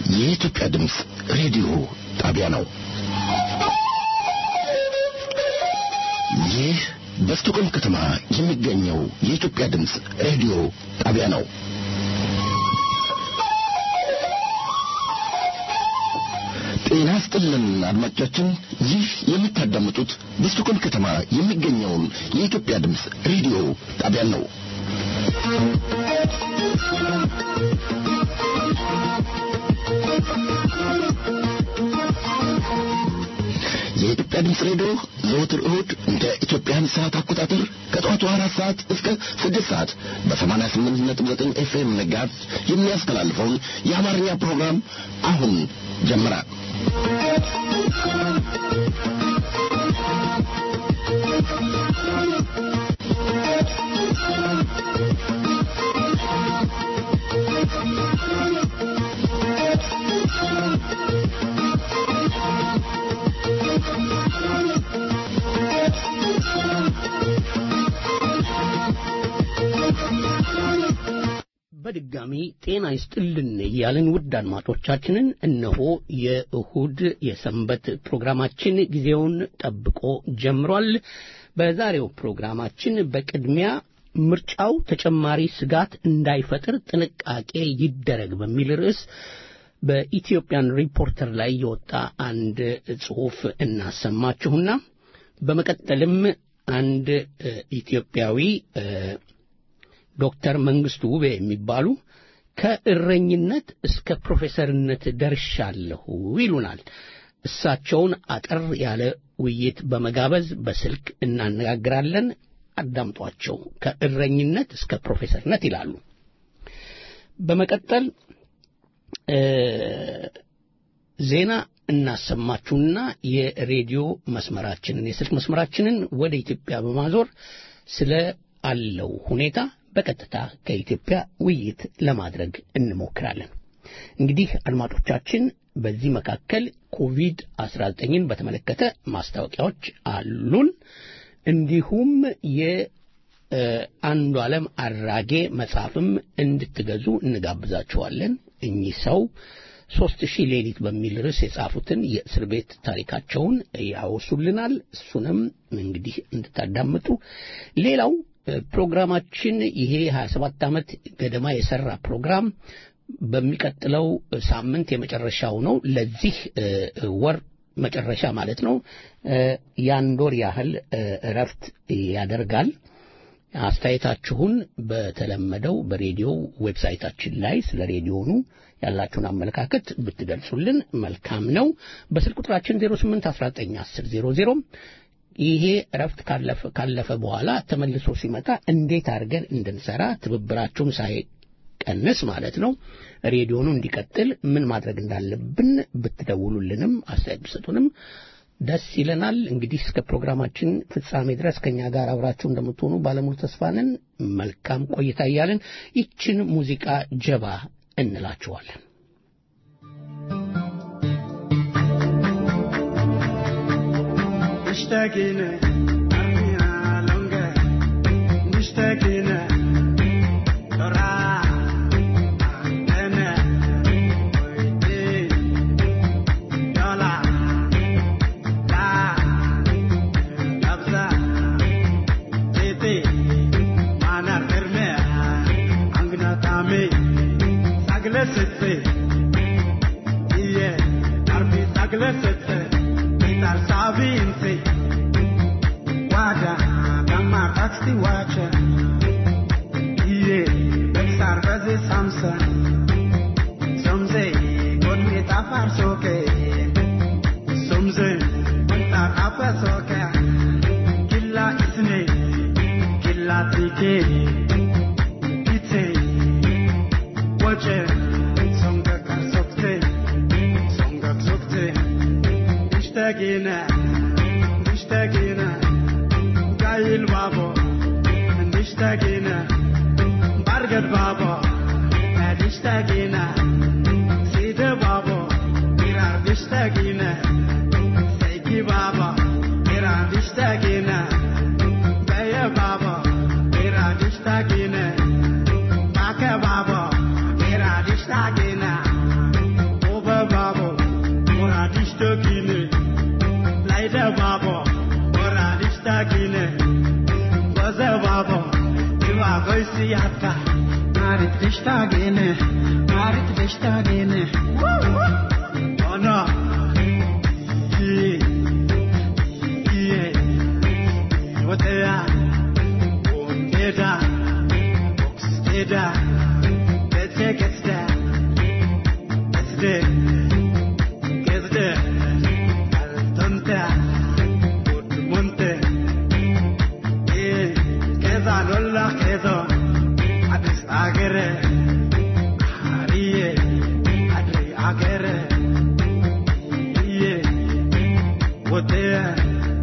የኢትዮጵያ ድምጽ ሬዲዮ ጣቢያ ነው። ይህ በስቶኮልም ከተማ የሚገኘው የኢትዮጵያ ድምጽ ሬዲዮ ጣቢያ ነው። ጤና ይስጥልን አድማጮቻችን፣ ይህ የምታዳምጡት በስቶኮልም ከተማ የሚገኘውን የኢትዮጵያ ድምጽ ሬዲዮ ጣቢያ ነው። የኢትዮጵያ ድምጽ ሬዲዮ ዘወትር እሁድ እንደ ኢትዮጵያን ሰዓት አቆጣጠር ከጠዋቱ 4 ሰዓት እስከ 6 ሰዓት በ88.9 ኤፍኤም ሜጋሄርዝ የሚያስተላልፈውን የአማርኛ ፕሮግራም አሁን ጀመረ። በድጋሚ ጤና ይስጥልን ያለን ውድ አድማጮቻችንን እነሆ የእሁድ የሰንበት ፕሮግራማችን ጊዜውን ጠብቆ ጀምሯል። በዛሬው ፕሮግራማችን በቅድሚያ ምርጫው ተጨማሪ ስጋት እንዳይፈጥር ጥንቃቄ ይደረግ በሚል ርዕስ በኢትዮጵያን ሪፖርተር ላይ የወጣ አንድ ጽሑፍ እናሰማችሁና በመቀጠልም አንድ ኢትዮጵያዊ ዶክተር መንግስቱ ውቤ የሚባሉ ከእረኝነት እስከ ፕሮፌሰርነት ደርሻለሁ ይሉናል። እሳቸውን አጠር ያለ ውይይት በመጋበዝ በስልክ እናነጋግራለን። አዳምጧቸው። ከእረኝነት እስከ ፕሮፌሰርነት ይላሉ። በመቀጠል ዜና እናሰማችሁና የሬዲዮ መስመራችንን የስልክ መስመራችንን ወደ ኢትዮጵያ በማዞር ስለ አለው ሁኔታ በቀጥታ ከኢትዮጵያ ውይይት ለማድረግ እንሞክራለን። እንግዲህ አድማጮቻችን በዚህ መካከል ኮቪድ-19ን በተመለከተ ማስታወቂያዎች አሉን። እንዲሁም የአንዱ ዓለም አራጌ መጽሐፍም እንድትገዙ እንጋብዛችኋለን። እኚህ ሰው 3000 ሌሊት በሚል ርዕስ የጻፉትን የእስር ቤት ታሪካቸውን ያወሱልናል። እሱንም እንግዲህ እንድታዳምጡ። ሌላው ፕሮግራማችን ይሄ 27 ዓመት ገደማ የሰራ ፕሮግራም በሚቀጥለው ሳምንት የመጨረሻው ነው። ለዚህ ወር መጨረሻ ማለት ነው። የአንድ ወር ያህል እረፍት ያደርጋል። አስተያየታችሁን በተለመደው በሬዲዮ ዌብሳይታችን ላይ ስለ ሬዲዮኑ ያላችሁን አመለካከት ብትገልጹልን መልካም ነው። በስልክ ቁጥራችን 08191000 ይሄ እረፍት ካለፈ በኋላ ተመልሶ ሲመጣ እንዴት አድርገን እንድንሰራ ትብብራችሁን ሳይቀንስ ማለት ነው ሬዲዮኑ እንዲቀጥል ምን ማድረግ እንዳለብን ብትደውሉልንም አስተያየት ብትሰጡንም ደስ ይለናል። እንግዲህ እስከ ፕሮግራማችን ፍጻሜ ድረስ ከኛ ጋር አብራችሁ እንደምትሆኑ ባለሙሉ ተስፋ ነን። መልካም ቆይታ እያልን ይችን ሙዚቃ ጀባ እንላችኋለን። مشتاقين أرمينا لونجا مشتاقين ترى أنا ويدي يلا لا أبزا تيتي ما نرمي عنقنا تامي ساقلة ستي إيه أرمي ساقلة ستي Dar savinti Wada Gamma Taxi Watcha Iye Bexar Vazi Samsa Somze God me tafar soke Somze Tar apa soke Killa isne Killa tike Ite Watcha Songa kar sokte Songa sokte مشتاقين قايل بابا مشتاقين برقد بابا مشتاقين سيد بابا إيران مشتاقين سيكي بابا إيران مشتاقين بايا بابا إيران مشتاقين باكا بابا إيران مشتاقين Adriata, Marit Vistagene, Marit Vistagene. Oh no. What they are, let's take it there. Let's do it. Get there. Altonta, good monte. Keza rolla kezo. Adis agere. Ariye. Adri agere. What they are.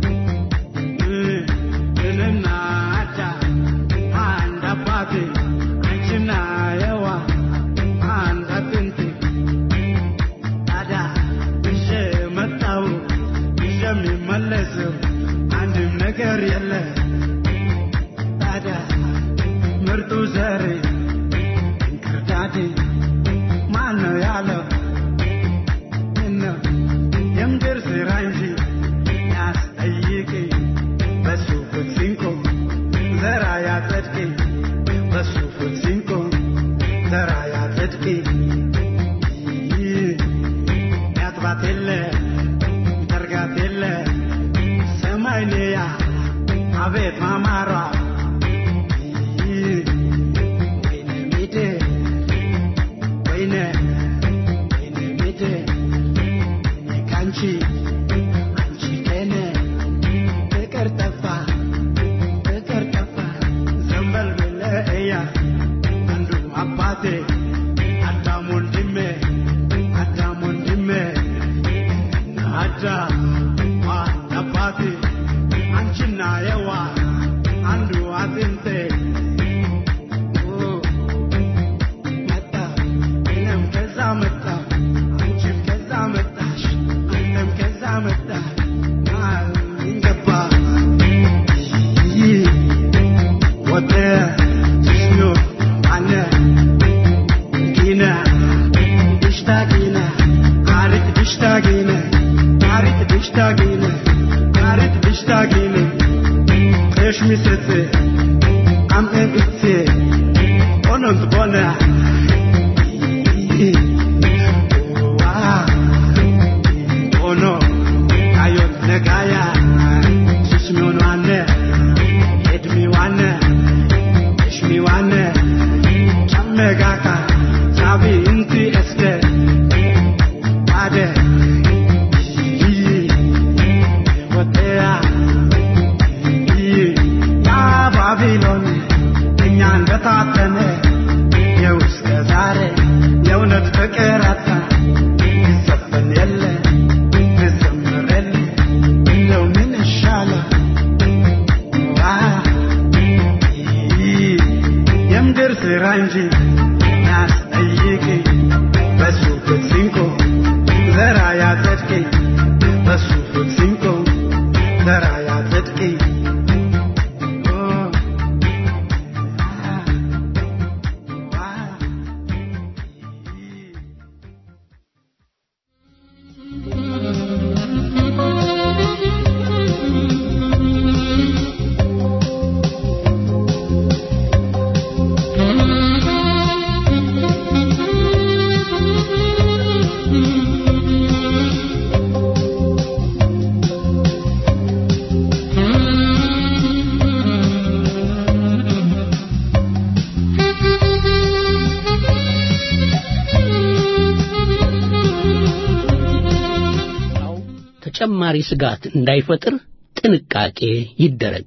ተጨማሪ ስጋት እንዳይፈጥር ጥንቃቄ ይደረግ።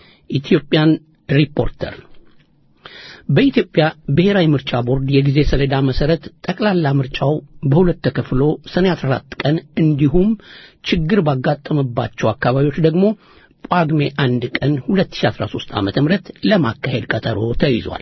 ኢትዮጵያን ሪፖርተር በኢትዮጵያ ብሔራዊ ምርጫ ቦርድ የጊዜ ሰሌዳ መሰረት ጠቅላላ ምርጫው በሁለት ተከፍሎ ሰኔ 14 ቀን እንዲሁም ችግር ባጋጠመባቸው አካባቢዎች ደግሞ ጳጉሜ 1 ቀን 2013 ዓ.ም ለማካሄድ ቀጠሮ ተይዟል።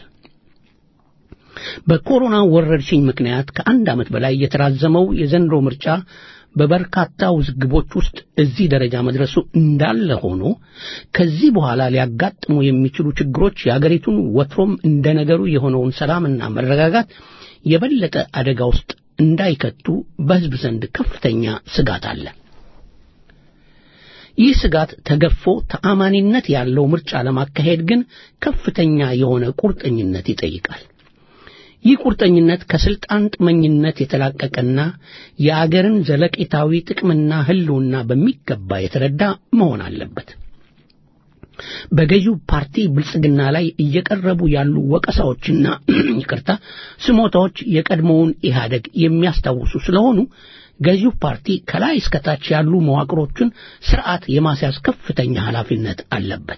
በኮሮና ወረርሽኝ ምክንያት ከአንድ ዓመት በላይ የተራዘመው የዘንድሮ ምርጫ በበርካታ ውዝግቦች ውስጥ እዚህ ደረጃ መድረሱ እንዳለ ሆኖ ከዚህ በኋላ ሊያጋጥሙ የሚችሉ ችግሮች የአገሪቱን ወትሮም እንደነገሩ የሆነውን ሰላምና መረጋጋት የበለጠ አደጋ ውስጥ እንዳይከቱ በሕዝብ ዘንድ ከፍተኛ ስጋት አለ። ይህ ስጋት ተገፎ ተአማኒነት ያለው ምርጫ ለማካሄድ ግን ከፍተኛ የሆነ ቁርጠኝነት ይጠይቃል። ይህ ቁርጠኝነት ከስልጣን ጥመኝነት የተላቀቀና የአገርን ዘለቄታዊ ጥቅምና ህልውና በሚገባ የተረዳ መሆን አለበት። በገዢው ፓርቲ ብልጽግና ላይ እየቀረቡ ያሉ ወቀሳዎችና ስሞታዎች የቀድሞውን ኢህአደግ የሚያስታውሱ ስለሆኑ ገዢው ፓርቲ ከላይ እስከ ታች ያሉ መዋቅሮችን ስርዓት የማስያዝ ከፍተኛ ኃላፊነት አለበት።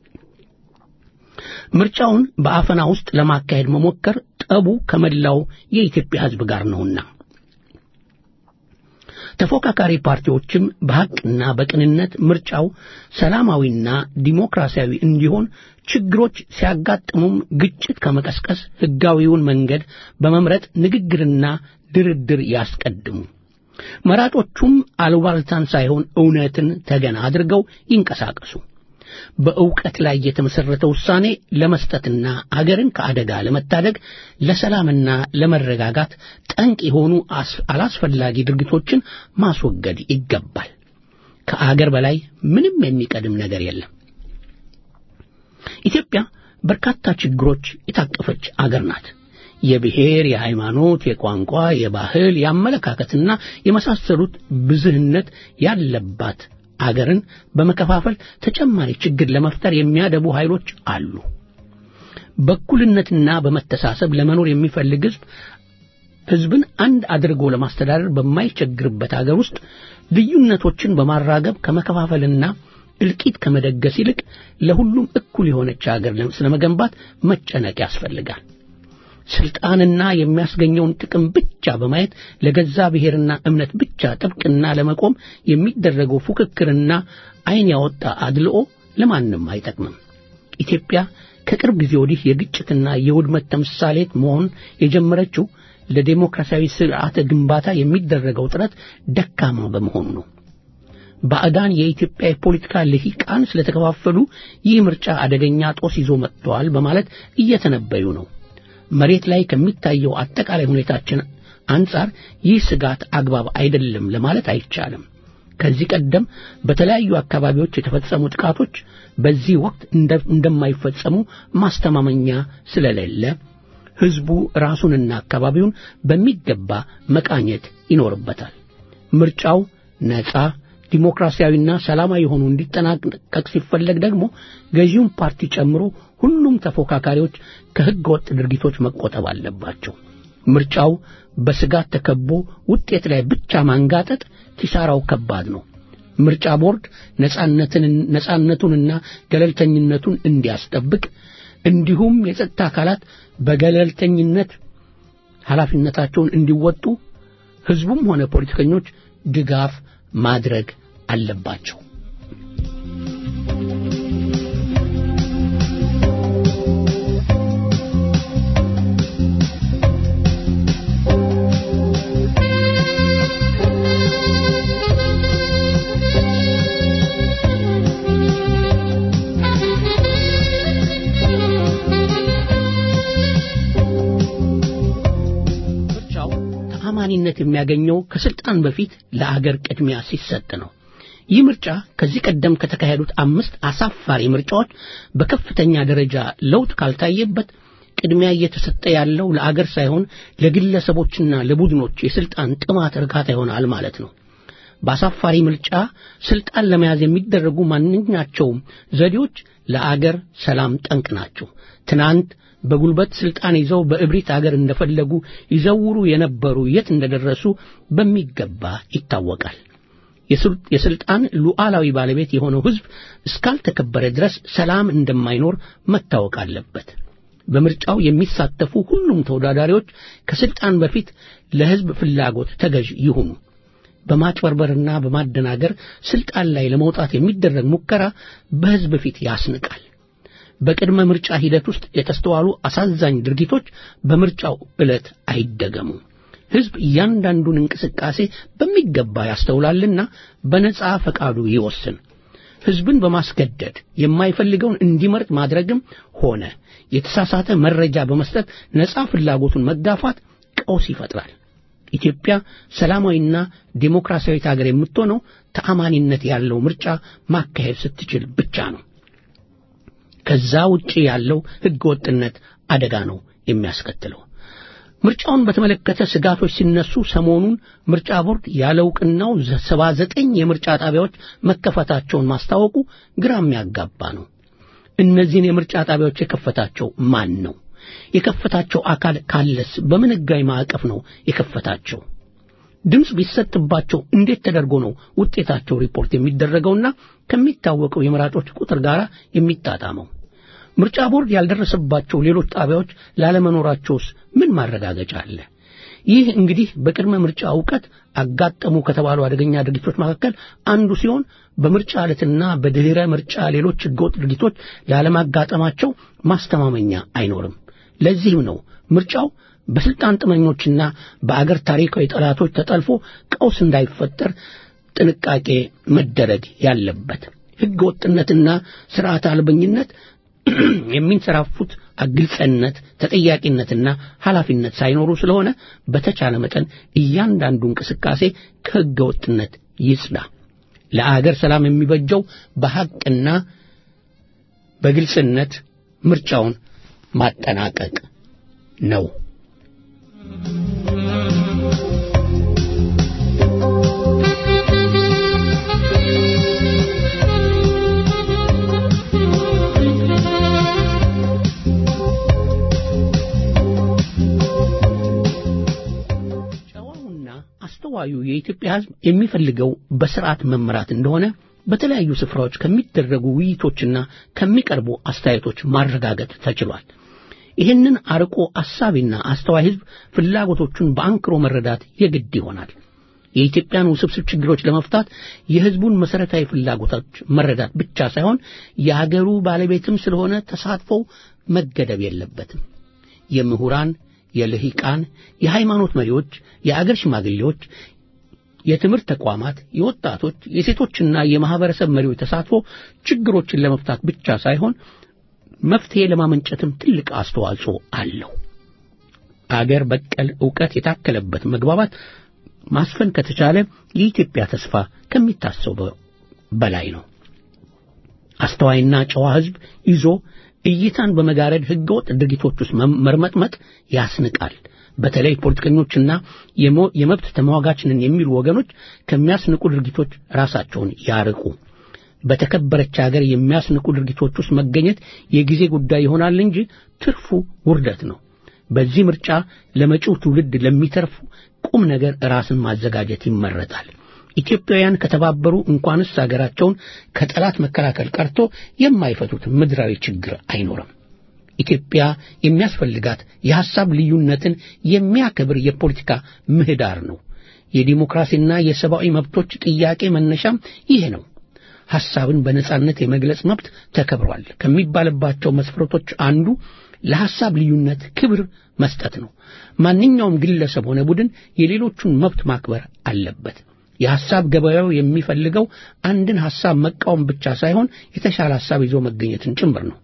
ምርጫውን በአፈና ውስጥ ለማካሄድ መሞከር ጠቡ ከመላው የኢትዮጵያ ህዝብ ጋር ነውና ተፎካካሪ ፓርቲዎችም በሐቅና በቅንነት ምርጫው ሰላማዊና ዲሞክራሲያዊ እንዲሆን ችግሮች ሲያጋጥሙም ግጭት ከመቀስቀስ ህጋዊውን መንገድ በመምረጥ ንግግርና ድርድር ያስቀድሙ። መራጮቹም አሉባልታን ሳይሆን እውነትን ተገና አድርገው ይንቀሳቀሱ። በእውቀት ላይ የተመሰረተ ውሳኔ ለመስጠትና አገርን ከአደጋ ለመታደግ ለሰላምና ለመረጋጋት ጠንቅ የሆኑ አላስፈላጊ ድርጊቶችን ማስወገድ ይገባል። ከአገር በላይ ምንም የሚቀድም ነገር የለም። ኢትዮጵያ በርካታ ችግሮች የታቀፈች አገር ናት። የብሔር፣ የሃይማኖት፣ የቋንቋ፣ የባህል፣ የአመለካከትና የመሳሰሉት ብዝህነት ያለባት አገርን በመከፋፈል ተጨማሪ ችግር ለመፍጠር የሚያደቡ ኃይሎች አሉ። በእኩልነትና በመተሳሰብ ለመኖር የሚፈልግ ህዝብን አንድ አድርጎ ለማስተዳደር በማይቸግርበት አገር ውስጥ ልዩነቶችን በማራገብ ከመከፋፈልና እልቂት ከመደገስ ይልቅ ለሁሉም እኩል የሆነች አገር ስለመገንባት መጨነቅ ያስፈልጋል። ስልጣንና የሚያስገኘውን ጥቅም ብቻ በማየት ለገዛ ብሔርና እምነት ብቻ ጥብቅና ለመቆም የሚደረገው ፉክክርና አይን ያወጣ አድልኦ ለማንም አይጠቅምም። ኢትዮጵያ ከቅርብ ጊዜ ወዲህ የግጭትና የውድመት ተምሳሌት መሆን የጀመረችው ለዲሞክራሲያዊ ስርዓተ ግንባታ የሚደረገው ጥረት ደካማ በመሆኑ ነው። ባዕዳን የኢትዮጵያ የፖለቲካ ልሂቃን ስለተከፋፈሉ ይህ ምርጫ አደገኛ ጦስ ይዞ መጥቷል በማለት እየተነበዩ ነው። መሬት ላይ ከሚታየው አጠቃላይ ሁኔታችን አንፃር ይህ ስጋት አግባብ አይደለም ለማለት አይቻልም። ከዚህ ቀደም በተለያዩ አካባቢዎች የተፈጸሙ ጥቃቶች በዚህ ወቅት እንደማይፈጸሙ ማስተማመኛ ስለሌለ ህዝቡ ራሱንና አካባቢውን በሚገባ መቃኘት ይኖርበታል። ምርጫው ነፃ ዲሞክራሲያዊና ሰላማዊ ሆኖ እንዲጠናቀቅ ሲፈለግ ደግሞ ገዢውን ፓርቲ ጨምሮ ሁሉም ተፎካካሪዎች ከህገ ወጥ ድርጊቶች መቆጠብ አለባቸው። ምርጫው በስጋት ተከቦ ውጤት ላይ ብቻ ማንጋጠጥ ኪሳራው ከባድ ነው። ምርጫ ቦርድ ነፃነቱንና ገለልተኝነቱን እንዲያስጠብቅ እንዲሁም የጸጥታ አካላት በገለልተኝነት ኃላፊነታቸውን እንዲወጡ ህዝቡም ሆነ ፖለቲከኞች ድጋፍ ማድረግ አለባቸው። ተአማኒነት የሚያገኘው ከስልጣን በፊት ለአገር ቅድሚያ ሲሰጥ ነው። ይህ ምርጫ ከዚህ ቀደም ከተካሄዱት 5 አሳፋሪ ምርጫዎች በከፍተኛ ደረጃ ለውጥ ካልታየበት ቅድሚያ እየተሰጠ ያለው ለአገር ሳይሆን ለግለሰቦችና ለቡድኖች የስልጣን ጥማት እርካታ ይሆናል ማለት ነው። በአሳፋሪ ምርጫ ስልጣን ለመያዝ የሚደረጉ ማንኛቸውም ዘዴዎች ለአገር ሰላም ጠንቅ ናቸው። ትናንት በጉልበት ስልጣን ይዘው በእብሪት አገር እንደፈለጉ ይዘውሩ የነበሩ የት እንደደረሱ በሚገባ ይታወቃል። የስልጣን ሉዓላዊ ባለቤት የሆነው ህዝብ እስካልተከበረ ድረስ ሰላም እንደማይኖር መታወቅ አለበት። በምርጫው የሚሳተፉ ሁሉም ተወዳዳሪዎች ከስልጣን በፊት ለህዝብ ፍላጎት ተገዥ ይሁኑ። በማጭበርበርና በማደናገር ስልጣን ላይ ለመውጣት የሚደረግ ሙከራ በህዝብ ፊት ያስንቃል። በቅድመ ምርጫ ሂደት ውስጥ የተስተዋሉ አሳዛኝ ድርጊቶች በምርጫው ዕለት አይደገሙ። ህዝብ እያንዳንዱን እንቅስቃሴ በሚገባ ያስተውላልና በነጻ ፈቃዱ ይወስን። ህዝብን በማስገደድ የማይፈልገውን እንዲመርጥ ማድረግም ሆነ የተሳሳተ መረጃ በመስጠት ነጻ ፍላጎቱን መጋፋት ቀውስ ይፈጥራል። ኢትዮጵያ ሰላማዊና ዲሞክራሲያዊ ሀገር የምትሆነው ተአማኒነት ያለው ምርጫ ማካሄድ ስትችል ብቻ ነው። ከዛ ውጪ ያለው ህገወጥነት አደጋ ነው የሚያስከትለው። ምርጫውን በተመለከተ ስጋቶች ሲነሱ ሰሞኑን ምርጫ ቦርድ ያለውቅናው 79 የምርጫ ጣቢያዎች መከፈታቸውን ማስታወቁ ግራ የሚያጋባ ነው። እነዚህን የምርጫ ጣቢያዎች የከፈታቸው ማን ነው? የከፈታቸው አካል ካለስ በምን ህጋዊ ማዕቀፍ ነው የከፈታቸው? ድምጽ ቢሰጥባቸው እንዴት ተደርጎ ነው ውጤታቸው ሪፖርት የሚደረገውና ከሚታወቀው የመራጮች ቁጥር ጋር የሚጣጣመው? ምርጫ ቦርድ ያልደረሰባቸው ሌሎች ጣቢያዎች ላለመኖራቸውስ ምን ማረጋገጫ አለ? ይህ እንግዲህ በቅድመ ምርጫ ዕውቀት አጋጠሙ ከተባሉ አደገኛ ድርጊቶች መካከል አንዱ ሲሆን በምርጫ ዕለትና በድህረ ምርጫ ሌሎች ህገወጥ ድርጊቶች ላለማጋጠማቸው ማስተማመኛ አይኖርም። ለዚህም ነው ምርጫው በስልጣን ጥመኞችና በአገር ታሪካዊ ጠላቶች ተጠልፎ ቀውስ እንዳይፈጠር ጥንቃቄ መደረግ ያለበት። ህገወጥነትና ስርዓት አልበኝነት የሚንሰራፉት ግልጽነት፣ ተጠያቂነትና ኃላፊነት ሳይኖሩ ስለሆነ በተቻለ መጠን እያንዳንዱ እንቅስቃሴ ከህገወጥነት ይጽዳ። ለአገር ሰላም የሚበጀው በሐቅና በግልጽነት ምርጫውን ማጠናቀቅ ነው። አስተዋዩ የኢትዮጵያ ህዝብ የሚፈልገው በስርዓት መመራት እንደሆነ በተለያዩ ስፍራዎች ከሚደረጉ ውይይቶችና ከሚቀርቡ አስተያየቶች ማረጋገጥ ተችሏል። ይህንን አርቆ አሳቢና አስተዋይ ህዝብ ፍላጎቶቹን በአንክሮ መረዳት የግድ ይሆናል። የኢትዮጵያን ውስብስብ ችግሮች ለመፍታት የህዝቡን መሰረታዊ ፍላጎቶች መረዳት ብቻ ሳይሆን የሀገሩ ባለቤትም ስለሆነ ተሳትፎው መገደብ የለበትም። የምሁራን፣ የልሂቃን፣ የሃይማኖት መሪዎች፣ የአገር ሽማግሌዎች፣ የትምህርት ተቋማት፣ የወጣቶች፣ የሴቶችና የማህበረሰብ መሪዎች ተሳትፎ ችግሮችን ለመፍታት ብቻ ሳይሆን መፍትሄ ለማመንጨትም ትልቅ አስተዋጽኦ አለው። አገር በቀል ዕውቀት የታከለበት መግባባት ማስፈን ከተቻለ የኢትዮጵያ ተስፋ ከሚታሰበው በላይ ነው። አስተዋይና ጨዋ ህዝብ ይዞ እይታን በመጋረድ ህገወጥ ድርጊቶች ውስጥ መርመጥመጥ ያስንቃል። በተለይ ፖለቲከኞችና የመብት ተሟጋችንን የሚሉ ወገኖች ከሚያስንቁ ድርጊቶች ራሳቸውን ያርቁ። በተከበረች ሀገር የሚያስንቁ ድርጊቶች ውስጥ መገኘት የጊዜ ጉዳይ ይሆናል እንጂ ትርፉ ውርደት ነው። በዚህ ምርጫ ለመጪው ትውልድ ለሚተርፍ ቁም ነገር ራስን ማዘጋጀት ይመረጣል። ኢትዮጵያውያን ከተባበሩ እንኳንስ ሀገራቸውን ከጠላት መከላከል ቀርቶ የማይፈቱት ምድራዊ ችግር አይኖርም። ኢትዮጵያ የሚያስፈልጋት የሐሳብ ልዩነትን የሚያከብር የፖለቲካ ምህዳር ነው። የዲሞክራሲና የሰብአዊ መብቶች ጥያቄ መነሻም ይሄ ነው። ሐሳብን በነጻነት የመግለጽ መብት ተከብሯል ከሚባልባቸው መስፈርቶች አንዱ ለሐሳብ ልዩነት ክብር መስጠት ነው። ማንኛውም ግለሰብ ሆነ ቡድን የሌሎቹን መብት ማክበር አለበት። የሐሳብ ገበያው የሚፈልገው አንድን ሐሳብ መቃወም ብቻ ሳይሆን የተሻለ ሐሳብ ይዞ መገኘትን ጭምር ነው።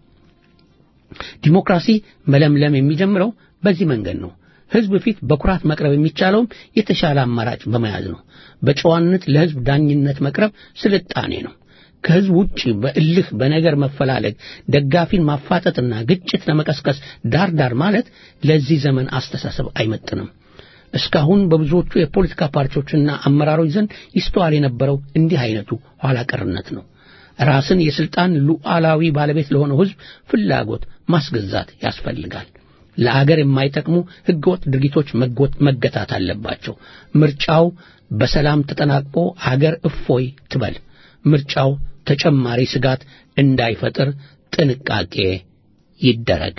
ዲሞክራሲ መለምለም የሚጀምረው በዚህ መንገድ ነው። ህዝብ ፊት በኩራት መቅረብ የሚቻለውም የተሻለ አማራጭ በመያዝ ነው። በጨዋነት ለህዝብ ዳኝነት መቅረብ ስልጣኔ ነው። ከህዝብ ውጪ በእልህ በነገር መፈላለግ፣ ደጋፊን ማፋጠጥና ግጭት ለመቀስቀስ ዳር ማለት ለዚህ ዘመን አስተሳሰብ አይመጥንም። እስካሁን በብዙዎቹ የፖለቲካ ፓርቲዎችና አመራሮች ዘንድ ይስተዋል የነበረው እንዲህ አይነቱ ኋላ ቀርነት ነው። ራስን የስልጣን ሉዓላዊ ባለቤት ለሆነው ህዝብ ፍላጎት ማስገዛት ያስፈልጋል። ለአገር የማይጠቅሙ ህገወጥ ድርጊቶች መገታት አለባቸው። ምርጫው በሰላም ተጠናቆ አገር እፎይ ትበል። ምርጫው ተጨማሪ ስጋት እንዳይፈጥር ጥንቃቄ ይደረግ።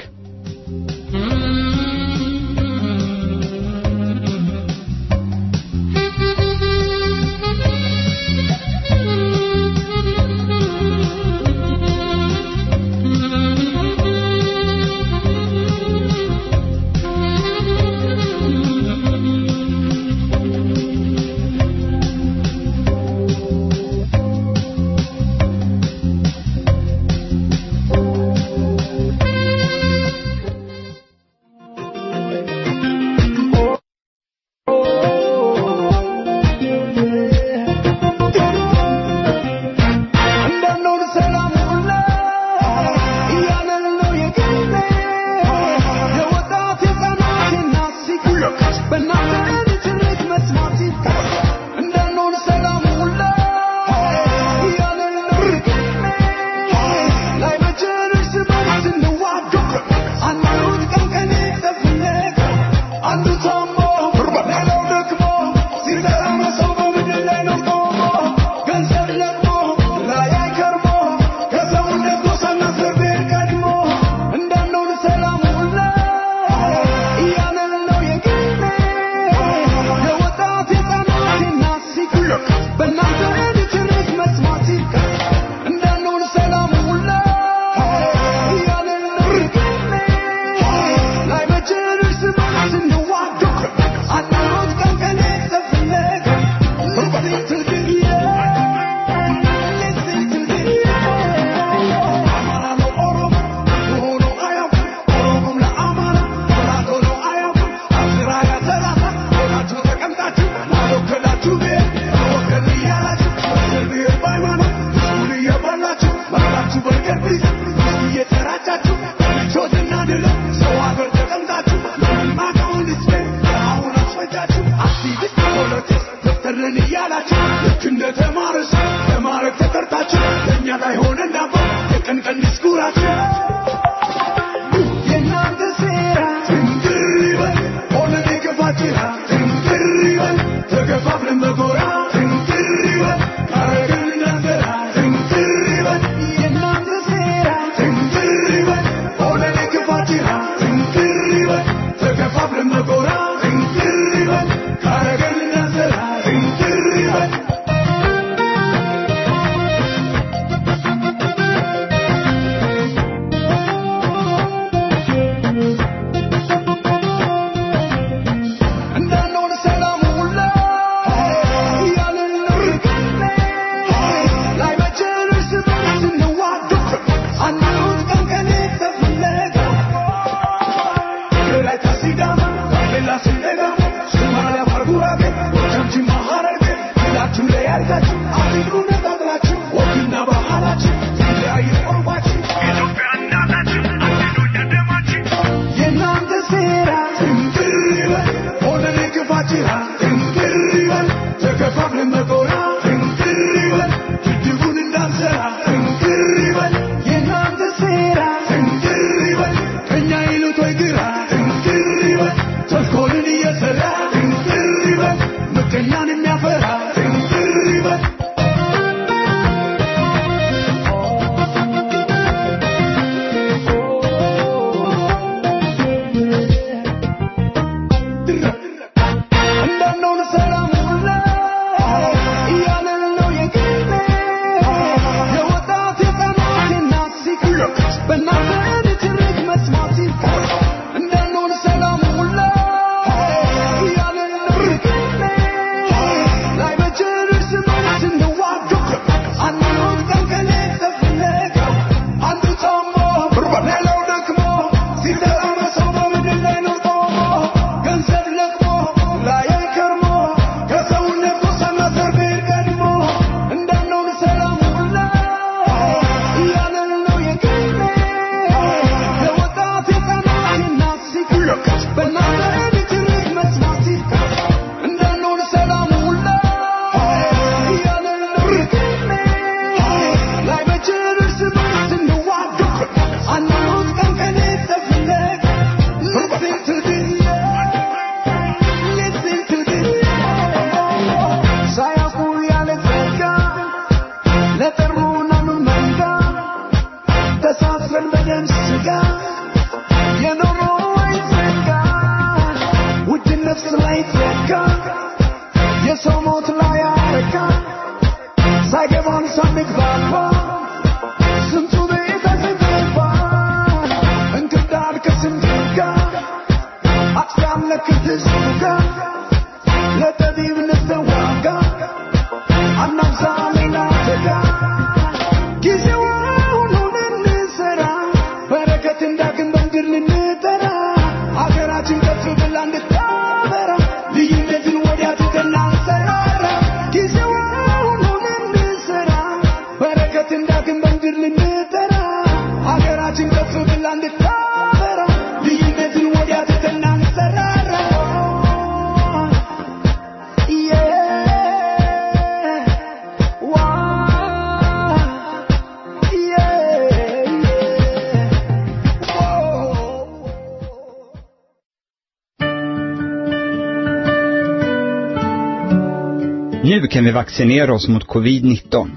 Nu kan vi vaccinera oss mot covid-19.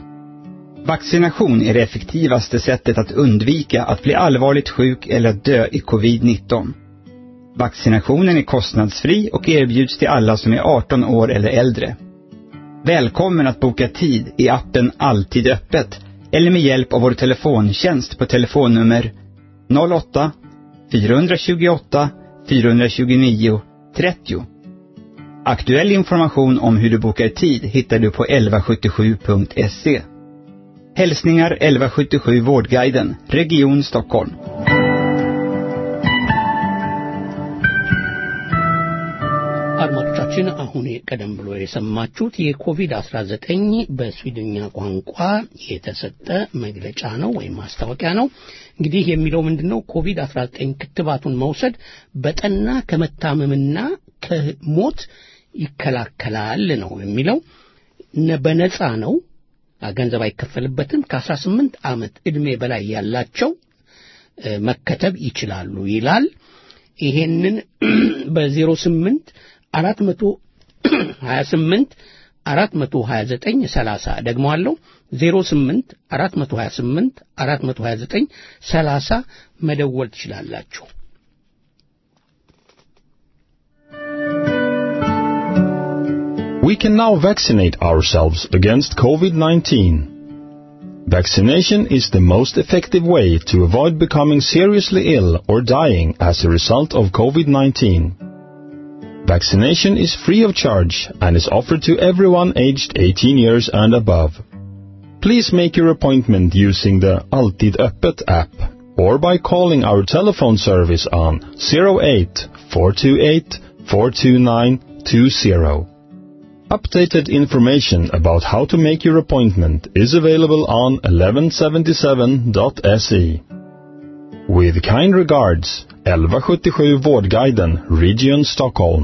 Vaccination är det effektivaste sättet att undvika att bli allvarligt sjuk eller att dö i covid-19. Vaccinationen är kostnadsfri och erbjuds till alla som är 18 år eller äldre. Välkommen att boka tid i appen Alltid öppet eller med hjälp av vår telefontjänst på telefonnummer 08 428 429 30. Aktuell information om hur du bokar tid hittar du på 1177.se. Hälsningar 1177 Vårdguiden, Region Stockholm. አድማጮቻችን አሁን ቀደም ብሎ የሰማችሁት የኮቪድ-19 በስዊድንኛ ቋንቋ የተሰጠ መግለጫ ነው ወይም ማስታወቂያ ነው። እንግዲህ የሚለው ምንድነው? ኮቪድ-19 ክትባቱን መውሰድ በጠና ከመታመምና ከሞት ይከላከላል ነው የሚለው። በነፃ ነው፣ ገንዘብ አይከፈልበትም። ከ18 ዓመት ዕድሜ በላይ ያላቸው መከተብ ይችላሉ ይላል። ይሄንን በ08 428 429 30 ደግሞአለው 08 428 429 30 መደወል ትችላላችሁ። We can now vaccinate ourselves against COVID-19. Vaccination is the most effective way to avoid becoming seriously ill or dying as a result of COVID-19. Vaccination is free of charge and is offered to everyone aged 18 years and above. Please make your appointment using the Alltid Öppet app or by calling our telephone service on 08 428 42920. Updated information about how to make your appointment is available on 1177.se. With kind regards, 1177 Vårdguiden, Region Stockholm.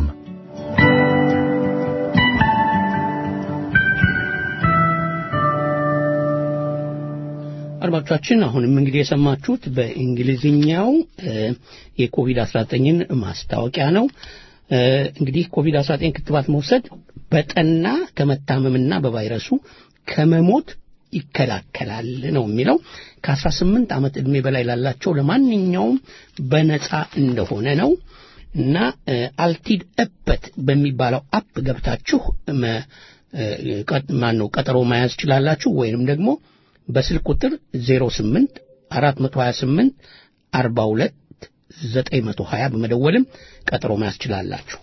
አድማጮቻችን አሁንም እንግዲህ የሰማችሁት በእንግሊዝኛው የኮቪድ-19ን ማስታወቂያ ነው። እንግዲህ ኮቪድ-19 ክትባት መውሰድ በጠና ከመታመምና በቫይረሱ ከመሞት ይከላከላል ነው የሚለው። ከ18 ዓመት ዕድሜ በላይ ላላቸው ለማንኛውም በነፃ እንደሆነ ነው እና አልቲድ እበት በሚባለው አፕ ገብታችሁ ቀጠሮ መያዝ ይችላላችሁ ወይንም ደግሞ በስልክ ቁጥር 08 428 42 920 በመደወልም ቀጠሮ መያዝ ይችላላችሁ።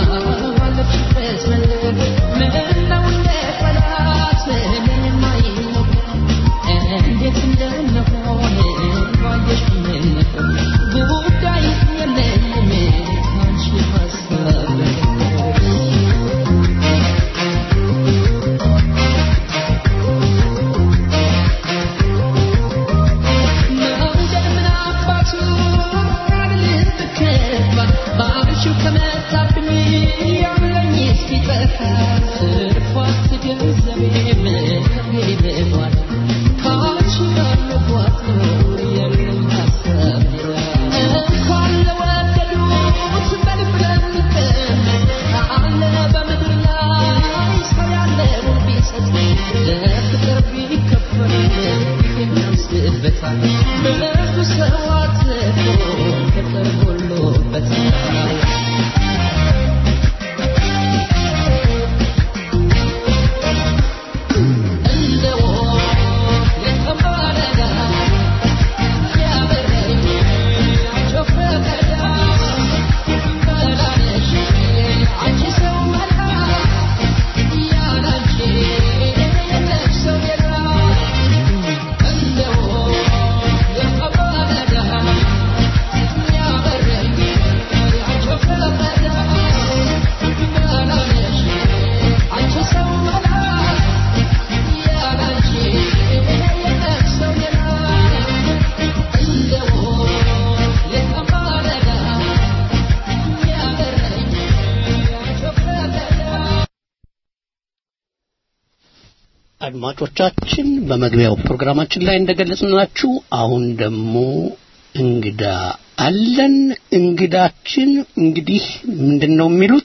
አድማጮቻችን በመግቢያው ፕሮግራማችን ላይ እንደገለጽናችሁ አሁን ደግሞ እንግዳ አለን። እንግዳችን እንግዲህ ምንድነው የሚሉት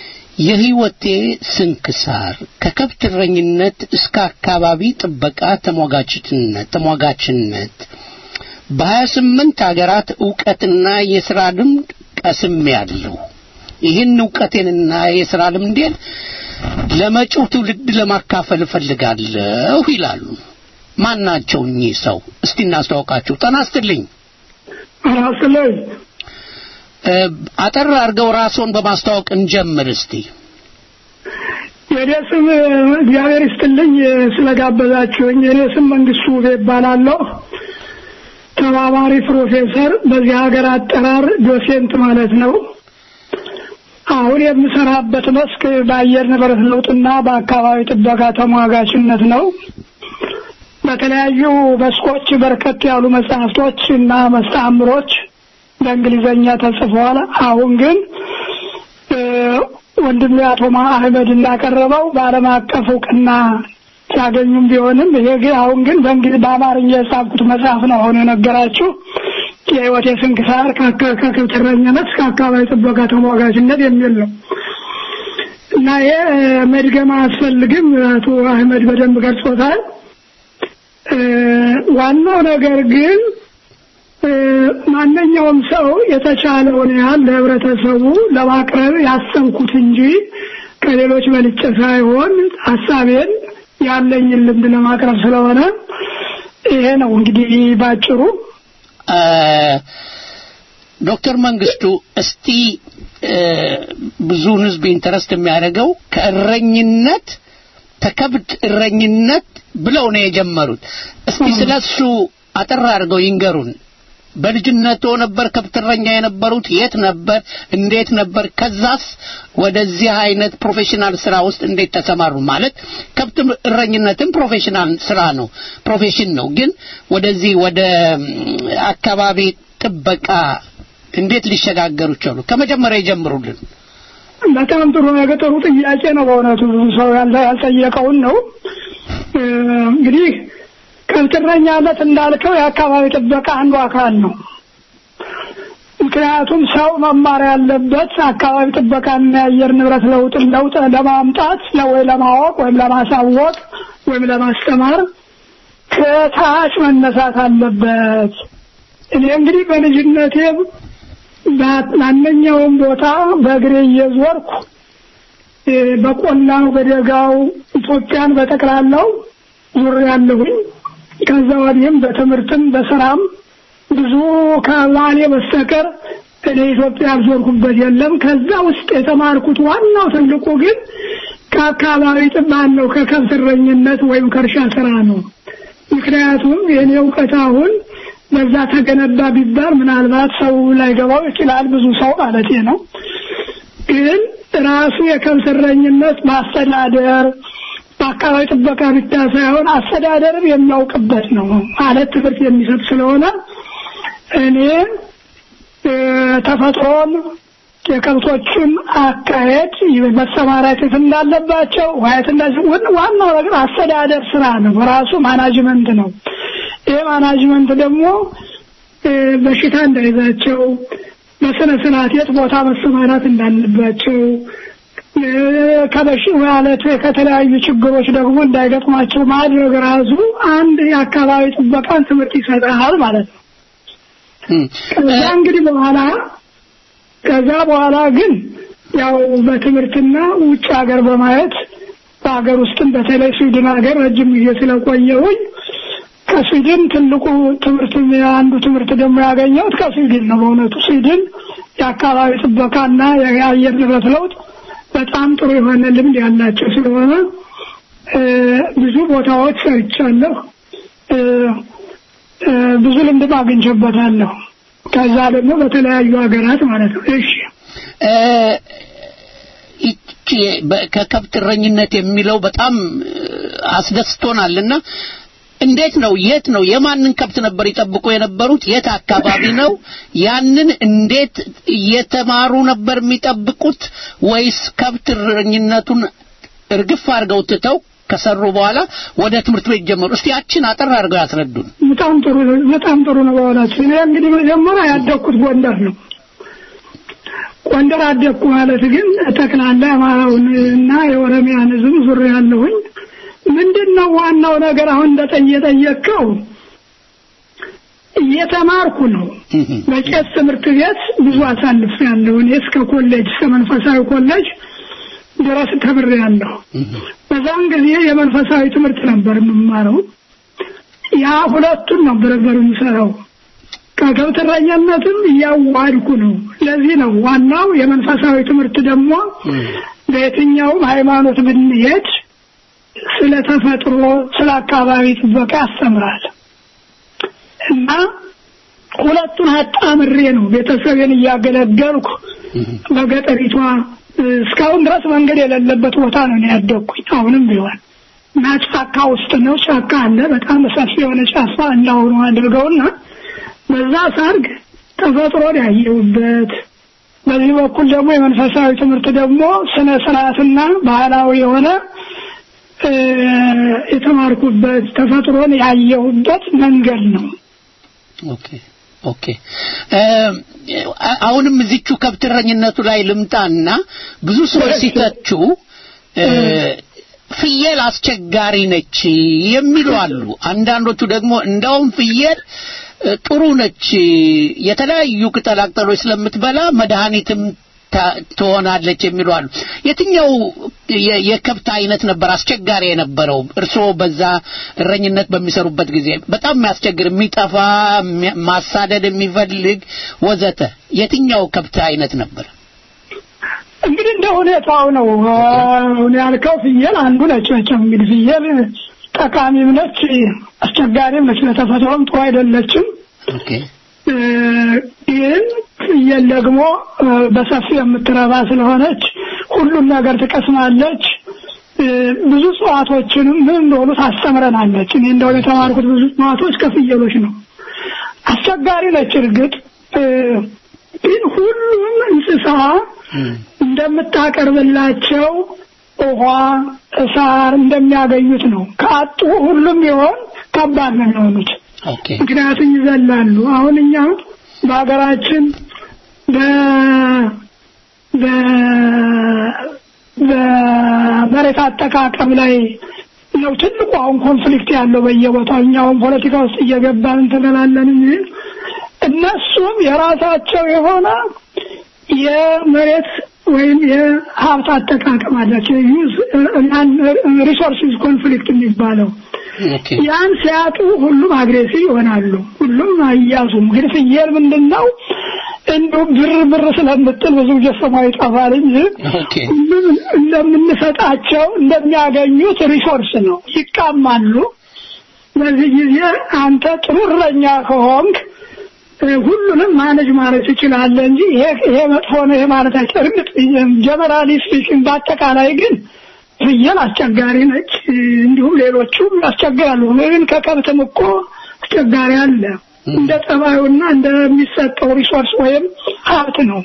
የህይወቴ ስንክሳር ከከብት እረኝነት እስከ አካባቢ ጥበቃ ተሟጋችነት በ28 ሀገራት ዕውቀትና የሥራ ልምድ ቀስሜያለሁ። ይህን ዕውቀቴንና የሥራ ልምዴን ለመጪው ትውልድ ለማካፈል ፈልጋለሁ ይላሉ። ማን ናቸው እኚህ ሰው? እስቲ እናስተዋውቃችሁ። ጤና ይስጥልኝ። አራስለኝ አጠር አድርገው ራስዎን በማስተዋወቅ እንጀምር እስቲ። የኔ ስም እግዚአብሔር ይስጥልኝ ስለጋበዛችሁኝ። የኔ ስም መንግስቱ ይባላለሁ። ተባባሪ ፕሮፌሰር በዚህ ሀገር አጠራር ዶሴንት ማለት ነው። አሁን የምሰራበት መስክ በአየር ንብረት ለውጥና በአካባቢ ጥበቃ ተሟጋችነት ነው። በተለያዩ መስኮች በርከት ያሉ መጽሐፍቶች እና መስተምሮች በእንግሊዘኛ ተጽፈዋል። አሁን ግን ወንድሜ አቶ አህመድ እንዳቀረበው በዓለም አቀፍ ዕውቅና ያገኙም ቢሆንም ይሄ ግን አሁን ግን በአማርኛ የጻፍኩት መጽሐፍ ነው አሁን የነገራችሁ። የህይወቴ ስንክሳር ከከብት እረኝነት እስከ አካባቢ ጥበቃ ተሟጋችነት የሚል ነው እና መድገም አያስፈልግም። አቶ አህመድ በደንብ ገልጾታል። ዋናው ነገር ግን ማንኛውም ሰው የተቻለውን ያህል ለህብረተሰቡ ለማቅረብ ያሰብኩት እንጂ ከሌሎች በልጬ ሳይሆን ሐሳቤን ያለኝን ልምድ ለማቅረብ ስለሆነ ይሄ ነው እንግዲህ ባጭሩ። ዶክተር መንግስቱ እስቲ ብዙውን ህዝብ ኢንተረስት የሚያደርገው ከእረኝነት ተከብት እረኝነት ብለው ነው የጀመሩት። እስቲ ስለሱ አጠር አድርገው ይንገሩን። በልጅነቱ ነበር ከብት እረኛ የነበሩት? የት ነበር? እንዴት ነበር? ከዛስ ወደዚህ አይነት ፕሮፌሽናል ስራ ውስጥ እንዴት ተሰማሩ? ማለት ከብት እረኝነትም ፕሮፌሽናል ስራ ነው፣ ፕሮፌሽን ነው። ግን ወደዚህ ወደ አካባቢ ጥበቃ እንዴት ሊሸጋገሩ ቻሉ? ከመጀመሪያ ይጀምሩልን። በጣም ጥሩ ነገር፣ ጥሩ ጥያቄ ነው በእውነቱ። ሰው ያልጠየቀውን ነው። እንግዲህ ከብት እረኛነት እንዳልከው የአካባቢ ጥበቃ አንዱ አካል ነው። ምክንያቱም ሰው መማር ያለበት አካባቢ ጥበቃና የአየር ንብረት ለውጥ ለማምጣት ወይ ለማወቅ ወይም ለማሳወቅ ወይም ለማስተማር ከታች መነሳት አለበት። እኔ እንግዲህ በልጅነቴ ማንኛውም ቦታ በእግሬ እየዞርኩ በቆላው በደጋው ኢትዮጵያን በጠቅላላው ዙሬያለሁኝ። ከዛ ወዲህም በትምህርትም በስራም ብዙ ከባሌ በስተቀር እኔ ኢትዮጵያ አልዞርኩበት የለም ከዛ ውስጥ የተማርኩት ዋናው ትልቁ ግን ከአካባቢ ጥበቃ ነው ከከብትረኝነት ወይም ከእርሻ ስራ ነው ምክንያቱም የኔ ዕውቀት አሁን በዛ ተገነባ ቢባል ምናልባት ሰው ላይ ገባው ይችላል ብዙ ሰው ማለት ነው ግን ራሱ የከብትረኝነት ማስተዳደር በአካባቢ ጥበቃ ብቻ ሳይሆን አስተዳደርም የሚያውቅበት ነው ማለት ትምህርት የሚሰጥ ስለሆነ እኔ ተፈጥሮን የከብቶችን አካሄድ መሰማራት እንዳለባቸው ዋናው ነገር አስተዳደር ስራ ነው ራሱ ማናጅመንት ነው ይሄ ማናጅመንት ደግሞ በሽታ እንዳይዛቸው በስነ ስርዓት የት ቦታ መሰማራት እንዳለባቸው ከበሽ ማለት ከተለያዩ ችግሮች ደግሞ እንዳይገጥማቸው ማድረግ ራሱ አንድ የአካባቢ ጥበቃን ትምህርት ይሰጣል ማለት ነው እንግዲህ ከዛ በኋላ ግን ያው በትምህርትና ውጭ ሀገር በማየት በአገር ውስጥም በተለይ ስዊድን ሀገር ረጅም ጊዜ ስለቆየሁኝ ከስዊድን ትልቁ ትምህርት አንዱ ትምህርት ደግሞ ያገኘሁት ከስዊድን ነው በእውነቱ ስዊድን የአካባቢ ጥበቃና የአየር ንብረት ለውጥ በጣም ጥሩ የሆነ ልምድ ያላቸው ስለሆነ ብዙ ቦታዎች ሰርቻለሁ ብዙ ልምድ አግኝቼበታለሁ ከዛ ደግሞ በተለያዩ ሀገራት ማለት ነው እሺ እቺ ከከብትረኝነት የሚለው በጣም አስደስቶናልና እንዴት ነው የት ነው የማንን ከብት ነበር ይጠብቁ የነበሩት የት አካባቢ ነው ያንን እንዴት እየተማሩ ነበር የሚጠብቁት ወይስ ከብትረኝነቱን እርግፍ አድርገው ትተው ከሰሩ በኋላ ወደ ትምህርት ቤት ጀመሩ እስቲ ያችን አጠር አድርገው ያስረዱን በጣም ጥሩ ነው ባላችሁ እኔ እንግዲህ መጀመሪያ ያደኩት ጎንደር ነው ጎንደር አደኩ ማለት ግን ተክላላ ማውንና የኦሮሚያን ህዝብ ዙሪያ ያለሁኝ ምንድነው ዋናው ነገር አሁን እንደጠየቀው እየተማርኩ ነው በቄስ ትምህርት ቤት ብዙ አሳልፌያለሁ እኔ እስከ ኮሌጅ መንፈሳዊ ኮሌጅ ድረስ ተምሬያለሁ በዛን ጊዜ የመንፈሳዊ ትምህርት ነበር የምማረው ያ ሁለቱን ነበር የምሰራው ከከብትረኝነትም ያዋድኩ ነው ለዚህ ነው ዋናው የመንፈሳዊ ትምህርት ደግሞ በየትኛው ሃይማኖት ብንሄድ ስለ ተፈጥሮ ስለ አካባቢ ጥበቃ ያስተምራል እና ሁለቱን አጣምሬ ነው ቤተሰቤን ያገለገልኩ በገጠሪቷ እስካሁን ድረስ መንገድ የሌለበት ቦታ ነው ያደኩኝ አሁንም ቢሆን ጫካ ውስጥ ነው ጫካ አለ በጣም ሰፊ የሆነ ጫካ እንዳውኑ አድርገውና በዛ ሰርግ ተፈጥሮን ያየሁበት በዚህ በኩል ደግሞ የመንፈሳዊ ትምህርት ደግሞ ስነ ስርዓትና ባህላዊ የሆነ የተማርኩበት ተፈጥሮን ያየሁበት መንገድ ነው ኦኬ አሁንም እዚቹ ከብትረኝነቱ ላይ ልምጣና ብዙ ሰዎች ሲተቹ ፍየል አስቸጋሪ ነች የሚሉ አሉ አንዳንዶቹ ደግሞ እንደውም ፍየል ጥሩ ነች የተለያዩ ቅጠላቅጠሎች ስለምትበላ መድኃኒትም ትሆናለች የሚሉ አሉ የትኛው የከብት አይነት ነበር አስቸጋሪ የነበረው እርሶ በዛ እረኝነት በሚሰሩበት ጊዜ በጣም የሚያስቸግር የሚጠፋ ማሳደድ የሚፈልግ ወዘተ የትኛው ከብት አይነት ነበር እንግዲህ እንደሆነታው ነው ያልከው ፍየል አንዱ ነች እንግዲህ ፍየል ጠቃሚም ነች አስቸጋሪም ነች ለተፈጥሮም ጥሩ አይደለችም ኦኬ ግን ፍየል ደግሞ በሰፊው የምትረባ ስለሆነች ሁሉም ነገር ትቀስማለች ብዙ ጽዋቶችንም ምን እንደሆኑ ታስተምረናለች እኔ እንደሆነ የተማርኩት ብዙ ጽዋቶች ከፍየሎች ነው አስቸጋሪ ነች እርግጥ ግን ሁሉም እንስሳ እንደምታቀርብላቸው ውሃ ሳር እንደሚያገኙት ነው ካጡ ሁሉም ይሆን ከባድ ነው የሚሆኑት ምክንያቱም ይዘላሉ አሁን እኛ በአገራችን በመሬት አጠቃቀም ላይ ነው ትልቁ አሁን ኮንፍሊክት ያለው በየቦታው እኛውን ፖለቲካ ውስጥ እየገባን እንተላለን እነሱም የራሳቸው የሆነ የመሬት ወይም የሀብት አጠቃቀም አላቸው ዩዝ ሪሶርስስ ኮንፍሊክት የሚባለው ያን ሲያጡ ሁሉም አግሬሲቭ ይሆናሉ ሁሉም አያዙም ግን ፍየል ምንድነው እንደው ብር ስለምትል ብዙ ጀሰማይ ጠፋል እንጂ እንደምንሰጣቸው እንደሚያገኙት ሪሶርስ ነው ይቃማሉ በዚህ ጊዜ አንተ ጥሩረኛ ከሆንክ ሁሉንም ማኔጅ ማድረግ ይችላል እንጂ ይሄ መጥፎ ነው ይሄ ማለት አይደለም ጀነራሊ ስፒኪንግ በአጠቃላይ ግን ፍየል አስቸጋሪ ነች እንዲሁም ሌሎቹም ያስቸግራሉ ግን ከከብትም እኮ አስቸጋሪ አለ እንደ ጠባዩና እንደሚሰጠው ሪሶርስ ወይም ሀብት ነው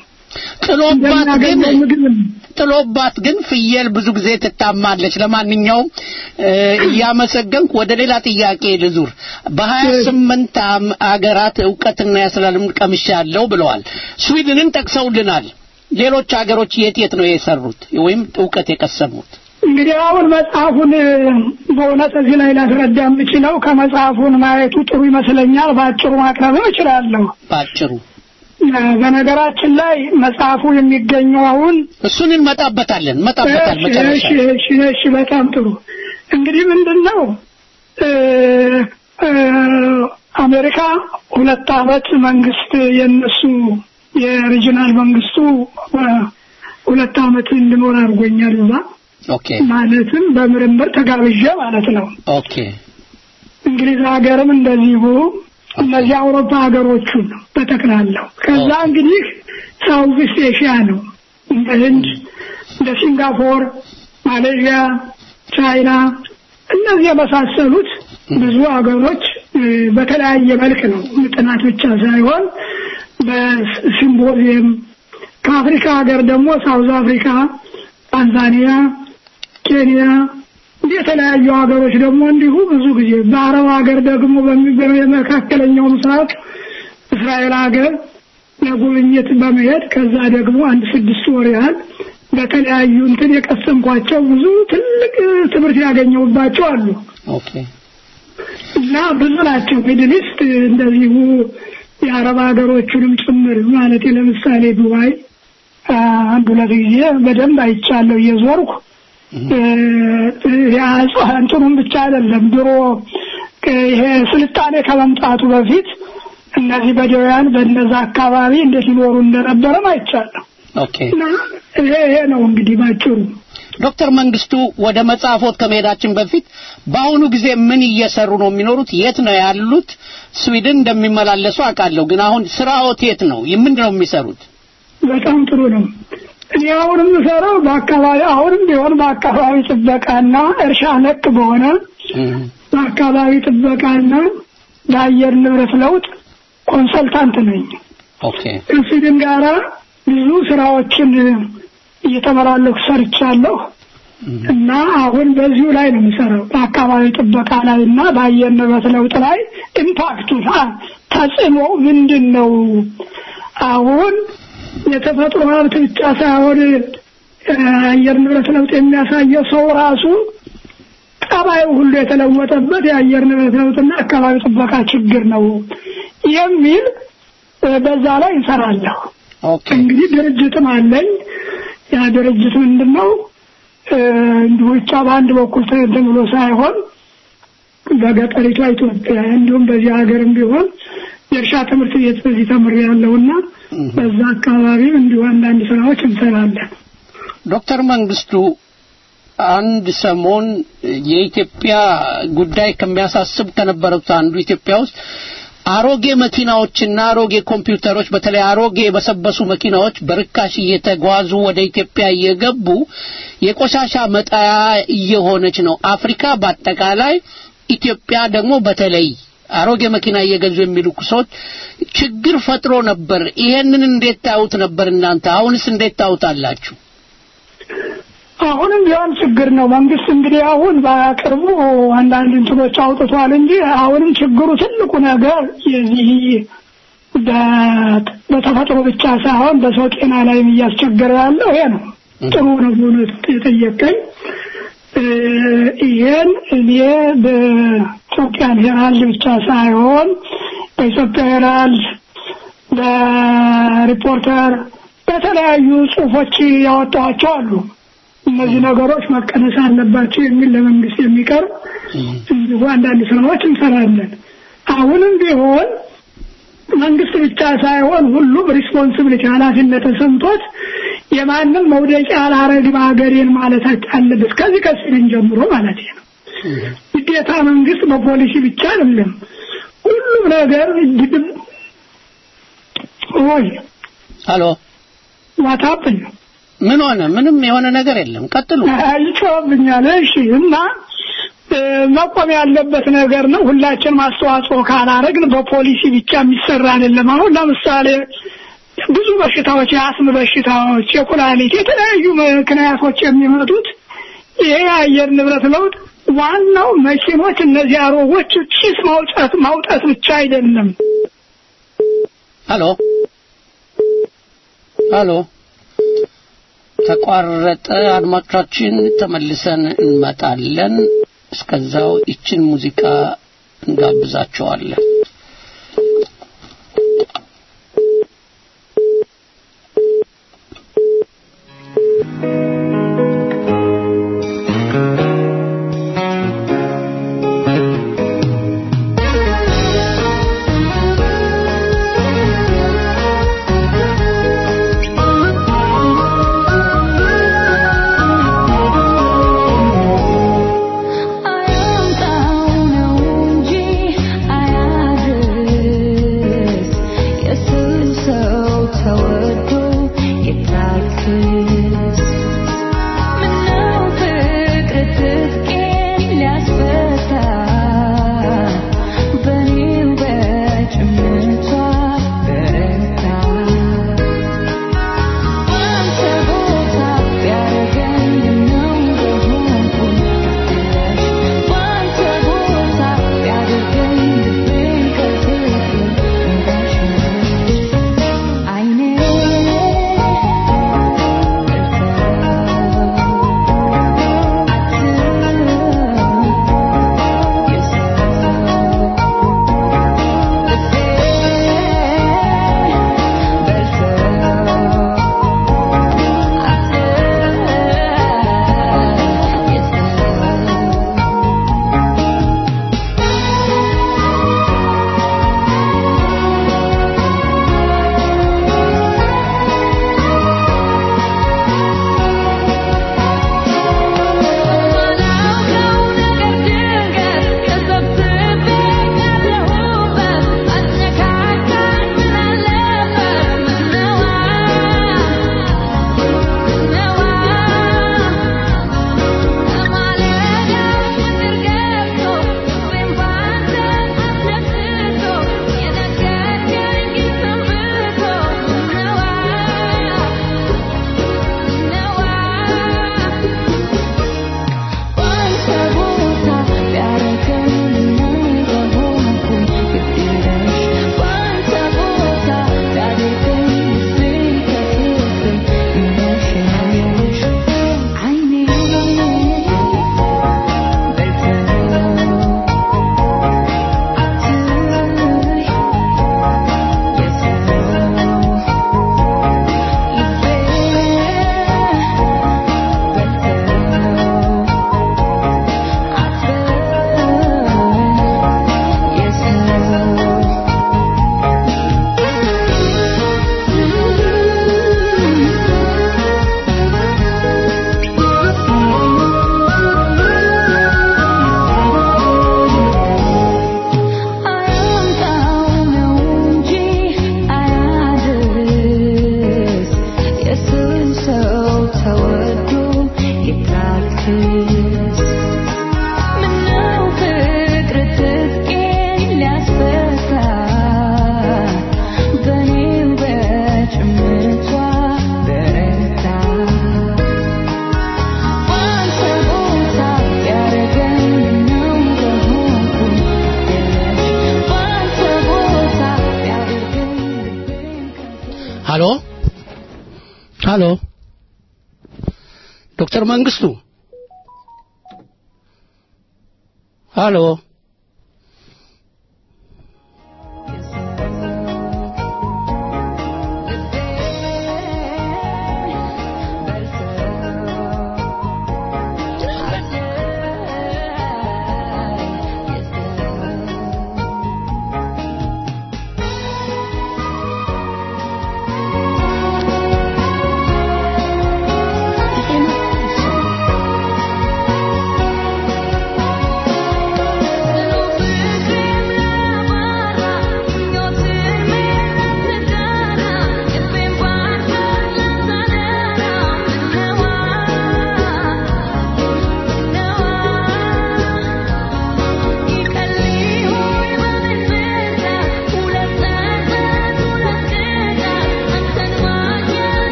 ጥሎባት ግን ፍየል ብዙ ጊዜ ትታማለች ለማንኛውም ያመሰገንኩ ወደ ሌላ ጥያቄ ልዙር በ28 አገራት ዕውቀትና ያስላልም ቀምሻለሁ ብለዋል ስዊድንን ጠቅሰውልናል ሌሎች ሀገሮች የት ነው የሰሩት ወይም ዕውቀት የቀሰሙት እንግዲህ አሁን መጽሐፉን በእውነት እዚህ ላይ ላስረዳ የምችለው ከመጽሐፉን ማየቱ ጥሩ ይመስለኛል ባጭሩ ማቅረብ እችላለሁ ባጭሩ በነገራችን ላይ መጽሐፉ የሚገኘው አሁን እሱን እንመጣበታለን መጨረሻ እሺ በጣም ጥሩ እንግዲህ ምንድነው አሜሪካ 2 አመት መንግስት የነሱ የሪጂናል መንግስቱ 2 አመት እንድኖር አድርጎኛል ኦኬ ማለትም በምርምር ተጋብዤ ማለት ነው ኦኬ እንግሊዝ ሀገርም እንደዚሁ እነዚህ አውሮፓ ሀገሮችን በተከላለው ከዛ እንግዲህ ሳውዝ ኤሽያ ነው እንደ ህንድ እንደ ሲንጋፖር ማሌዥያ ቻይና እነዚህ የመሳሰሉት ብዙ ሀገሮች በተለያየ መልክ ነው ጥናት ብቻ ሳይሆን በሲምቦዚየም ከአፍሪካ ሀገር ደግሞ ሳውዝ አፍሪካ ታንዛኒያ ኬንያ የተለያዩ ሀገሮች ደግሞ እንዲሁ ብዙ ጊዜ በአረብ ሀገር ደግሞ በመካከለኛው ምስራቅ እስራኤል ሀገር ለጉብኝት በመሄድ ከዛ ደግሞ 6 ወር ያህል በተለያዩ እንትን የቀሰምኳቸው ብዙ ትልቅ ትምህርት ያገኘሁባቸው አሉ ኦኬ እና ብዙ ናቸው ሚድል ኢስት እንደዚሁ የአረብ ሀገሮችንም ጭምር ማለት ለምሳሌ ዱባይ አንዱ ለጊዜ በደንብ አይቻለሁ የዞርኩ እንትኑም ብቻ አይደለም ድሮ ይሄ ስልጣኔ ከመምጣቱ በፊት እነዚህ በደውያን በእነዛ አካባቢ እንዴት ይኖሩ እንደነበረ አይቻለሁ ኦኬ ይሄ ነው እንግዲህ ባጭሩ ዶክተር መንግስቱ ወደ መጻፎት ከመሄዳችን በፊት በአሁኑ ጊዜ ምን እየሰሩ ነው የሚኖሩት የት ነው ያሉት ስዊድን እንደሚመላለሱ አውቃለሁ ግን አሁን ስራዎት የት ነው ምንድነው የሚሰሩት በጣም ጥሩ ነው እኔ አሁንም ሰራው በአካባቢ አሁንም ቢሆን በአካባቢ ጥበቃና እርሻ ነክ በሆነ በአካባቢ ጥበቃና በአየር ንብረት ለውጥ ኮንሰልታንት ነኝ ኦኬ ከስዊድን ጋራ ብዙ ስራዎችን እየተመላለኩ ሰርቻለሁ እና አሁን በዚሁ ላይ ነው የምሰራው በአካባቢ ጥበቃ ላይና በአየር ንብረት ለውጥ ላይ ኢምፓክቱ ተጽዕኖ ምንድነው አሁን የተፈጥሮ ሀብት ብቻ ሳይሆን አየር ንብረት ለውጥ የሚያሳየው ሰው ራሱ ጠባዩ ሁሉ የተለወጠበት የአየር ንብረት ለውጥና አካባቢ ጥበቃ ችግር ነው የሚል በዛ ላይ እንሰራለሁ ኦኬ እንግዲህ ድርጅትም አለኝ ያ ድርጅት ምንድነው እንዲሁ ብቻ በአንድ በኩል ተብሎ ሳይሆን በገጠሪቷ ኢትዮጵያ እንዲሁም በዚህ ሀገርም ቢሆን የእርሻ ትምህርት ቤት በዚህ ተምሬያለሁና በዛ አካባቢ እንዲሁ አንዳንድ ስራዎች እንሰራለን ዶክተር መንግስቱ አንድ ሰሞን የኢትዮጵያ ጉዳይ ከሚያሳስብ ከነበሩት አንዱ ኢትዮጵያ ውስጥ አሮጌ መኪናዎችና አሮጌ ኮምፒውተሮች በተለይ አሮጌ በሰበሱ መኪናዎች በርካሽ እየተጓዙ ወደ ኢትዮጵያ እየገቡ የቆሻሻ መጣያ እየሆነች ነው አፍሪካ በአጠቃላይ ኢትዮጵያ ደግሞ በተለይ አሮጌ መኪና እየገዙ የሚልኩ ሰዎች ችግር ፈጥሮ ነበር ይሄንን እንዴት ታውት ነበር እናንተ አሁንስ እንዴት ታውታላችሁ አሁንም ቢሆን ችግር ነው መንግስት እንግዲህ አሁን ባቀርቡ አንዳንድ እንትኖች አውጥቷል እንጂ አሁንም ችግሩ ትልቁ ነገር የዚህ በተፈጥሮ ብቻ ሳይሆን በሰው ጤና ላይ እያስቸገረ ያለው ይሄ ነው ጥሩ ነው ብሎ የጠየቀኝ ይሄን እኔ በኢትዮጵያ ሄራልድ ብቻ ሳይሆን በኢትዮጵያ ሄራልድ በሪፖርተር በተለያዩ ጽሁፎች ያወጣቸው አሉ እነዚህ ነገሮች መቀነስ አለባቸው የሚል ለመንግስት የሚቀርብ እንዲሁ አንዳንድ ስራዎች እንሰራለን አሁንም ቢሆን መንግስት ብቻ ሳይሆን ሁሉም ሪስፖንሲቢሊቲ ኃላፊነት ተሰምቶት የማንም መውደቂያ አላረግም ሀገሬን ማለት አለበት ከዚህ ከሲልን ጀምሮ ማለት ነው ግዴታ መንግስት በፖሊሲ ብቻ አይደለም ሁሉም ነገር ግድም ኦይ አሎ ዋታፕን ምን ሆነ ምንም የሆነ ነገር የለም ቀጥሉ አይቾብኛል እሺ እና መቆም ያለበት ነገር ነው ሁላችንም አስተዋጽኦ ካላረግን በፖሊሲ ብቻ የሚሰራ አይደለም አሁን ለምሳሌ ብዙ በሽታዎች የአስም በሽታዎች የኩላሊት የተለያዩ ምክንያቶች የሚመጡት ይሄ አየር ንብረት ለውጥ ዋናው መኪኖች እነዚህ አሮዎች ጭስ ማውጣት ብቻ አይደለም አሎ ተቋረጠ አድማጮቻችን ተመልሰን እንመጣለን እስከዛው እቺን ሙዚቃ እንጋብዛቸዋለን ሃሎ ዶክተር መንግስቱ ሃሎ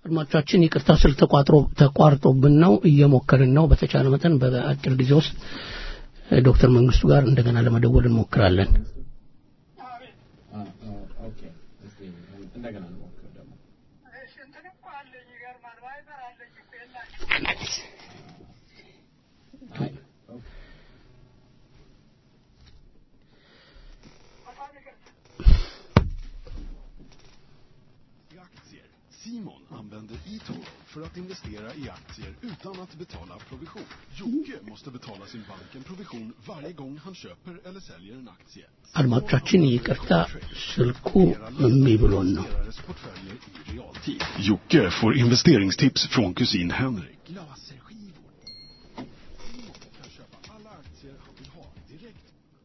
አድማጮቻችን ይቅርታ ስለ ተቋርጦብን ነው እየሞከርን ነው በተቻለ መጠን በአጭር ጊዜ ውስጥ ዶክተር መንግስቱ ጋር እንደገና ለመደወል እንሞክራለን ኦኬ እስቲ እንደገና እንሞክር ደግሞ እሺ እንትን እኮ አለኝ ይገርማል ቫይበር አለኝ እኮ Simon använder eToro för att investera i aktier utan att betala provision. Jocke måste betala sin bank en provision varje gång han köper eller säljer en aktie. አድማጮቻችን ይቅርታ ስልኩ የሚብሎን ነው Jocke får investeringstips från kusin Henrik. Laserskivor. Simon kan köpa alla aktier han vill ha direkt.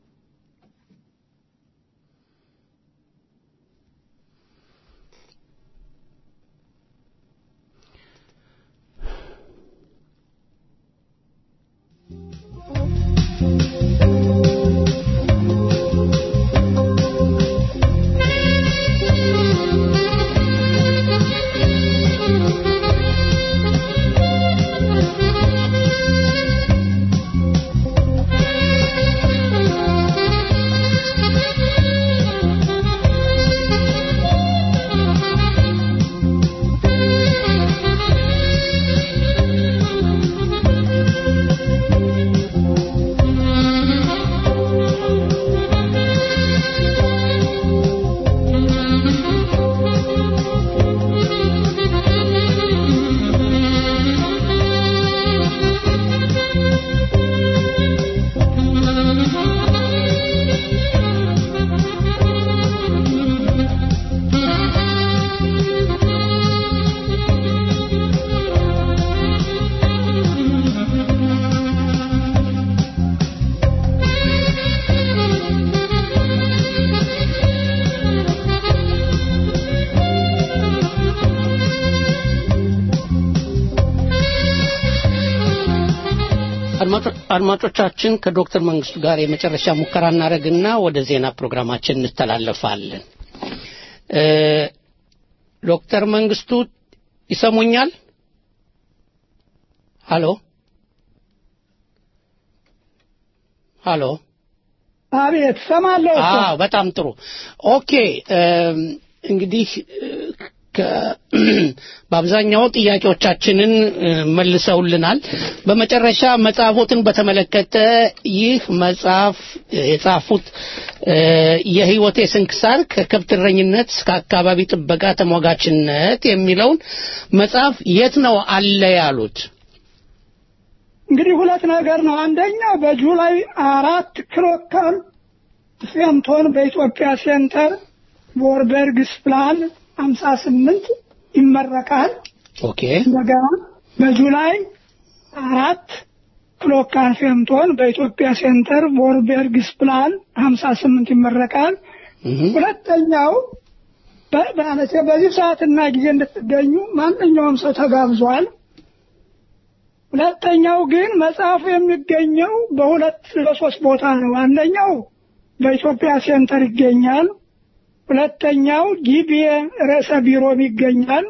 አድማጮቻችን ከዶክተር መንግስቱ ጋር የመጨረሻ ሙከራ እናደርግና ወደ ዜና ፕሮግራማችን እንተላለፋለን ዶክተር መንግስቱ ይሰሙኛል ሃሎ አቤት ሰማለሁ በጣም ጥሩ ኦኬ እንግዲህ በአብዛኛው ጥያቄዎቻችንን መልሰውልናል በመጨረሻ መጽሐፎትን በተመለከተ ይህ መጽሐፍ የጻፉት የህይወቴ ስንክሳር ከከብትረኝነት እስከ አካባቢ ጥበቃ ተሟጋችነት የሚለውን መጽሐፍ የት ነው አለ ያሉት እንግዲህ ሁለት ነገር ነው አንደኛው በጁላይ 4 ክሮካል ሴንቶን በኢትዮጵያ ሴንተር ቦርበርግስ ፕላን 58 ይመረቃል ኦኬ እንደገና በጁላይ 4 ክሎካል ሴንቶን በኢትዮጵያ ሴንተር ቦርበርግስ ፕላን 58 ይመረቃል ሁለተኛው በዚህ ሰዓትና ጊዜ እንድትገኙ ማንኛውም ሰው ተጋብዟል ሁለተኛው ግን መጽሐፉ የሚገኘው በሶስት ቦታ ነው አንደኛው በኢትዮጵያ ሴንተር ይገኛል ሁለተኛው ጊቤ ርዕሰ ቢሮ ይገኛል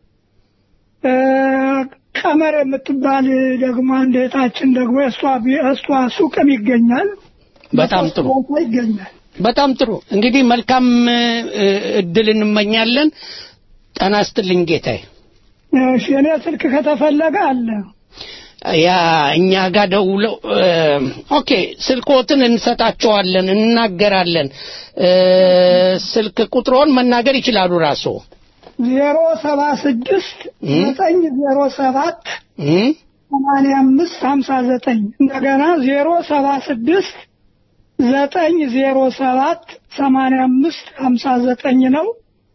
ቀመር የምትባል ደግሞ አንዴታችን ደግሞ እሷ ሱቅም ይገኛል በጣም ጥሩ እንግዲህ መልካም እድል እንመኛለን ጤና ይስጥልኝ ጌታዬ እሺ እኔ ስልክ ከተፈለገ አለ ያ እኛ ጋር ደውለው ኦኬ ስልኮትን እንሰጣቸዋለን እናገራለን ስልክ ቁጥሩን መናገር ይችላሉ ራሱ 076 907 8559 እንደገና 076 907 8559 ነው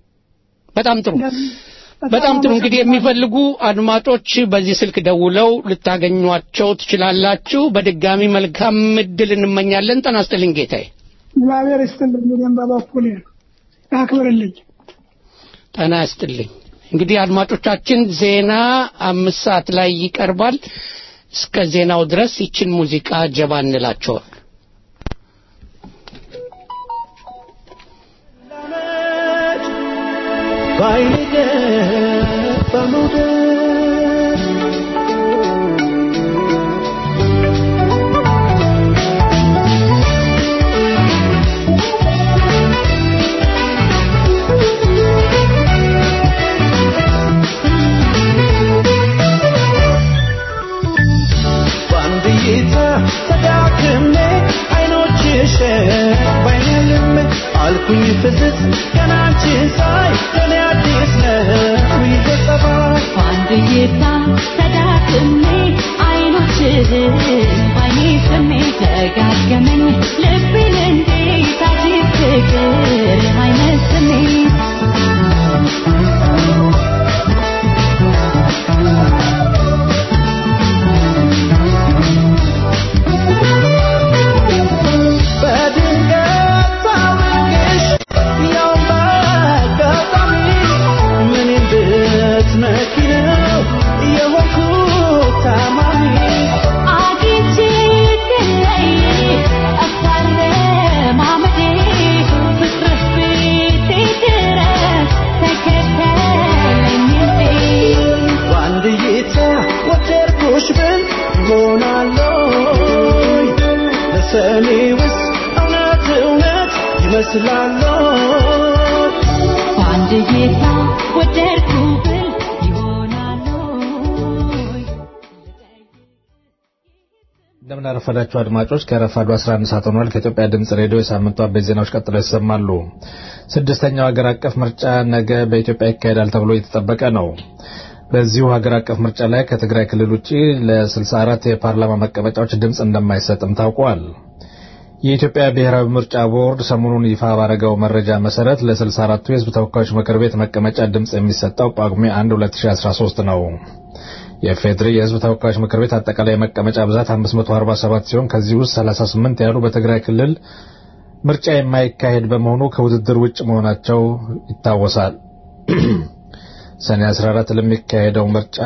በጣም ጥሩ እንግዲህ የሚፈልጉ አድማጮች በዚህ ስልክ ደውለው ልታገኙአቸው ትችላላችሁ በድጋሚ መልካም እድል እንመኛለን ጤና ይስጥልኝ ጌታዬ እግዚአብሔር ይስጥልኝ በበኩሌ አክብርልኝ ጤና ይስጥልኝ እንግዲህ አድማጮቻችን ዜና 5 ሰዓት ላይ ይቀርባል እስከ ዜናው ድረስ ይችን ሙዚቃ ጀባ እንላቸዋል ባይኔ በሙሉ ሁኝ ፍስስ ቀናችን ሳይ ለኔ አዲስ ነው ይዘጸባይ አንድ ይታ ተዳክሜ አይኖችህን ባይኔ ስሜ ደጋገመኝ ልቤን እንዴት አዲስ ፍቅር አይነት ስሜት እንደምን አረፈዳችሁ አድማጮች ከረፋዱ 11 ሰዓት ሆኗል ከኢትዮጵያ ድምጽ ሬዲዮ የሳምንቱ አበይት ዜናዎች ቀጥለው ይሰማሉ ስድስተኛው ሀገር አቀፍ ምርጫ ነገ በኢትዮጵያ ይካሄዳል ተብሎ እየተጠበቀ ነው በዚሁ ሀገር አቀፍ ምርጫ ላይ ከትግራይ ክልል ውጪ ለ64 የፓርላማ መቀመጫዎች ድምጽ እንደማይሰጥም ታውቋል የኢትዮጵያ ብሔራዊ ምርጫ ቦርድ ሰሞኑን ይፋ ባደረገው መረጃ መሰረት ለ64ቱ የሕዝብ ተወካዮች ምክር ቤት መቀመጫ ድምጽ የሚሰጠው ጳጉሜ 1 2013 ነው የፌድሪ የሕዝብ ተወካዮች ምክር ቤት አጠቃላይ መቀመጫ ብዛት 547 ሲሆን ከዚህ ውስጥ 38 ያሉ በትግራይ ክልል ምርጫ የማይካሄድ በመሆኑ ከውድድር ውጭ መሆናቸው ይታወሳል ሰኔ 14 ለሚካሄደው ምርጫ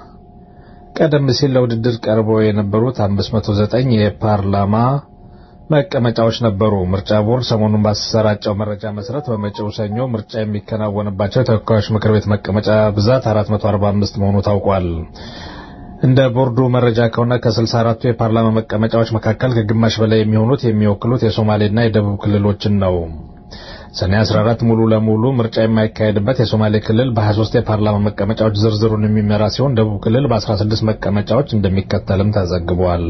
ቀደም ሲል ለውድድር ቀርበው የነበሩት 509 የፓርላማ መቀመጫዎች ነበሩ ምርጫ ቦርድ ሰሞኑን ባሰራጨው መረጃ መሰረት በመጪው ሰኞ ምርጫ የሚከናወንባቸው ተወካዮች ምክር ቤት መቀመጫ ብዛት 445 መሆኑ ታውቋል እንደ ቦርዱ መረጃ ከሆነ ከ64ቱ የፓርላማ መቀመጫዎች መካከል ከግማሽ በላይ የሚሆኑት የሚወክሉት የሶማሌና የደቡብ ክልሎችን ነው ሰኔ 14 ሙሉ ለሙሉ ምርጫ የማይካሄድበት የሶማሌ ክልል በ23 የፓርላማ መቀመጫዎች ዝርዝሩን የሚመራ ሲሆን ደቡብ ክልል በ16 መቀመጫዎች እንደሚከተልም ተዘግቧል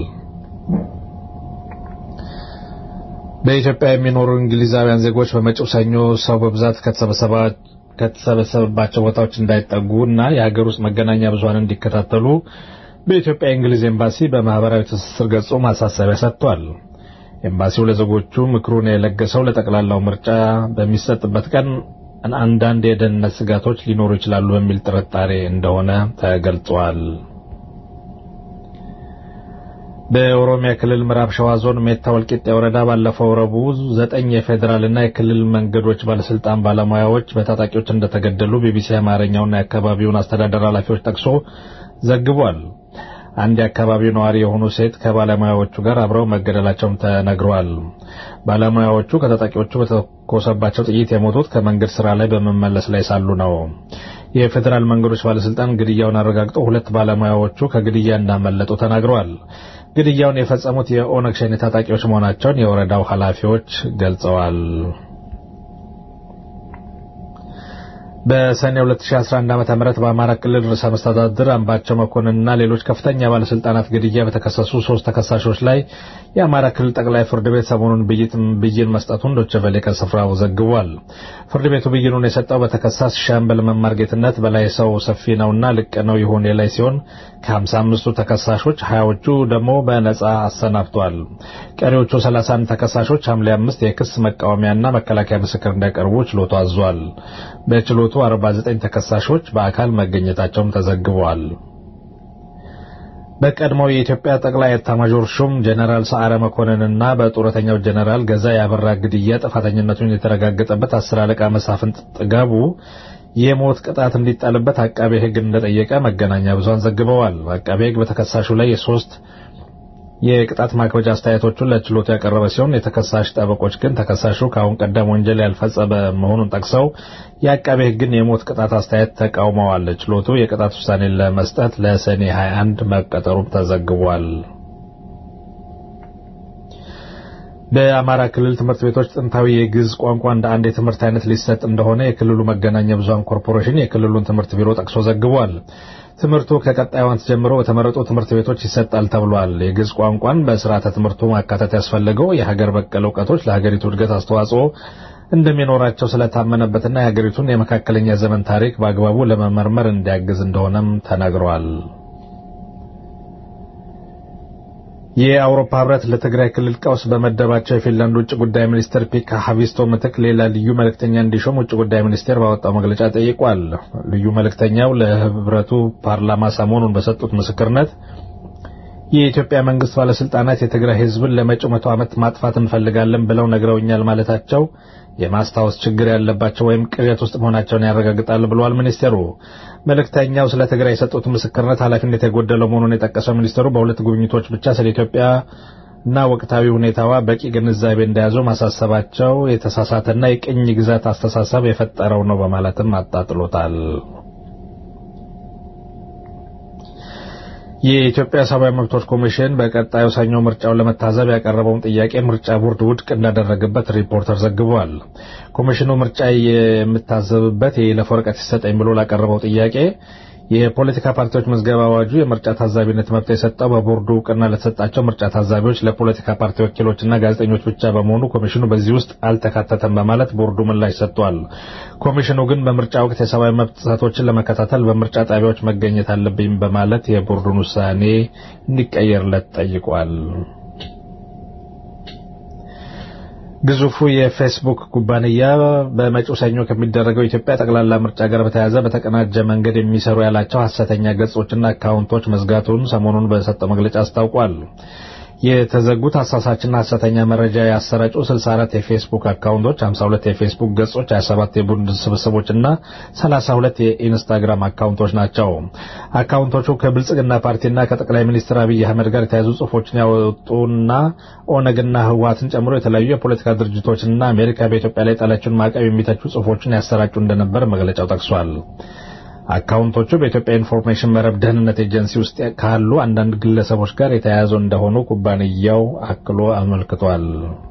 በኢትዮጵያ የሚኖሩ እንግሊዛውያን ዜጎች በመጪው ሰኞ ሰው በብዛት ከተሰበሰበባቸው ቦታዎች እንዳይጠጉና የሀገር ውስጥ መገናኛ ብዙሃን እንዲከታተሉ በኢትዮጵያ የእንግሊዝ ኤምባሲ በማህበራዊ ትስስር ገጹ ማሳሰቢያ ሰጥቷል ኤምባሲው ለዜጎቹ ምክሩን የለገሰው ለጠቅላላው ምርጫ በሚሰጥበት ቀን አንዳንድ የደህንነት ስጋቶች ሊኖሩ ይችላሉ በሚል ጥርጣሬ እንደሆነ ተገልጿል በኦሮሚያ ክልል ምዕራብ ሸዋ ዞን ሜታ ወልቂጤ ወረዳ ባለፈው ረቡዕ 9 የፌደራልና የክልል መንገዶች ባለስልጣን ባለሙያዎች በታጣቂዎች እንደተገደሉ ቢቢሲ አማርኛውና የአካባቢውን አስተዳደር ኃላፊዎች ጠቅሶ ዘግቧል አንድ የአካባቢው ነዋሪ የሆኑ ሴት ከባለሙያዎቹ ጋር አብረው መገደላቸውም ተነግሯል ባለሙያዎቹ ከታጣቂዎቹ በተኮሰባቸው ጥይት የሞቱት ከመንገድ ስራ ላይ በመመለስ ላይ ሳሉ ነው የፌደራል መንገዶች ባለስልጣን ግድያውን አረጋግጠው ሁለት ባለሙያዎቹ ከግድያ እንዳመለጡ ተናግረዋል ግድያውን የፈጸሙት የኦነግ ሸኔ ታጣቂዎች መሆናቸውን የወረዳው ኃላፊዎች ገልጸዋል በሰኔ 2011 ዓ.ም በአማራ ክልል ርዕሰ መስተዳድር አምባቸው መኮንንና ሌሎች ከፍተኛ ባለስልጣናት ግድያ በተከሰሱ 3 ተከሳሾች ላይ የአማራ ክልል ጠቅላይ ፍርድ ቤት ሰሞኑን ብይን መስጠቱን ዶይቼ ቬለ ከስፍራው ዘግቧል ፍርድ ቤቱ ብይኑን የሰጠው በተከሳሽ ሻምበል መማር ጌትነት በላይ ሰው ሰፊ ነውና ልቅ ነው ይሁን የላይ ሲሆን ከ55ቱ ተከሳሾች 20ዎቹ ደግሞ በነጻ አሰናብቷል ቀሪዎቹ 31 ተከሳሾች ሐምሌ 5 የክስ መቃወሚያና መከላከያ ምስክር እንዳይቀርቡ ችሎቱ አዟል በችሎቱ 49 ተከሳሾች በአካል መገኘታቸውም ተዘግቧል በቀድሞው የኢትዮጵያ ጠቅላይ ኤታማዦር ሹም ጀነራል ሰዓረ መኮንንና በጡረተኛው ጀነራል ገዛ ያበራ ግድያ ጥፋተኝነቱን የተረጋገጠበት 10 አለቃ መሳፍንት ጥጋቡ የሞት ቅጣት እንዲጣልበት አቃቤ ሕግ እንደጠየቀ መገናኛ ብዙሃን ዘግበዋል አቃቤ ሕግ በተከሳሹ ላይ የሶስት የቅጣት ማክበጃ አስተያየቶቹን ለችሎቱ ያቀረበ ሲሆን የተከሳሽ ጠበቆች ግን ተከሳሹ ከአሁን ቀደም ወንጀል ያልፈጸመ መሆኑን ጠቅሰው የአቃቤ ሕግን የሞት ቅጣት አስተያየት ተቃውመዋል ችሎቱ የቅጣት ውሳኔ ለመስጠት ለሰኔ 21 መቀጠሩም ተዘግቧል በአማራ ክልል ትምህርት ቤቶች ጥንታዊ የግዕዝ ቋንቋ እንደ አንድ የትምህርት አይነት ሊሰጥ እንደሆነ የክልሉ መገናኛ ብዙሃን ኮርፖሬሽን የክልሉን ትምህርት ቢሮ ጠቅሶ ዘግቧል ትምህርቱ ከቀጣዩ ዓመት ጀምሮ በተመረጡ ትምህርት ቤቶች ይሰጣል ተብሏል የግዕዝ ቋንቋን በስርዓተ ትምህርቱ ማካተት ያስፈልገው የሀገር በቀል ዕውቀቶች ለሀገሪቱ እድገት አስተዋጽኦ እንደሚኖራቸው ስለታመነበትና የሀገሪቱን የመካከለኛ ዘመን ታሪክ በአግባቡ ለመመርመር እንዲያግዝ እንደሆነም ተናግረዋል። የአውሮፓ ህብረት ለትግራይ ክልል ቀውስ በመደባቸው የፊንላንድ ውጭ ጉዳይ ሚኒስትር ፒካ ሃቪስቶ ምትክ ሌላ ልዩ መልእክተኛ እንዲሾም ውጭ ጉዳይ ሚኒስቴር ባወጣው መግለጫ ጠይቋል። ልዩ መልእክተኛው ለህብረቱ ፓርላማ ሰሞኑን በሰጡት ምስክርነት የኢትዮጵያ መንግስት ባለስልጣናት የትግራይ ህዝብን ለመጪው 100 ዓመት ማጥፋት እንፈልጋለን ብለው ነግረውኛል ማለታቸው የማስታወስ ችግር ያለባቸው ወይም ቅዠት ውስጥ መሆናቸውን ያረጋግጣል ብለዋል ሚኒስቴሩ። መልእክተኛው ስለ ትግራይ የሰጡት ምስክርነት ኃላፊነት የጎደለው መሆኑን የጠቀሰው ሚኒስቴሩ በሁለት ጉብኝቶች ብቻ ስለ ኢትዮጵያ እና ወቅታዊ ሁኔታዋ በቂ ግንዛቤ እንደያዙ ማሳሰባቸው የተሳሳተና የቅኝ ግዛት አስተሳሰብ የፈጠረው ነው በማለትም አጣጥሎታል። የኢትዮጵያ ሰብአዊ መብቶች ኮሚሽን በቀጣዩ ሰኞ ምርጫውን ለመታዘብ ያቀረበውን ጥያቄ ምርጫ ቦርድ ውድቅ እንዳደረገበት ሪፖርተር ዘግቧል። ኮሚሽኑ ምርጫ የምታዘብበት የይለፍ ወረቀት ይሰጠኝ ብሎ ላቀረበው ጥያቄ የፖለቲካ ፓርቲዎች ምዝገባ አዋጁ የምርጫ ታዛቢነት መብት የሰጠው በቦርዱ እውቅና ለተሰጣቸው ምርጫ ታዛቢዎች፣ ለፖለቲካ ፓርቲ ወኪሎችና ጋዜጠኞች ብቻ በመሆኑ ኮሚሽኑ በዚህ ውስጥ አልተካተተም በማለት ቦርዱ ምላሽ ሰጥቷል። ኮሚሽኑ ግን በምርጫ ወቅት የሰብአዊ መብት ጥሰቶችን ለመከታተል በምርጫ ጣቢያዎች መገኘት አለብኝ በማለት የቦርዱን ውሳኔ እንዲቀየርለት ጠይቋል። ግዙፉ የፌስቡክ ኩባንያ በመጪው ሰኞ ከሚደረገው የኢትዮጵያ ጠቅላላ ምርጫ ጋር በተያያዘ በተቀናጀ መንገድ የሚሰሩ ያላቸው ሐሰተኛ ገጾችና አካውንቶች መዝጋቱን ሰሞኑን በሰጠው መግለጫ አስታውቋል። የተዘጉት አሳሳችና ሐሰተኛ መረጃ ያሰራጩ 64 የፌስቡክ አካውንቶች፣ 52 የፌስቡክ ገጾች፣ 27 የቡድን ስብስቦችና 32 የኢንስታግራም አካውንቶች ናቸው። አካውንቶቹ ከብልጽግና ፓርቲና ከጠቅላይ ሚኒስትር አብይ አህመድ ጋር የተያዙ ጽሑፎችን ያወጡና ኦነግና ህወሓትን ጨምሮ የተለያዩ የፖለቲካ ድርጅቶችና አሜሪካ በኢትዮጵያ ላይ ጣለችውን ማዕቀብ የሚተቹ ጽሑፎችን ያሰራጩ እንደነበር መግለጫው ጠቅሷል። አካውንቶቹ በኢትዮጵያ ኢንፎርሜሽን መረብ ደህንነት ኤጀንሲ ውስጥ ካሉ አንዳንድ ግለሰቦች ጋር የተያያዙ እንደሆኑ ኩባንያው አክሎ አመልክቷል።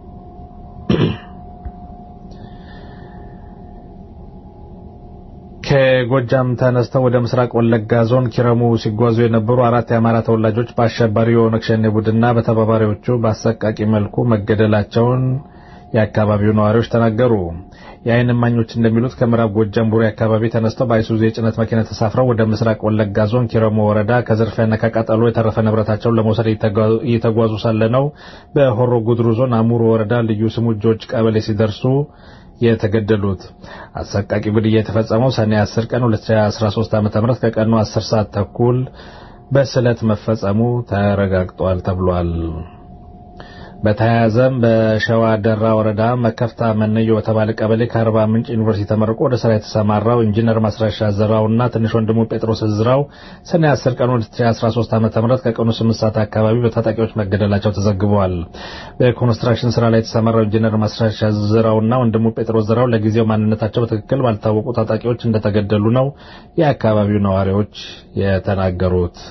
ከጎጃም ተነስተው ወደ ምስራቅ ወለጋ ዞን ኪረሙ ሲጓዙ የነበሩ 4 የአማራ ተወላጆች በአሸባሪው የኦነግ ሸኔ ቡድንና በተባባሪዎቹ በአሰቃቂ መልኩ መገደላቸውን የአካባቢው ነዋሪዎች ተናገሩ። የዓይን እማኞች እንደሚሉት ከምዕራብ ጎጃም ቡሬ አካባቢ ተነስተው በአይሱዙ የጭነት መኪና ተሳፍረው ወደ ምስራቅ ወለጋ ዞን ኪረሙ ወረዳ ከዝርፊያና ከቃጠሎ የተረፈ ንብረታቸውን ለመውሰድ እየተጓዙ ሳለ ነው በሆሮ ጉድሩ ዞን አሙሩ ወረዳ ልዩ ስሙ ጆጅ ቀበሌ ሲደርሱ የተገደሉት። አሰቃቂ ግድያ የተፈጸመው ሰኔ 10 ቀን 2013 ዓ.ም ከቀኑ 10 ሰዓት ተኩል በስለት መፈጸሙ ተረጋግጧል ተብሏል። በተያያዘም በሸዋ ደራ ወረዳ መከፍታ መንዮ በተባለ ቀበሌ ከአርባ ምንጭ ዩኒቨርሲቲ ተመርቆ ወደ ስራ የተሰማራው ኢንጂነር ማስረሻ ዘራውና ትንሽ ወንድሙ ጴጥሮስ ዝራው ሰኔ 10 ቀን 2013 ዓ.ም ከቀኑ 8 ሰዓት አካባቢ በታጣቂዎች መገደላቸው ተዘግቧል። በኮንስትራክሽን ስራ ላይ የተሰማራው ኢንጂነር ማስረሻ ዘራውና ወንድሙ ጴጥሮስ ዝራው ለጊዜው ማንነታቸው በትክክል ባልታወቁ ታጣቂዎች እንደተገደሉ ነው የአካባቢው ነዋሪዎች የተናገሩት።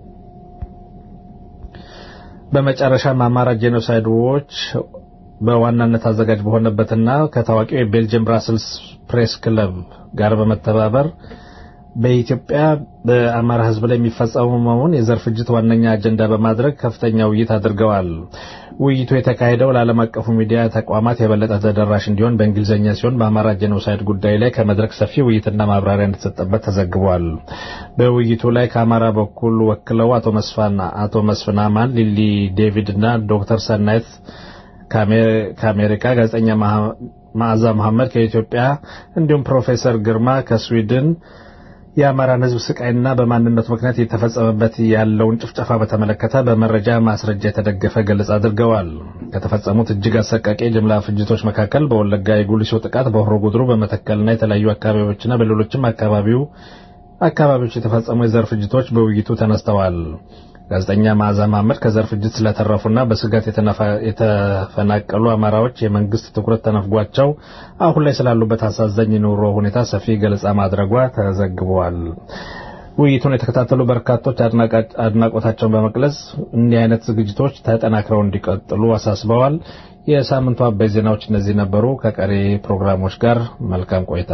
በመጨረሻም አማራ ጄኖሳይድ ዎች በዋናነት አዘጋጅ በሆነበትና ከታዋቂው የቤልጅየም ብራስልስ ፕሬስ ክለብ ጋር በመተባበር በኢትዮጵያ በአማራ ሕዝብ ላይ የሚፈጸመውን የዘር ፍጅት ዋነኛ አጀንዳ በማድረግ ከፍተኛ ውይይት አድርገዋል። ውይይቱ የተካሄደው ለዓለም አቀፉ ሚዲያ ተቋማት የበለጠ ተደራሽ እንዲሆን በእንግሊዝኛ ሲሆን በአማራ ጄኖሳይድ ጉዳይ ላይ ከመድረክ ሰፊ ውይይትና ማብራሪያ እንደተሰጠበት ተዘግቧል። በውይይቱ ላይ ከአማራ በኩል ወክለው አቶ መስፍን አማን፣ ሊሊ ዴቪድ እና ዶክተር ሰናይት ከአሜሪካ፣ ጋዜጠኛ መዓዛ መሐመድ ከኢትዮጵያ እንዲሁም ፕሮፌሰር ግርማ ከስዊድን የአማራን ሕዝብ ስቃይና በማንነቱ ምክንያት የተፈጸመበት ያለውን ጭፍጨፋ በተመለከተ በመረጃ ማስረጃ የተደገፈ ገለጻ አድርገዋል። ከተፈጸሙት እጅግ አሰቃቂ ጅምላ ፍጅቶች መካከል በወለጋ የጉሊሶ ጥቃት፣ በሆሮ ጉድሩ፣ በመተከልና የተለያዩ አካባቢዎችና በሌሎችም አካባቢዎች የተፈጸሙ የዘር ፍጅቶች በውይይቱ ተነስተዋል። ጋዜጠኛ መዓዛ መሐመድ ከዘር ፍጅት ስለተረፉና በስጋት የተፈናቀሉ አማራዎች የመንግስት ትኩረት ተነፍጓቸው አሁን ላይ ስላሉበት አሳዛኝ ኑሮ ሁኔታ ሰፊ ገለጻ ማድረጓ ተዘግቧል። ውይይቱን የተከታተሉ በርካቶች አድናቆታቸውን በመግለጽ እንዲህ አይነት ዝግጅቶች ተጠናክረው እንዲቀጥሉ አሳስበዋል። የሳምንቱ አበይት ዜናዎች እነዚህ ነበሩ። ከቀሪ ፕሮግራሞች ጋር መልካም ቆይታ።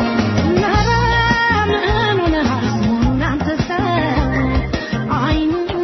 I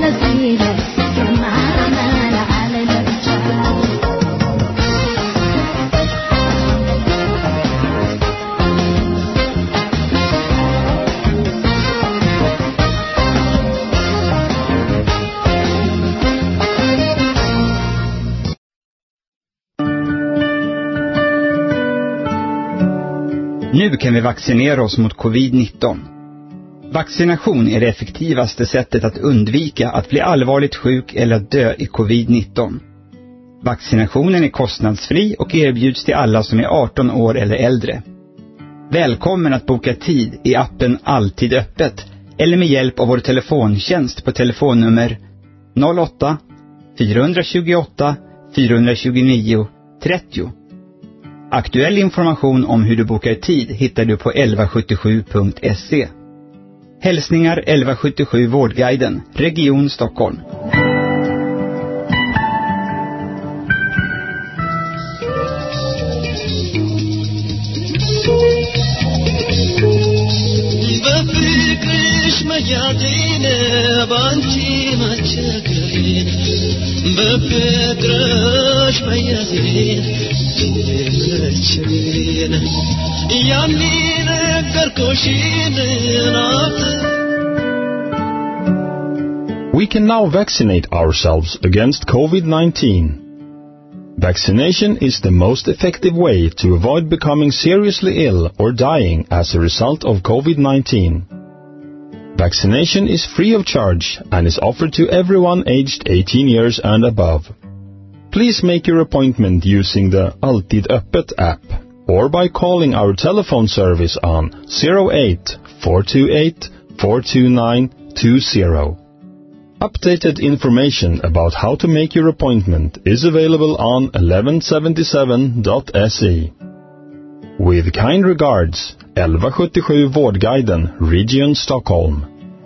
Nu kan vi vaccinera oss mot covid-19. Vaccination är det effektivaste sättet att undvika att bli allvarligt sjuk eller att dö i covid-19. Vaccinationen är kostnadsfri och erbjuds till alla som är 18 år eller äldre. Välkommen att boka tid i appen Alltid öppet eller med hjälp av vår telefontjänst på telefonnummer 08 428 429 30. Aktuell information om hur du bokar tid hittar du på 1177.se. Hälsningar 1177 Vårdguiden, Region Stockholm. We can now vaccinate ourselves against COVID-19. Vaccination is the most effective way to avoid becoming seriously ill or dying as a result of COVID-19. Vaccination is free of charge and is offered to everyone aged 18 years and above. Please make your appointment using the Alltid Öppet app or by calling our telephone service on 08 428 429 20. Updated information about how to make your appointment is available on 1177.se. With kind regards, 1177 Vårdguiden, Region Stockholm.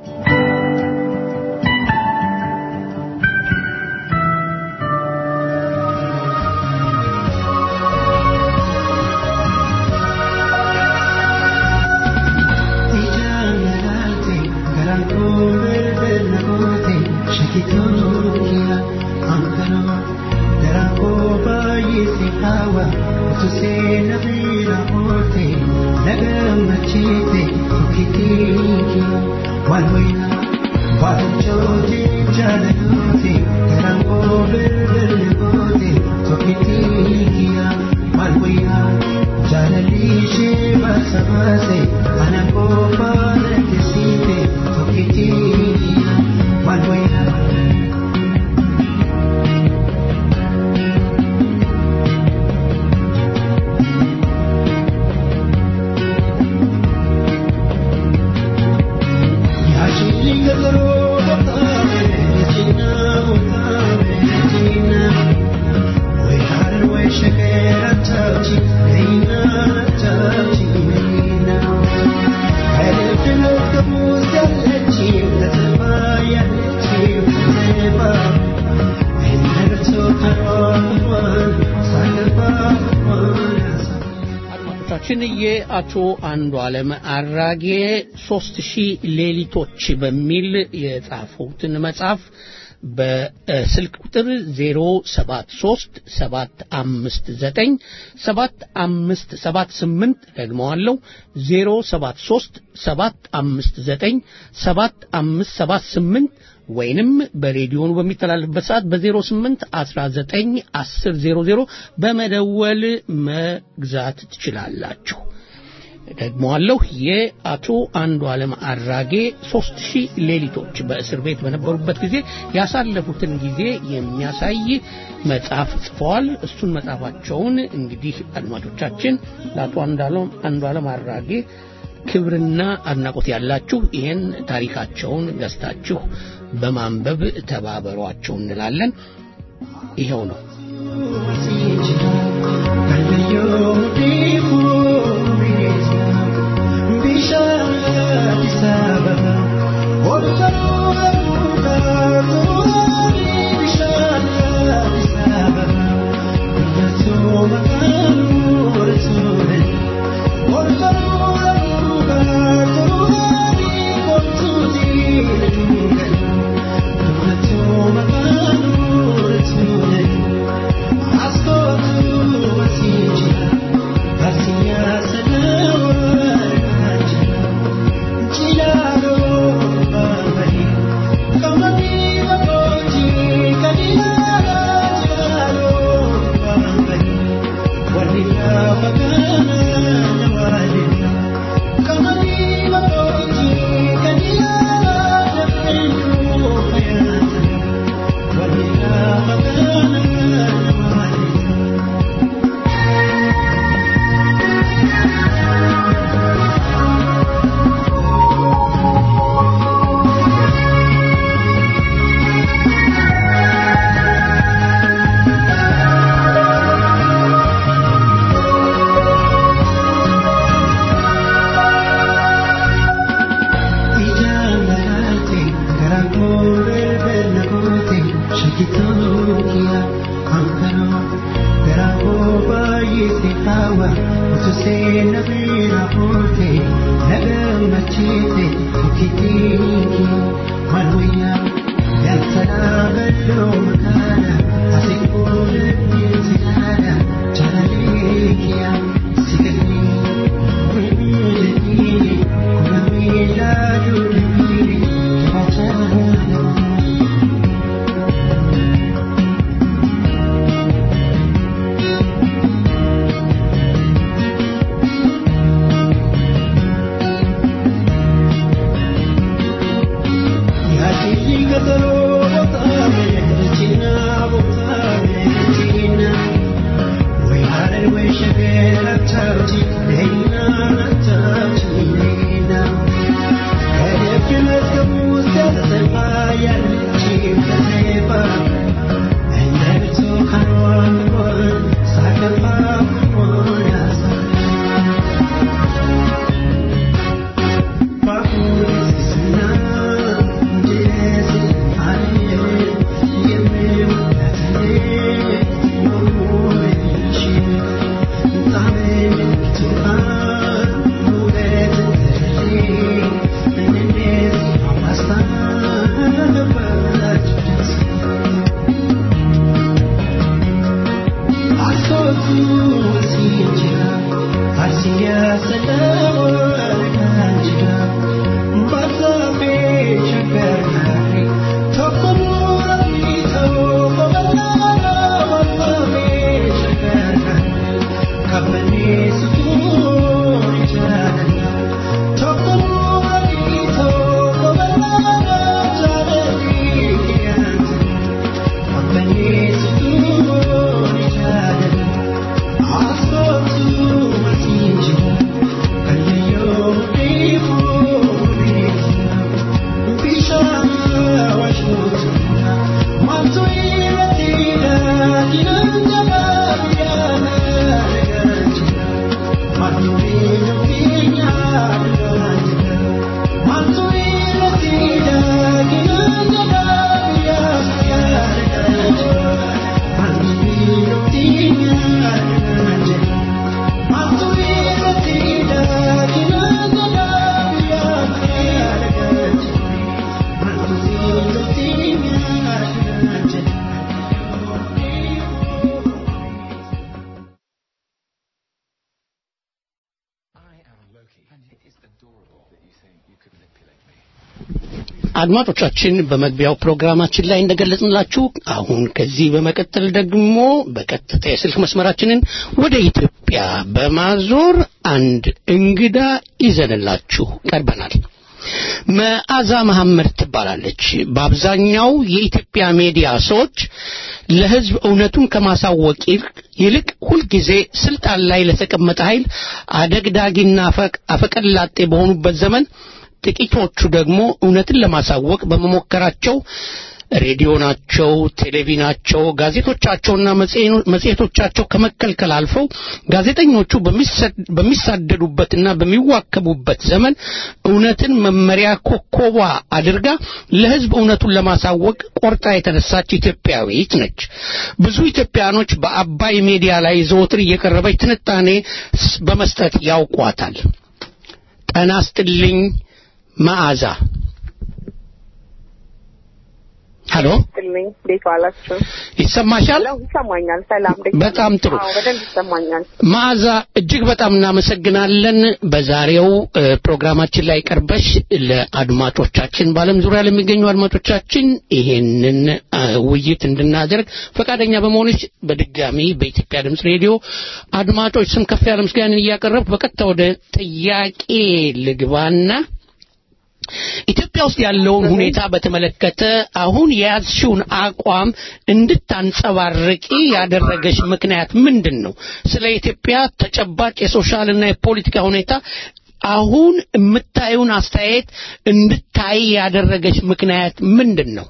አቶ አንዱ ዓለም አራጌ 3000 ሌሊቶች በሚል የጻፉትን መጽሐፍ በስልክ ቁጥር 07375975778 ደግመዋለሁ 07375975778 ወይንም በሬዲዮኑ በሚተላለፍበት ሰዓት በ08 19 10 00 በመደወል መግዛት ትችላላችሁ። ደግሞአለሁ የአቶ አንዱ ዓለም አራጌ 3000 ሌሊቶች በእስር ቤት በነበሩበት ጊዜ ያሳለፉትን ጊዜ የሚያሳይ መጽሐፍ ጽፈዋል። እሱን መጽሐፋቸውን እንግዲህ አድማጮቻችን ለአቶ አንዱ ዓለም አራጌ ክብርና አድናቆት ያላችሁ ይሄን ታሪካቸውን ገዝታችሁ በማንበብ ተባበሯቸው እንላለን። ይሄው ነው። አድማጮቻችን በመግቢያው ፕሮግራማችን ላይ እንደገለጽንላችሁ አሁን ከዚህ በመቀጠል ደግሞ በቀጥታ የስልክ መስመራችንን ወደ ኢትዮጵያ በማዞር አንድ እንግዳ ይዘንላችሁ ቀርበናል። መዓዛ መሐመድ ትባላለች። በአብዛኛው የኢትዮጵያ ሚዲያ ሰዎች ለህዝብ እውነቱን ከማሳወቅ ይልቅ ሁልጊዜ ስልጣን ላይ ለተቀመጠ ኃይል አደግዳጊና አፈቀላጤ በሆኑበት ዘመን ጥቂቶቹ ደግሞ እውነትን ለማሳወቅ በመሞከራቸው ሬዲዮናቸው፣ ቴሌቪዥናቸው፣ ጋዜጦቻቸውና መጽሔቶቻቸው ከመከልከል አልፈው ጋዜጠኞቹ በሚሳደዱበትና በሚዋከቡበት ዘመን እውነትን መመሪያ ኮከቧ አድርጋ ለህዝብ እውነቱን ለማሳወቅ ቆርጣ የተነሳች ኢትዮጵያዊት ነች። ብዙ ኢትዮጵያኖች በአባይ ሚዲያ ላይ ዘወትር እየቀረበች ትንታኔ በመስጠት ያውቋታል። ጤና ይስጥልኝ መዓዛ። ሄሎ ትልኝ ቤት ዋላችሁ? ይሰማሻል? ይሰማኛል። ሰላም ደግ በጣም ጥሩ። በደንብ ይሰማኛል። መዓዛ እጅግ በጣም እናመሰግናለን። በዛሬው ፕሮግራማችን ላይ ቀርበሽ ለአድማጮቻችን ባለም ዙሪያ ለሚገኙ አድማጮቻችን ይሄንን ውይይት እንድናደርግ ፈቃደኛ በመሆንሽ በድጋሚ በኢትዮጵያ ድምጽ ሬዲዮ አድማጮች ስም ከፍ ያለ ምስጋና እያቀረብኩ በቀጥታ ወደ ጥያቄ ልግባና ኢትዮጵያ ውስጥ ያለውን ሁኔታ በተመለከተ አሁን የያዝሽውን አቋም እንድታንጸባርቂ ያደረገሽ ምክንያት ምንድነው? ስለ ኢትዮጵያ ተጨባጭ የሶሻልና የፖለቲካ ሁኔታ አሁን የምታዩን አስተያየት እንድታይ ያደረገሽ ምክንያት ምንድነው?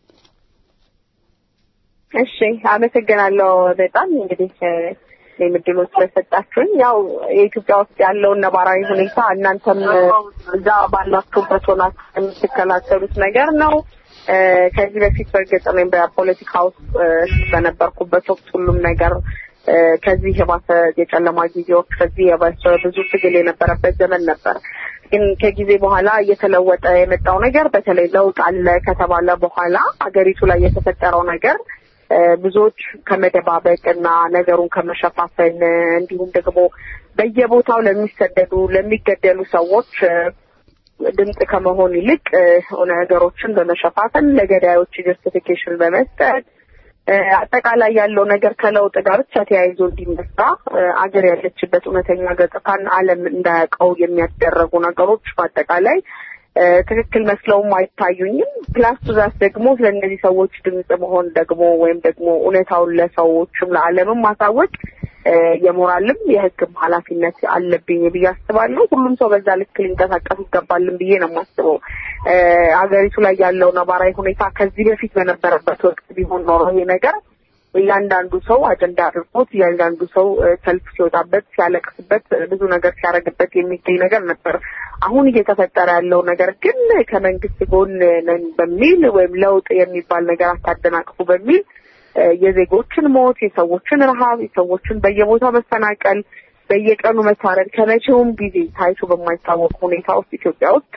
እሺ አመሰግናለሁ በጣም እንግዲህ ለምድሎች ስለሰጣችሁኝ። ያው የኢትዮጵያ ውስጥ ያለውን ነባራዊ ሁኔታ እናንተም እዛ ባላችሁበት ሆናችሁ የምትከታተሉት ነገር ነው። ከዚህ በፊት በርግጥ ነው በፖለቲካ ውስጥ በነበርኩበት ወቅት ሁሉም ነገር ከዚህ የባሰ የጨለማ ጊዜዎች ከዚህ የባሰ ብዙ ትግል የነበረበት ዘመን ነበር። ግን ከጊዜ በኋላ እየተለወጠ የመጣው ነገር በተለይ ለውጥ አለ ከተባለ በኋላ አገሪቱ ላይ የተፈጠረው ነገር ብዙዎች ከመደባበቅና ነገሩን ከመሸፋፈን እንዲሁም ደግሞ በየቦታው ለሚሰደዱ ለሚገደሉ ሰዎች ድምጽ ከመሆን ይልቅ ነገሮችን በመሸፋፈን ለገዳዮች ጀስቲፊኬሽን በመስጠት አጠቃላይ ያለው ነገር ከለውጥ ጋር ብቻ ተያይዞ እንዲመጣ አገር ያለችበት እውነተኛ ገጽታን ዓለም እንዳያውቀው የሚያደርጉ ነገሮች በአጠቃላይ ትክክል መስለውም አይታዩኝም ፕላስ ዛስ ደግሞ ስለነዚህ ሰዎች ድምጽ መሆን ደግሞ ወይም ደግሞ እውነታውን ለሰዎችም ለዓለምም ማሳወቅ የሞራልም የሕግም ኃላፊነት አለብኝ ብዬ አስባለሁ ሁሉም ሰው በዛ ልክ ሊንቀሳቀስ ይገባልም ብዬ ነው የማስበው አገሪቱ ላይ ያለው ነባራዊ ሁኔታ ከዚህ በፊት በነበረበት ወቅት ቢሆን ኖሮ ይሄ ነገር እያንዳንዱ ሰው አጀንዳ አድርጎት እያንዳንዱ ሰው ሰልፍ ሲወጣበት ሲያለቅስበት ብዙ ነገር ሲያረግበት የሚገኝ ነገር ነበር አሁን እየተፈጠረ ያለው ነገር ግን ከመንግስት ጎን ነን በሚል ወይም ለውጥ የሚባል ነገር አታደናቅፉ በሚል የዜጎችን ሞት የሰዎችን ረሃብ የሰዎችን በየቦታው መፈናቀል በየቀኑ መታረድ ከመቼውም ጊዜ ታይቶ በማይታወቅ ሁኔታ ውስጥ ኢትዮጵያ ውስጥ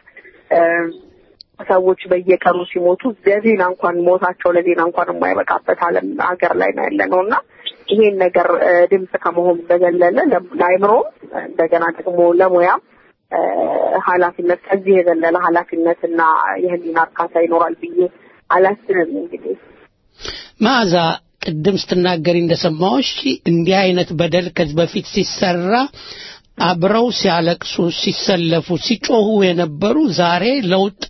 ሰዎች በየቀኑ ሲሞቱ ለዜና እንኳን ሞታቸው ለዜና እንኳን የማይበቃበት ዓለም ሀገር ላይ ነው ያለነውና ይሄን ነገር ድምጽ ከመሆን በዘለለ ለአይምሮ እንደገና ደግሞ ለሙያ ኃላፊነት ከዚህ የዘለለ ኃላፊነትና የህሊና እርካታ ይኖራል ብዬ አላስብም እንግዲህ ማዛ ቅድም ስትናገሪ እንደሰማሁሽ እንዲህ አይነት በደል ከዚህ በፊት ሲሰራ አብረው ሲያለቅሱ ሲሰለፉ ሲጮሁ የነበሩ ዛሬ ለውጥ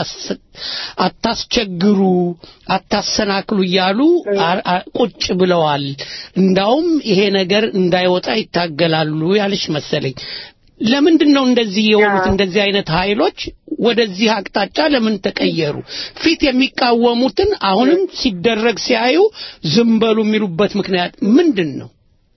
አታስቸግሩ አታሰናክሉ ይያሉ ቁጭ ብለዋል እንዳውም ይሄ ነገር እንዳይወጣ ይታገላሉ ያልሽ መሰለኝ ለምንድነው እንደዚህ የሆኑት እንደዚህ አይነት ኃይሎች ወደዚህ አቅጣጫ ለምን ተቀየሩ ፊት የሚቃወሙትን አሁንም ሲደረግ ሲያዩ ዝም በሉ የሚሉበት ምክንያት ምንድነው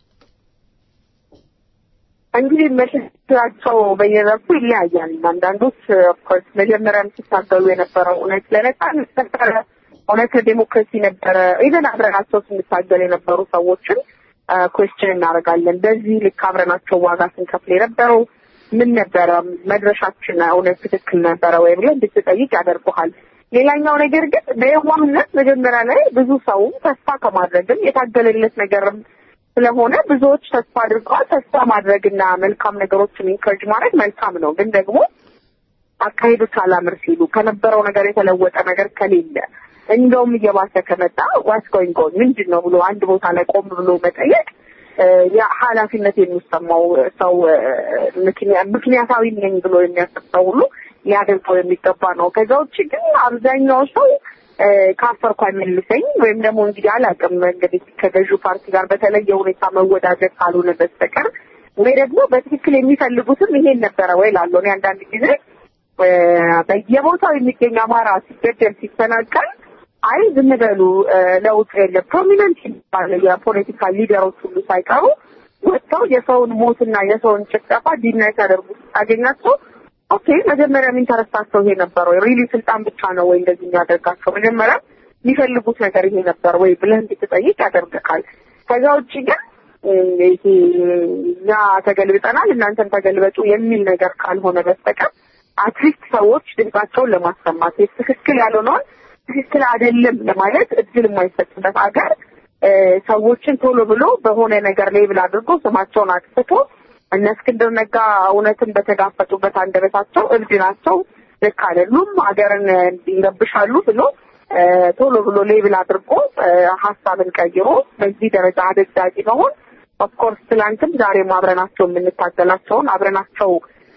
እንግዲህ መሸታቸው በየዘርፉ ይለያያል አንዳንዶች ኦፍ ኮርስ መጀመሪያም ሲታገሉ የነበረው እውነት ለነጻነት ነበረ እውነት ለዲሞክራሲ ነበረ ኢቨን አብረናቸው ስንታገል የነበሩ ሰዎችን ኩዌስቸን እናደርጋለን በዚህ ልክ አብረናቸው ዋጋ ስንከፍል የነበረው ምን ነበረ መድረሻችን እውነት ትክክል ነበረ ወይ ብለን እንድትጠይቅ ያደርጉሃል ሌላኛው ነገር ግን በየዋህነት መጀመሪያ ላይ ብዙ ሰው ተስፋ ከማድረግም የታገለለት ነገርም ስለሆነ ብዙዎች ተስፋ አድርገዋል ተስፋ ማድረግና መልካም ነገሮችን ኢንከሬጅ ማድረግ መልካም ነው ግን ደግሞ አካሄዶች አላምር ሲሉ ከነበረው ነገር የተለወጠ ነገር ከሌለ እንደውም እየባሰ ከመጣ what's going on ምንድነው ብሎ አንድ ቦታ ላይ ቆም ብሎ መጠየቅ ያ ኃላፊነት የሚሰማው ሰው ምክንያታዊ ነኝ ብሎ የሚያስበው ሁሉ ሊያደርገው የሚገባ ነው ከዛው ግን አብዛኛው ሰው ካፈርኩ አይመልሰኝ ወይም ደግሞ እንግዲህ አላውቅም እንግዲህ ከገዢው ፓርቲ ጋር በተለየ ሁኔታ መወዳጀት ካልሆነ በስተቀር ወይ ደግሞ በትክክል የሚፈልጉትም ይሄን ነበረ ወይ ላለው ነው አንዳንድ ጊዜ በየቦታው የሚገኝ አማራ ሲገደል ሲፈናቀል አይ ዝም በሉ ለውጥ የለ ፕሮሚነንት የፖለቲካ ሊደሮች ሁሉ ሳይቀሩ ወጥተው የሰውን ሞትና የሰውን ጭፍጨፋ ዲናይ ያደርጉ አገኛቸው ኦኬ መጀመሪያ ምን ተረሳቸው ይሄ ነበር ወይ ሪሊ ስልጣን ብቻ ነው ወይ እንደዚህ የሚያደርጋቸው መጀመሪያ ሊፈልጉት ነገር ይሄ ነበር ወይ ብለህ እንድትጠይቅ ያደርጋል ከዛ ውጪ ግን ይሄ ያ ተገልብጠናል እናንተም ተገልበጡ የሚል ነገር ካልሆነ በስተቀር አትሊስት ሰዎች ድምጻቸውን ለማሰማት ትክክል ያልሆነውን ትክክል አይደለም ለማለት እድል የማይሰጥበት ሀገር ሰዎችን ቶሎ ብሎ በሆነ ነገር ላይ ብላ አድርጎ ስማቸውን አጥፍቶ እነ እስክንድር ነጋ እውነትን በተጋፈጡበት አንደበታቸው እብድ ናቸው ልክ አይደሉም ሀገርን ይረብሻሉ ብሎ ቶሎ ብሎ ሌብል አድርጎ ሐሳብን ቀይሮ በዚህ ደረጃ አደጋጅ መሆን ኦፍ ኮርስ ትላንትም ዛሬም አብረናቸው የምንታገላቸውን አብረናቸው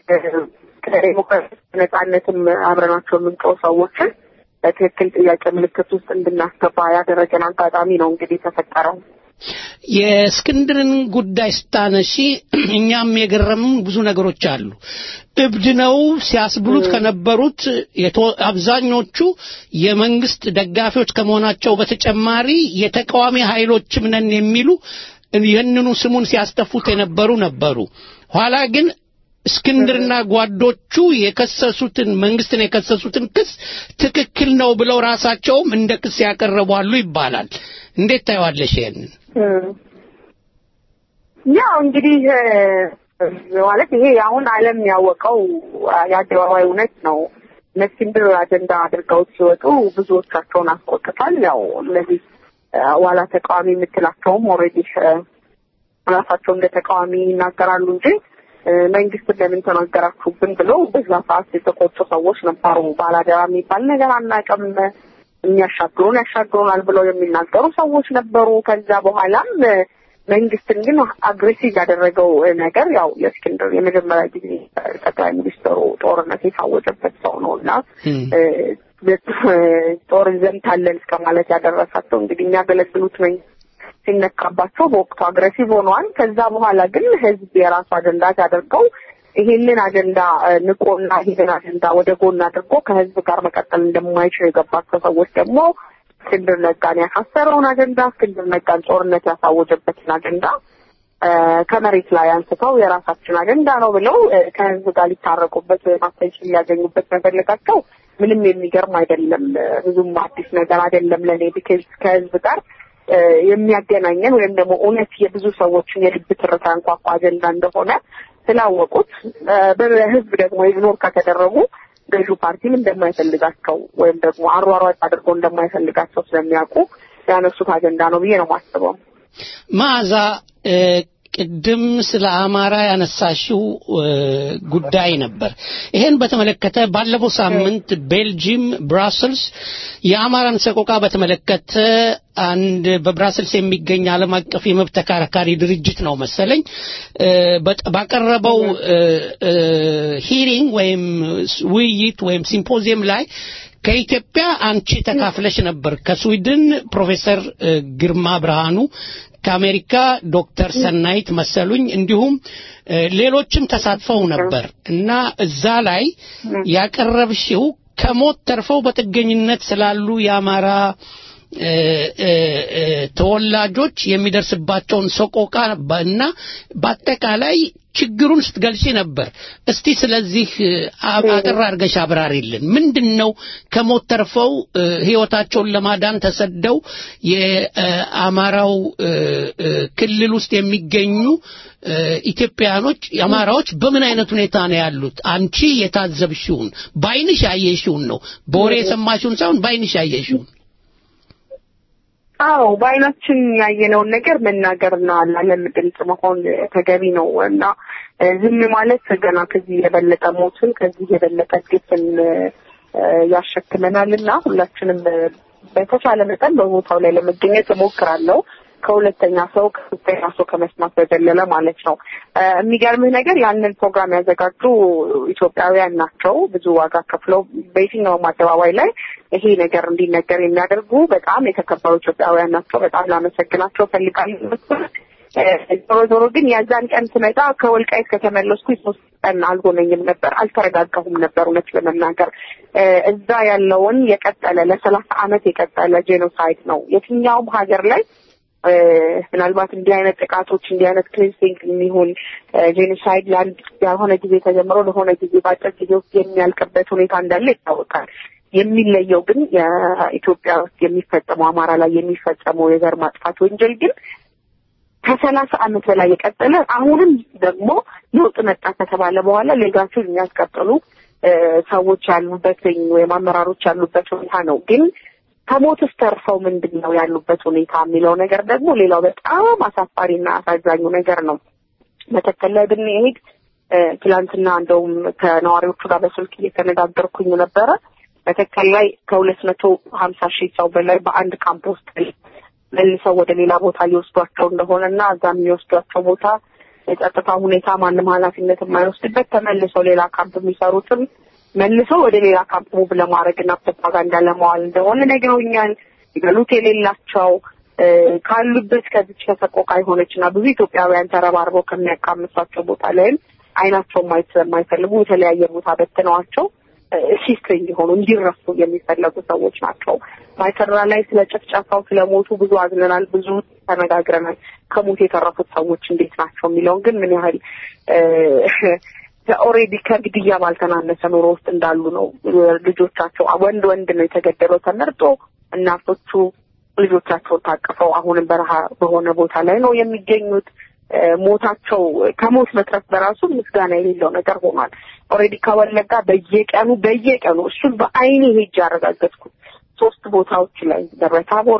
ከዲሞክራሲ ነጻነትም አብረናቸው የምንጮህ ሰዎችን በትክክል ጥያቄ ምልክት ውስጥ እንድናስገባ ያደረገን አጋጣሚ ነው እንግዲህ ተፈጠረው የእስክንድርን ጉዳይ ስታነሺ እኛም የገረምን ብዙ ነገሮች አሉ እብድ ነው ሲያስብሉት ከነበሩት አብዛኞቹ የመንግስት ደጋፊዎች ከመሆናቸው በተጨማሪ የተቃዋሚ ኃይሎችም ነን የሚሉ ይህንኑ ስሙን ሲያስተፉት የነበሩ ነበሩ ኋላ ግን እስክንድርና ጓዶቹ የከሰሱትን መንግስትን የከሰሱትን ክስ ትክክል ነው ብለው ራሳቸውም እንደ ክስ ያቀርባሉ ይባላል እንዴት ታይዋለሽ ይሄንን ያው እንግዲህ ማለት ይሄ አሁን ዓለም ያወቀው የአደባባይ እውነት ነው። መስኪንድር አጀንዳ አድርገው ሲወጡ ብዙዎቻቸውን አስቆጥቷል። ያው እነዚህ ዋላ ተቃዋሚ የምትላቸውም ኦልሬዲ ራሳቸው እንደ ተቃዋሚ ይናገራሉ እንጂ መንግስት ለምን ተናገራችሁብን ብለው በዛ ሰዓት የተቆጡ ሰዎች ነበሩ። ባላደራ የሚባል ነገር አናውቅም፣ ያሻግሩናል ብለው የሚናገሩ ሰዎች ነበሩ። ከዛ በኋላም መንግስትን ግን አግሬሲቭ ያደረገው ነገር ያው የእስክንድር የመጀመሪያ ጊዜ ጠቅላይ ሚኒስትሩ ጦርነት የታወጀበት ሰው ነውና ጦር ዘምታለን እስከማለት ያደረሳቸው እንግዲህ የሚያገለግሉት መንግስት ሲነካባቸው በወቅቱ አግሬሲቭ ሆነዋል። ከዛ በኋላ ግን ህዝብ የራሱ አጀንዳ ያደርገው ይሄንን አጀንዳ ንቆና ይሄንን አጀንዳ ወደ ጎን አድርጎ ከህዝብ ጋር መቀጠል እንደማይችል የገባቸው ሰዎች ደግሞ እስክንድር ነጋን ያሳሰረውን አጀንዳ እስክንድር ነጋን ጦርነት ያሳወጀበትን አጀንዳ ከመሬት ላይ አንስተው የራሳችን አጀንዳ ነው ብለው ከህዝብ ጋር ሊታረቁበት ማስተንሽን ሊያገኙበት መፈለጋቸው ምንም የሚገርም አይደለም። ብዙም አዲስ ነገር አይደለም ለኔ ቢካዝ ከህዝብ ጋር የሚያገናኘን ወይም ደግሞ እውነት የብዙ ሰዎችን የልብ ትርታ እንኳን አጀንዳ እንደሆነ ስላወቁት በህዝብ ደግሞ ኢግኖር ከተደረጉ ገዢ ፓርቲም እንደማይፈልጋቸው ወይም ደግሞ አሯሯጭ አድርጎ እንደማይፈልጋቸው ስለሚያውቁ ያነሱት አጀንዳ ነው ብዬ ነው የማስበው። ማዛ ቅድም ስለ አማራ ያነሳሽው ጉዳይ ነበር። ይሄን በተመለከተ ባለፈው ሳምንት ቤልጂየም ብራስልስ የአማራን ሰቆቃ በተመለከተ አንድ በብራስልስ የሚገኝ ዓለም አቀፍ የመብት ተከራካሪ ድርጅት ነው መሰለኝ ባቀረበው ሂሪንግ ወይም ውይይት ወይም ሲምፖዚየም ላይ ከኢትዮጵያ አንቺ ተካፍለሽ ነበር። ከስዊድን ፕሮፌሰር ግርማ ብርሃኑ፣ ከአሜሪካ ዶክተር ሰናይት መሰሉኝ እንዲሁም ሌሎችም ተሳትፈው ነበር እና እዛ ላይ ያቀረብሽው ከሞት ተርፈው በጥገኝነት ስላሉ የአማራ ተወላጆች የሚደርስባቸውን ሰቆቃ እና በአጠቃላይ ችግሩን ስትገልጪ ነበር። እስቲ ስለዚህ አጠር አድርገሽ አብራሪልን። ምንድነው ከሞት ተርፈው ህይወታቸውን ለማዳን ተሰደው የአማራው ክልል ውስጥ የሚገኙ ኢትዮጵያኖች አማራዎች በምን አይነት ሁኔታ ነው ያሉት? አንቺ የታዘብሽውን ባይንሽ ያየሽውን ነው፣ በወሬ የሰማሽውን ሳይሆን ባይንሽ ያየሽውን። አዎ ባይናችን ያየነውን ነገር መናገርና ለዓለም ድምጽ መሆን ተገቢ ነው እና ዝም ማለት ገና ከዚህ የበለጠ ሞትን ከዚህ የበለጠ ግፍን ያሸክመናልና ሁላችንም በተቻለ መጠን በቦታው ላይ ለመገኘት እሞክራለሁ። ከሁለተኛ ሰው ከሶስተኛ ሰው ከመስማት በዘለለ ማለት ነው። የሚገርምህ ነገር ያንን ፕሮግራም ያዘጋጁ ኢትዮጵያውያን ናቸው። ብዙ ዋጋ ከፍለው በየትኛውም አደባባይ ላይ ይሄ ነገር እንዲነገር የሚያደርጉ በጣም የተከበሩ ኢትዮጵያውያን ናቸው። በጣም ላመሰግናቸው ፈልጋለሁ። ዞሮ ግን ያዛን ቀን ስመጣ ከወልቃይት ከተመለስኩ 3 ቀን አልሆነኝም ነበር። አልተረጋጋሁም ነበር እውነት ለመናገር። እዛ ያለውን የቀጠለ ለ30 ዓመት የቀጠለ ጄኖሳይድ ነው። የትኛውም ሀገር ላይ ምናልባት እንዲህ አይነት ጥቃቶች እንዲህ አይነት ክሊንሲንግ የሚሆን ጄኖሳይድ ለአንድ ያልሆነ ጊዜ ተጀምሮ ለሆነ ጊዜ ባጭር ጊዜ ውስጥ የሚያልቅበት ሁኔታ እንዳለ ይታወቃል። የሚለየው ግን የኢትዮጵያ ውስጥ የሚፈጸመው አማራ ላይ የሚፈጸመው የዘር ማጥፋት ወንጀል ግን ከ30 ዓመት በላይ የቀጠለ አሁንም ደግሞ ለውጥ መጣ ከተባለ በኋላ ሌጋሲውን የሚያስቀጥሉ ሰዎች ያሉበት ወይም አመራሮች ያሉበት ሁኔታ ነው። ግን ከሞትስ ተርፈው ምንድነው ያሉበት ሁኔታ የሚለው ነገር ደግሞ ሌላው በጣም አሳፋሪና አሳዛኙ ነገር ነው። መተከል ላይ ብንሄድ ትላንትና እንደውም ከነዋሪዎቹ ጋር በስልክ እየተነጋገርኩኝ ነበረ። መተከል ላይ ከ250,000 ሰው በላይ በአንድ ካምፕ ውስጥ መልሰው ወደ ሌላ ቦታ ሊወስዷቸው እንደሆነና እዛም የሚወስዷቸው ቦታ የጸጥታ ሁኔታ ማንም ኃላፊነት የማይወስድበት ተመልሰው ሌላ ካምፕ የሚሰሩትም መልሰው ወደ ሌላ ካምፕ ሙቭ ለማድረግና ፕሮፓጋንዳ ለማዋል እንደሆነ ነገሩኛል። ይገሉት የሌላቸው ካሉበት ከዚህ ተሰቆቃ የሆነችና ብዙ ኢትዮጵያውያን ተረባርበው ከሚያቃምሷቸው ቦታ ላይም አይናቸው ማየት ስለማይፈልጉ የተለያየ ቦታ በትነዋቸው ሂስትሪ እንዲሆኑ እንዲረሱ የሚፈለጉ ሰዎች ናቸው። ማይሰራ ላይ ስለ ጭፍጨፋው ስለሞቱ ብዙ አዝነናል፣ ብዙ ተነጋግረናል። ከሞት የተረፉት ሰዎች እንዴት ናቸው የሚለውን ግን ምን ያህል ኦሬዲ ከግድያ ባልተናነሰ ኑሮ ውስጥ እንዳሉ ነው። ልጆቻቸው ወንድ ነው የተገደለው ተመርጦ፣ እናቶቹ ልጆቻቸው ታቅፈው አሁንም በረሃ በሆነ ቦታ ላይ ነው የሚገኙት። ሞታቸው ከሞት መትረፍ በራሱ ምስጋና የሌለው ነገር ሆኗል ኦሬዲ ከወለጋ በየቀኑ እሱን በአይኔ ሄጄ ያረጋገጥኩት 3 ቦታዎች ላይ ደብረታቦር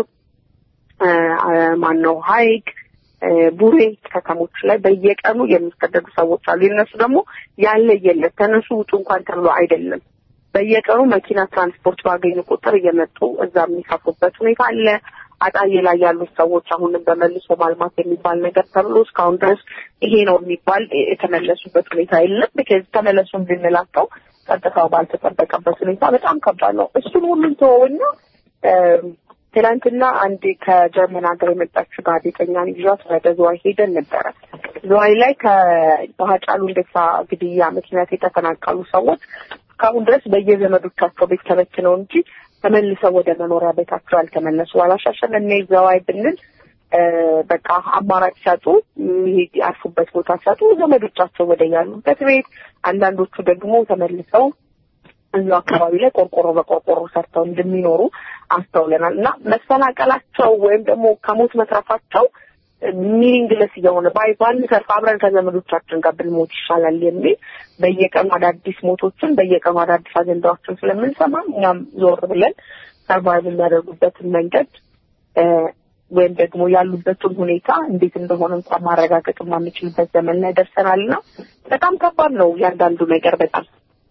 ማነው ሀይቅ ቡሬ ከተሞች ላይ በየቀኑ የሚሰደዱ ሰዎች አሉ እነሱ ደግሞ ያለ ተነሱ ውጡ እንኳን ተብሎ አይደለም በየቀኑ መኪና ትራንስፖርት ባገኙ ቁጥር እየመጡ እዛ የሚሳፉበት ሁኔታ አለ አጣዬ ላይ ያሉ ሰዎች አሁንም በመልሶ ማልማት የሚባል ነገር ተብሎ እስካሁን ድረስ ይሄ ነው የሚባል የተመለሱበት ሁኔታ የለም because ተመለሱም ብንላቸው ቀጥታው ባልተጠበቀበት ሁኔታ በጣም ከባድ ነው እሱን ሁሉ ተወውና ትላንትና አንድ ከጀርመን ሀገር የመጣች ጋዜጠኛ ልጅቷ ወደ ዝዋይ ሄደን ነበር ዝዋይ ላይ ከባህጫሉ እንደሳ ግድያ ምክንያት የተፈናቀሉ ሰዎች እስካሁን ድረስ በየዘመዶቻቸው ቤት ተበትነው እንጂ ተመልሰው ወደ መኖሪያ ቤታቸው አልተመለሱ አላሻሸን እነዚያው ብንል በቃ አማራጭ ሲያጡ ያርፉበት ቦታ ሲያጡ ዘመዶቻቸው ወደ ያሉበት ቤት አንዳንዶቹ ደግሞ ተመልሰው እዛው አካባቢ ላይ ቆርቆሮ በቆርቆሮ ሰርተው እንደሚኖሩ አስተውለናልና መፈናቀላቸው ወይም ደግሞ ከሞት መትረፋቸው ሚኒንግለስ የሆነ ባይባል ተርፋብረን ከዘመዶቻችን ጋር ብንሞት ይሻላል የሚል በየቀኑ አዳዲስ ሞቶችን በየቀኑ አዳዲስ አጀንዳዎችን ስለምንሰማ እኛም ዞር ብለን ሰርቫይቭ የሚያደርጉበት መንገድ ወይም ደግሞ ያሉበትን ሁኔታ እንዴት እንደሆነ እንኳን ማረጋገጥ የማንችልበት ዘመን ላይ ደርሰናልና በጣም ከባድ ነው ያንዳንዱ ነገር በጣም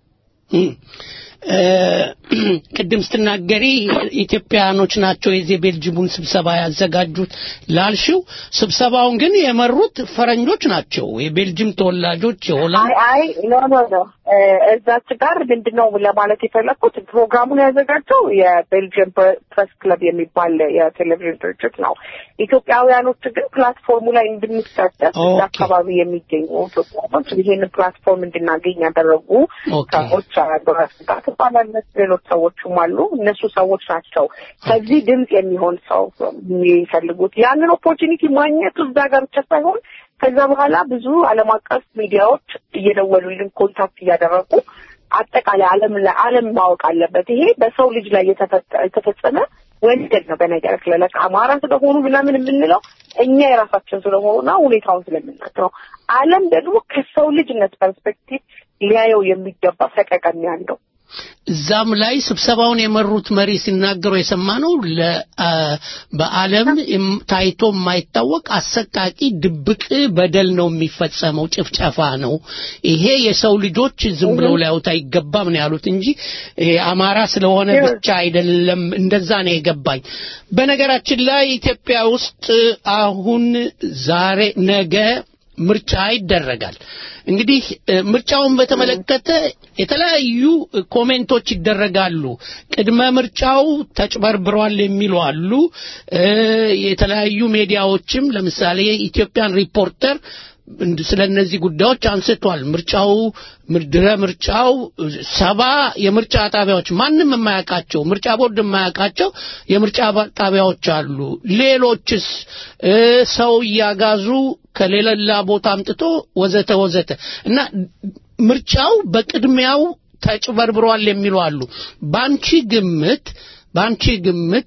ቅድም ስትናገሪ ኢትዮጵያኖች ናቸው የዚህ ቤልጂየሙን ስብሰባ ያዘጋጁት ላልሽው ስብሰባውን ግን የመሩት ፈረንጆች ናቸው የቤልጂየም ተወላጆች የሆላንድ አይ ኖ እዛች ጋር ምንድነው ለማለት የፈለኩት ፕሮግራሙን ያዘጋጀው የቤልጂየም ፕሬስ ክለብ የሚባል የቴሌቪዥን ድርጅት ነው ኢትዮጵያውያኖች ግን ፕላትፎርሙ ላይ እንድንሳተፍ አካባቢ የሚገኙ ኢትዮጵያኖች ይሄን ፕላትፎርም እንድናገኝ ያደረጉ ሰዎች አደረጉት ባላነት ሌሎች ሰዎችም አሉ እነሱ ሰዎች ናቸው ከዚህ ድምጽ የሚሆን ሰው የሚፈልጉት ያንን ኦፖርቹኒቲ ማግኘት እዛ ጋር ብቻ ሳይሆን ከዛ በኋላ ብዙ ዓለም አቀፍ ሚዲያዎች እየደወሉልን ኮንታክት እያደረጉ አጠቃላይ ዓለም ማወቅ አለበት ይሄ በሰው ልጅ ላይ የተፈጸመ ወንጀል ነው በነገር ላይ አማራ ስለሆኑ ምናምን የምንለው እኛ የራሳችን ስለሆነና ሁኔታውን ስለምናውቀው ዓለም ደግሞ ከሰው ልጅነት ፐርስፔክቲቭ ሊያየው የሚገባ ሰቀቀን ያለው እዛም ላይ ስብሰባውን የመሩት መሪ ሲናገሩ የሰማነው በዓለም ታይቶ የማይታወቅ አሰቃቂ ድብቅ በደል ነው የሚፈጸመው ጭፍጨፋ ነው ይሄ የሰው ልጆች ዝም ብለው ሊያዩት አይገባም ነው ያሉት እንጂ አማራ ስለሆነ ብቻ አይደለም እንደዛ ነው የገባኝ በነገራችን ላይ ኢትዮጵያ ውስጥ አሁን ዛሬ ነገ ምርጫ ይደረጋል እንግዲህ ምርጫውን በተመለከተ የተለያዩ ኮሜንቶች ይደረጋሉ ቅድመ ምርጫው ተጭበርብሯል የሚሉ አሉ የተለያዩ ሚዲያዎችም ለምሳሌ ኢትዮጵያን ሪፖርተር ስለነዚህ ጉዳዮች አንስቷል ምርጫው 70 የምርጫ ጣቢያዎች ማንንም የማያውቃቸው ምርጫ ቦርድ የማያውቃቸው የምርጫ ጣቢያዎች አሉ ሌሎችስ ሰው ያጋዙ ከሌላ ቦታ አምጥቶ ወዘተ እና ምርጫው በቅድሚያው ተጭበርብሯል የሚሉ አሉ ባንቺ ግምት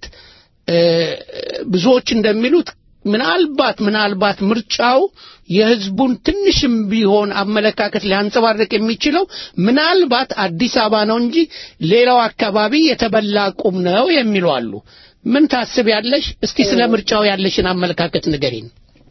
ብዙዎች እንደሚሉት ምናልባት ምርጫው የህዝቡን ትንሽም ቢሆን አመለካከት ሊያንጸባርቅ የሚችለው ምናልባት አዲስ አበባ ነው እንጂ ሌላው አካባቢ የተበላ ቁም ነው የሚሉ አሉ ምን ታስቢያለሽ እስቲ ስለ ምርጫው ያለሽን አመለካከት ንገሪን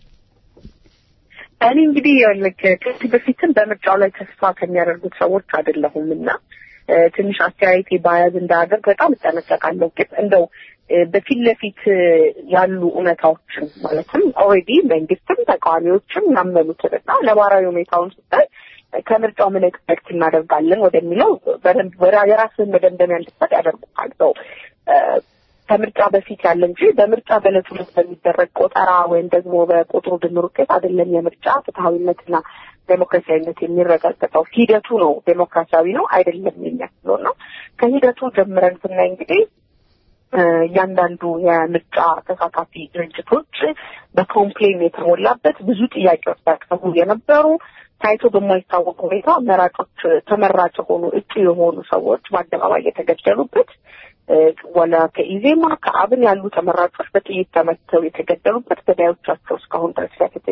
እኔ እንግዲህ ከዚህ በፊትም በምርጫው ላይ ተስፋ ከሚያደርጉት ሰዎች አይደለሁምና ትንሽ አስተያየቴ ባያዝ እንዳደርግ በጣም እጠነቀቃለሁ ግን እንደው በፊት ለፊት ያሉ እውነታዎችን ማለትም ኦሬዲ መንግስትም ተቃዋሚዎችም ያመኑትና ለባራዊ ሁኔታውን ሲታይ ከምርጫው ምን ኤክስፔክት እናደርጋለን ወደሚለው በደንብ የራስን መደምደሚያ እንድትሰጥ ያደርጉታል ሰው ከምርጫ በፊት ያለ እንጂ በምርጫ በለቱ በሚደረግ ቆጠራ ወይም ደግሞ በቁጥሩ ድምር ውጤት አይደለም የምርጫ ፍትሃዊነትና ዴሞክራሲያዊነት የሚረጋገጠው ሂደቱ ነው ዴሞክራሲያዊ ነው አይደለም የሚያስለው ነው ከሂደቱ ጀምረን ስናይ እንግዲህ ያንዳንዱ የምርጫ ተሳታፊ ድርጅቶች በኮምፕሌን የተሞላበት ብዙ ጥያቄዎች ያቀርቡ የነበሩ ታይቶ በማይታወቅ ሁኔታ መራጮች ተመራጭ ሆኑ እጩ የሆኑ ሰዎች በአደባባይ የተገደሉበት ወላ ከኢዜማ ከአብን ያሉ ተመራጮች በጥይት ተመተው የተገደሉበት ገዳዮቻቸው እስካሁን ድረስ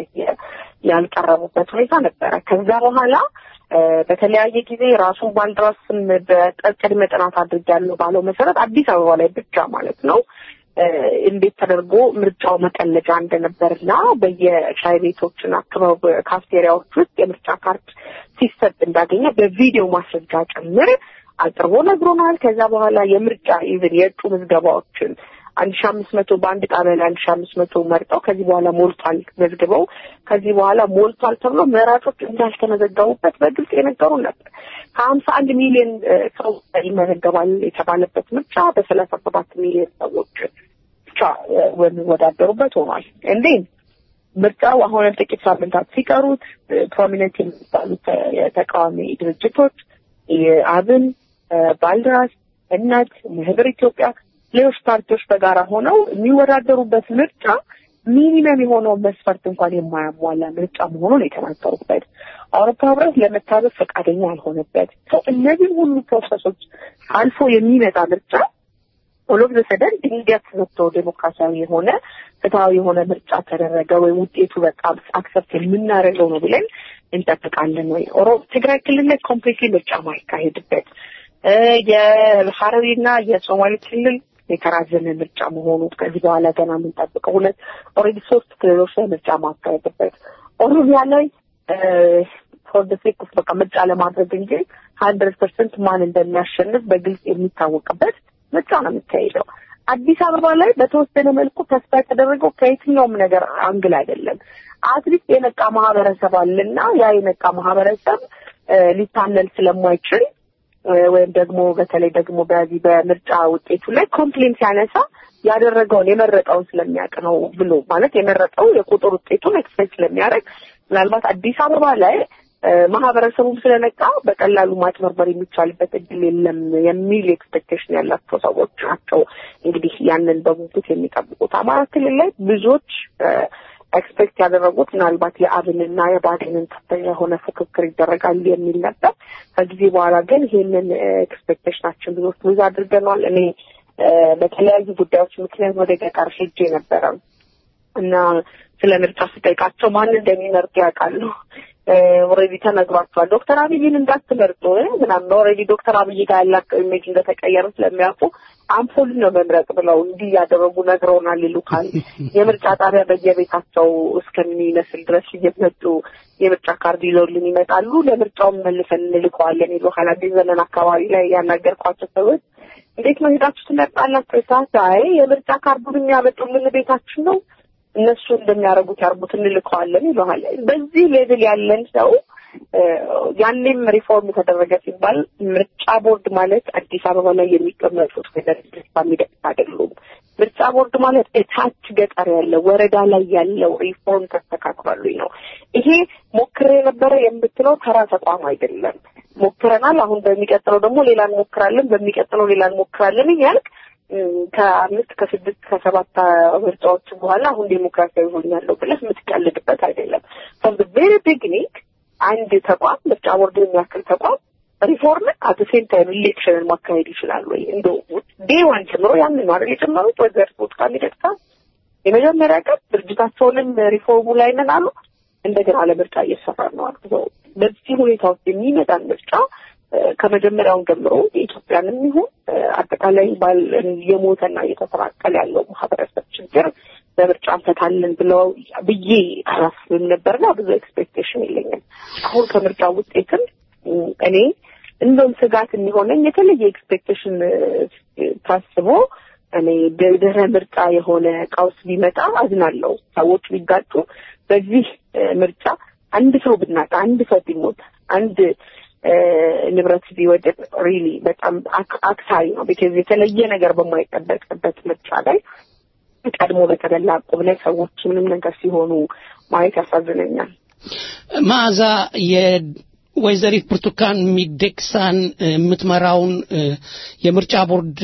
ያልቀረቡበት ሁኔታ ነበረ። ከዛ በኋላ በተለያየ ጊዜ ራሱን ባልደራስም በቅድመ ጥናት አድርጋለሁ ባለው መሰረት አዲስ አበባ ላይ ብቻ ማለት ነው እንዴት ተደርጎ ምርጫው መቀለጃ እንደነበርና በየሻይ ቤቶችና ካፍቴሪያዎች ውስጥ የምርጫ ካርድ ሲሰጥ እንዳገኘ በቪዲዮ ማስረጃ ጭምር አቅርቦ ነግሮናል። ከዛ በኋላ የምርጫ ኢቭን የእጩ ምዝገባዎችን 1500 በአንድ ጣቢያ 1500 መርጠው ከዚህ በኋላ ሞልቷል መዝግበው ከዚህ በኋላ ሞልቷል ተብሎ መራጮች እንዳልተመዘገቡበት በግልጽ የነገሩን ነበር። ከ51 ሚሊዮን ሰው ይመዘገባል የተባለበት ምርጫ በ37 ሚሊዮን ሰዎች ብቻ ወዳደሩበት ሆኗል። እንዴት ምርጫው አሁን ጥቂት ሳምንታት ሲቀሩት ፕሮሚነንት የሚባሉት የተቃዋሚ ድርጅቶች የአብን ባልደራስ እናት ማህበር ኢትዮጵያ ሌሎች ፓርቲዎች በጋራ ሆነው የሚወዳደሩበት ምርጫ ሚኒመም የሆነው መስፈርት እንኳን የማያሟላ ምርጫ መሆኑን የተናገሩበት አውሮፓ ህብረት ለመታዘብ ፈቃደኛ ያልሆነበት እነዚህ ሁሉ ፕሮሰሶች አልፎ የሚመጣ ምርጫ ኦሎፍ ዘሰደን ድንገት መጥቶ ዴሞክራሲያዊ የሆነ ፍትሃዊ የሆነ ምርጫ ተደረገ ወይ ውጤቱ በጣም አክሰፕት የምናደርገው ነው ብለን እንጠብቃለን ወይ? ትግራይ ክልል ላይ ኮምፕሊትሊ ምርጫ ማይካሄድበት የሐረሪና የሶማሌ ክልል የተራዘመ ምርጫ መሆኑ ከዚህ በኋላ ገና የምንጠብቀው ሁለት ኦሬዲ 3 ክልሎች ላይ ምርጫ ማካሄድበት ኦሮሚያ ላይ ፎር ዘ ሴክ ኦፍ በቃ ምርጫ ለማድረግ እንጂ 100% ማን እንደሚያሸንፍ በግልጽ የሚታወቅበት ምርጫ ነው የሚካሄደው። አዲስ አበባ ላይ በተወሰነ መልኩ ተስፋ የተደረገው ከየትኛውም ነገር አንግል አይደለም። አትሊስት የነቃ ማህበረሰብ አለና ያ የነቃ ማህበረሰብ ሊታለል ስለማይችል ወይም ደግሞ በተለይ ደግሞ በዚህ በምርጫ ውጤቱ ላይ ኮምፕሌንት ያነሳ ያደረገውን የመረጠውን ስለሚያውቅ ነው ብሎ ማለት የመረጠው የቁጥር ውጤቱን ኤክስፔክት ስለሚያደርግ ምናልባት አዲስ አበባ ላይ ማህበረሰቡም ስለነቃ በቀላሉ ማጭበርበር የሚቻልበት እድል የለም የሚል ኤክስፔክቴሽን ያላቸው ሰዎች ናቸው። እንግዲህ ያንን በጉጉት የሚጠብቁት አማራ ክልል ላይ ብዙዎች ኤክስፔክት ያደረጉት ምናልባት የአብንና የባዴንን ከፍተኛ የሆነ ፍክክር ይደረጋል የሚል ነበር። ከጊዜ በኋላ ግን ይሄንን ኤክስፔክቴሽናችን ብዙዎች ብዙ አድርገናል። እኔ በተለያዩ ጉዳዮች ምክንያት ወደ ገጠር ሄጄ ነበረ እና ስለ ምርጫ ስጠይቃቸው ማን እንደሚመርጥ ያውቃሉ። ኦሬዲ ተነግሯቸዋል። ዶክተር አብይን እንዳትመርጡ ምናምን ኦሬዲ ዶክተር አብይ ጋር ያላቸው ኢሜጅ እንደተቀየረ ስለሚያውቁ አምፖል ነው መምረጥ ብለው እንዲህ ያደረጉ ነግረውናል ይሉካል። የምርጫ ጣቢያ በየቤታቸው እስከሚመስል ድረስ እየመጡ የምርጫ ካርድ ይዘውልን ይመጣሉ። ለምርጫው መልሰን እንልከዋለን ይሉካል። አዲስ ዘመን አካባቢ ላይ ያናገርኳቸው ሰዎች እንዴት ነው ሄዳችሁ ትመርጣላችሁ? ሳይ የምርጫ ካርዱን የሚያመጡልን ቤታችን ነው እነሱ እንደሚያደርጉት ያርጉት እንልከዋለን ይሉሃል። በዚህ ሌቭል ያለን ሰው ያንንም ሪፎርም ተደረገ ሲባል ምርጫ ቦርድ ማለት አዲስ አበባ ላይ የሚቀመጡት ወደዚህ ፋሚሊ አይደሉም። ምርጫ ቦርድ ማለት እታች ገጠር ያለው ወረዳ ላይ ያለው ሪፎርም ተስተካክሏል ነው። ይሄ ሞክሬ ነበረ የምትለው ተራ ተቋም አይደለም። ሞክረናል። አሁን በሚቀጥለው ደግሞ ሌላ እንሞክራለን፣ በሚቀጥለው ሌላ እንሞክራለን እያልክ ከ5 ከ6 ከ7 ምርጫዎች በኋላ አሁን ዴሞክራሲያዊ ሆኛለሁ ብለህ የምትቀልድበት አይደለም። from the very beginning አንድ ተቋም ምርጫ ቦርድ የሚያክል ተቋም ሪፎርም አት ዘ ሴም ታይም ኢሌክሽንን ማካሄድ ይችላል ወይ? እንደው ዴይ ዋን ጀምሮ ያንን ማለት የጀመሩት ወዘርፉት ካንዲዴትስ የመጀመሪያ ቀን ድርጅታቸውንም ሪፎርሙ ላይ ነን አሉ። እንደገና ለምርጫ እየሰራ ነው አሉ። በዚህ ሁኔታ ውስጥ የሚመጣ ምርጫ ከመጀመሪያው ጀምሮ ኢትዮጵያንም ይሁን አጠቃላይ የሞተና እየተፈራቀለ ያለው ማህበረሰብ ችግር በምርጫ ፈታለን ብለው ብዬ አላስብም ነበርና ብዙ ኤክስፔክቴሽን የለኝም። አሁን ከምርጫ ውጤትም እኔ እንደውም ስጋት የሚሆነኝ የተለየ ኤክስፔክቴሽን ታስቦ እኔ ድህረ ምርጫ የሆነ ቀውስ ቢመጣ አዝናለሁ። ሰዎች ቢጋጩ በዚህ ምርጫ አንድ ሰው ብናጣ አንድ ሰው ቢሞት አንድ ንብረት ቢወድቅ ሪሊ በጣም አክሳሪ ነው። ቢካዝ የተለየ ነገር በማይጠበቅበት ምርጫ ላይ ቀድሞ በተበላ ቁም ላይ ሰዎች ምንም ነገር ሲሆኑ ማየት ያሳዝነኛል። ማዛ የወይዘሪት ብርቱካን ሚደቅሳን የምትመራውን የምርጫ ቦርድ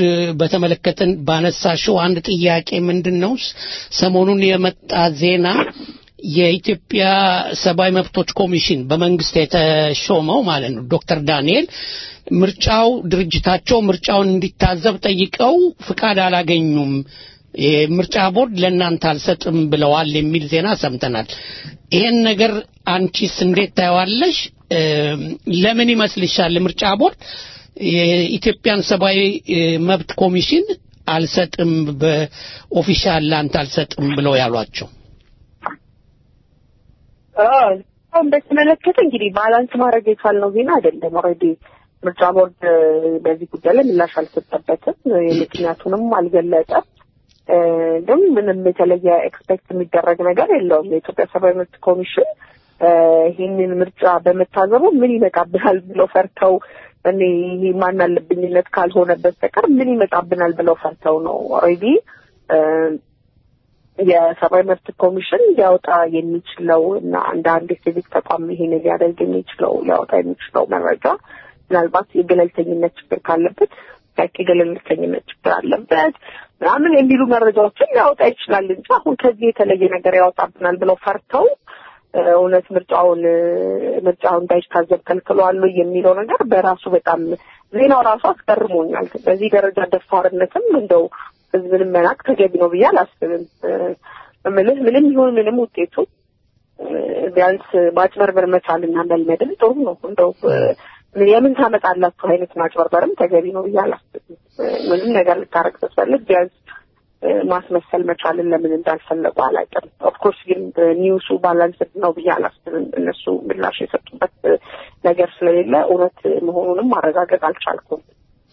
በተመለከተን ባነሳሽው አንድ ጥያቄ ምንድነው ሰሞኑን የመጣ ዜና የኢትዮጵያ ሰብአዊ መብቶች ኮሚሽን በመንግስት የተሾመው ማለት ነው ዶክተር ዳንኤል ምርጫው ድርጅታቸው ምርጫውን እንዲታዘብ ጠይቀው ፍቃድ አላገኙም የምርጫ ቦርድ ለእናንተ አልሰጥም ብለዋል የሚል ዜና ሰምተናል ይሄን ነገር አንቺስ እንዴት ታያዋለሽ ለምን ይመስልሻል ምርጫ ቦርድ የኢትዮጵያን ሰብአዊ መብት ኮሚሽን አልሰጥም በኦፊሻል ላንተ አልሰጥም ብለው ያሏቸው አሁን በተመለከተ እንግዲህ ባላንስ ማድረግ የቻልነው ዜና አይደለም ኦሬዲ ምርጫ ቦርድ በዚህ ጉዳይ ላይ ምላሽ አልሰጠበትም ምክንያቱንም አልገለጸም ግን ምንም የተለየ ኤክስፔክት የሚደረግ ነገር የለውም የኢትዮጵያ ሰብአዊ መብት ኮሚሽን ይህንን ምርጫ በመታዘቡ ምን ይመጣብናል ብለው ፈርተው እኔ ይሄ ማን አለብኝነት ካልሆነ በስተቀር ምን ይመጣብናል ብለው ፈርተው ነው ኦሬዲ የሰብአዊ መብት ኮሚሽን ሊያወጣ የሚችለው እና እንደ አንድ ሲቪክ ተቋም ይሄን ሊያደርግ የሚችለው ሊያወጣ የሚችለው መረጃ ምናልባት የገለልተኝነት ችግር ካለበት የገለልተኝነት ችግር አለበት ምናምን የሚሉ መረጃዎችን ሊያወጣ ይችላል እንጂ አሁን ከዚህ የተለየ ነገር ያወጣብናል ብለው ፈርተው እውነት ምርጫውን እንዳይታዘብ ከልክለዋል የሚለው ነገር በራሱ በጣም ዜናው ራሱ አስገርሞኛል በዚህ ደረጃ ደፋርነትም እንደው ህዝብን መናቅ ተገቢ ነው ብዬ አላስብም ምንም ይሁን ምንም ውጤቱ ቢያንስ ማጭበርበር መቻልና መልመድም ጥሩ ነው እንደው የምን ታመጣላችሁ አይነት ማጭበርበርም ተገቢ ነው ብዬ አላስብም ምንም ነገር ልታረግ ተፈልግ ቢያንስ ማስመሰል መቻልን ለምን እንዳልፈለጉ አላውቅም ኦፍ ኮርስ ግን ኒውሱ ባላንስ ነው ብዬ አላስብም እነሱ ምላሽ የሰጡበት ነገር ስለሌለ እውነት መሆኑንም ማረጋገጥ አልቻልኩም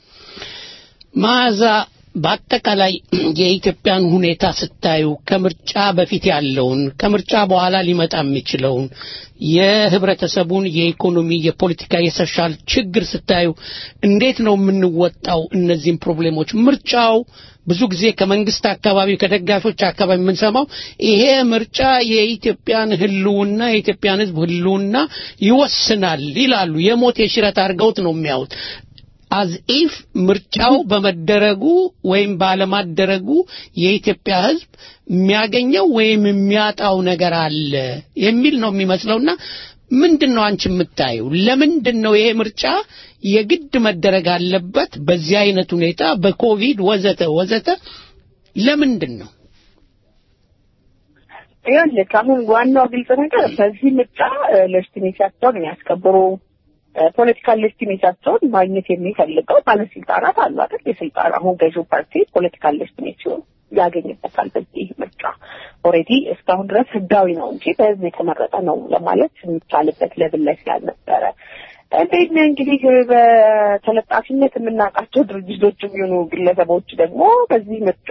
ማዛ በአጠቃላይ የኢትዮጵያን ሁኔታ ስታዩ ከምርጫ በፊት ያለውን ከምርጫ በኋላ ሊመጣ የሚችለውን የህብረተሰቡን የኢኮኖሚ የፖለቲካ የሶሻል ችግር ስታዩ እንዴት ነው የምንወጣው እነዚህን ፕሮብሌሞች ምርጫው ብዙ ጊዜ ከመንግስት አካባቢ ከደጋፊዎች አካባቢ የምንሰማው ይሄ ምርጫ የኢትዮጵያን ህልውና የኢትዮጵያን ህዝብ ህልውና ይወስናል ይላሉ የሞት የሽረት አድርገውት ነው የሚያዩት as if ምርጫው በመደረጉ ወይም ባለማደረጉ የኢትዮጵያ ህዝብ የሚያገኘው ወይም የሚያጣው ነገር አለ የሚል ነው የሚመስለውና ምንድነው አንቺ የምታዩ ለምንድነው ይሄ ምርጫ የግድ መደረግ አለበት በዚህ አይነት ሁኔታ በኮቪድ ወዘተ ለምንድነው ይኸውልህ አሁን ዋናው ግልጽ ነገር በዚህ ምርጫ ለስቲሜሽን ያስከብሩ ፖለቲካል ሌጂቲሜሲያቸውን ማግኘት የሚፈልገው ባለስልጣናት አሉ አይደል የስልጣን አሁን ገዢው ፓርቲ ፖለቲካል ሌጂቲሜሲውን ያገኘበታል በዚህ ምርጫ ኦሬዲ እስካሁን ድረስ ህጋዊ ነው እንጂ በዚህ የተመረጠ ነው ለማለት የሚቻልበት ለብል ላይ ስላልነበረ እንግዲህ በተለጣፊነት የምናውቃቸው ድርጅቶችም ይሁኑ ግለሰቦች ደግሞ በዚህ ምርጫ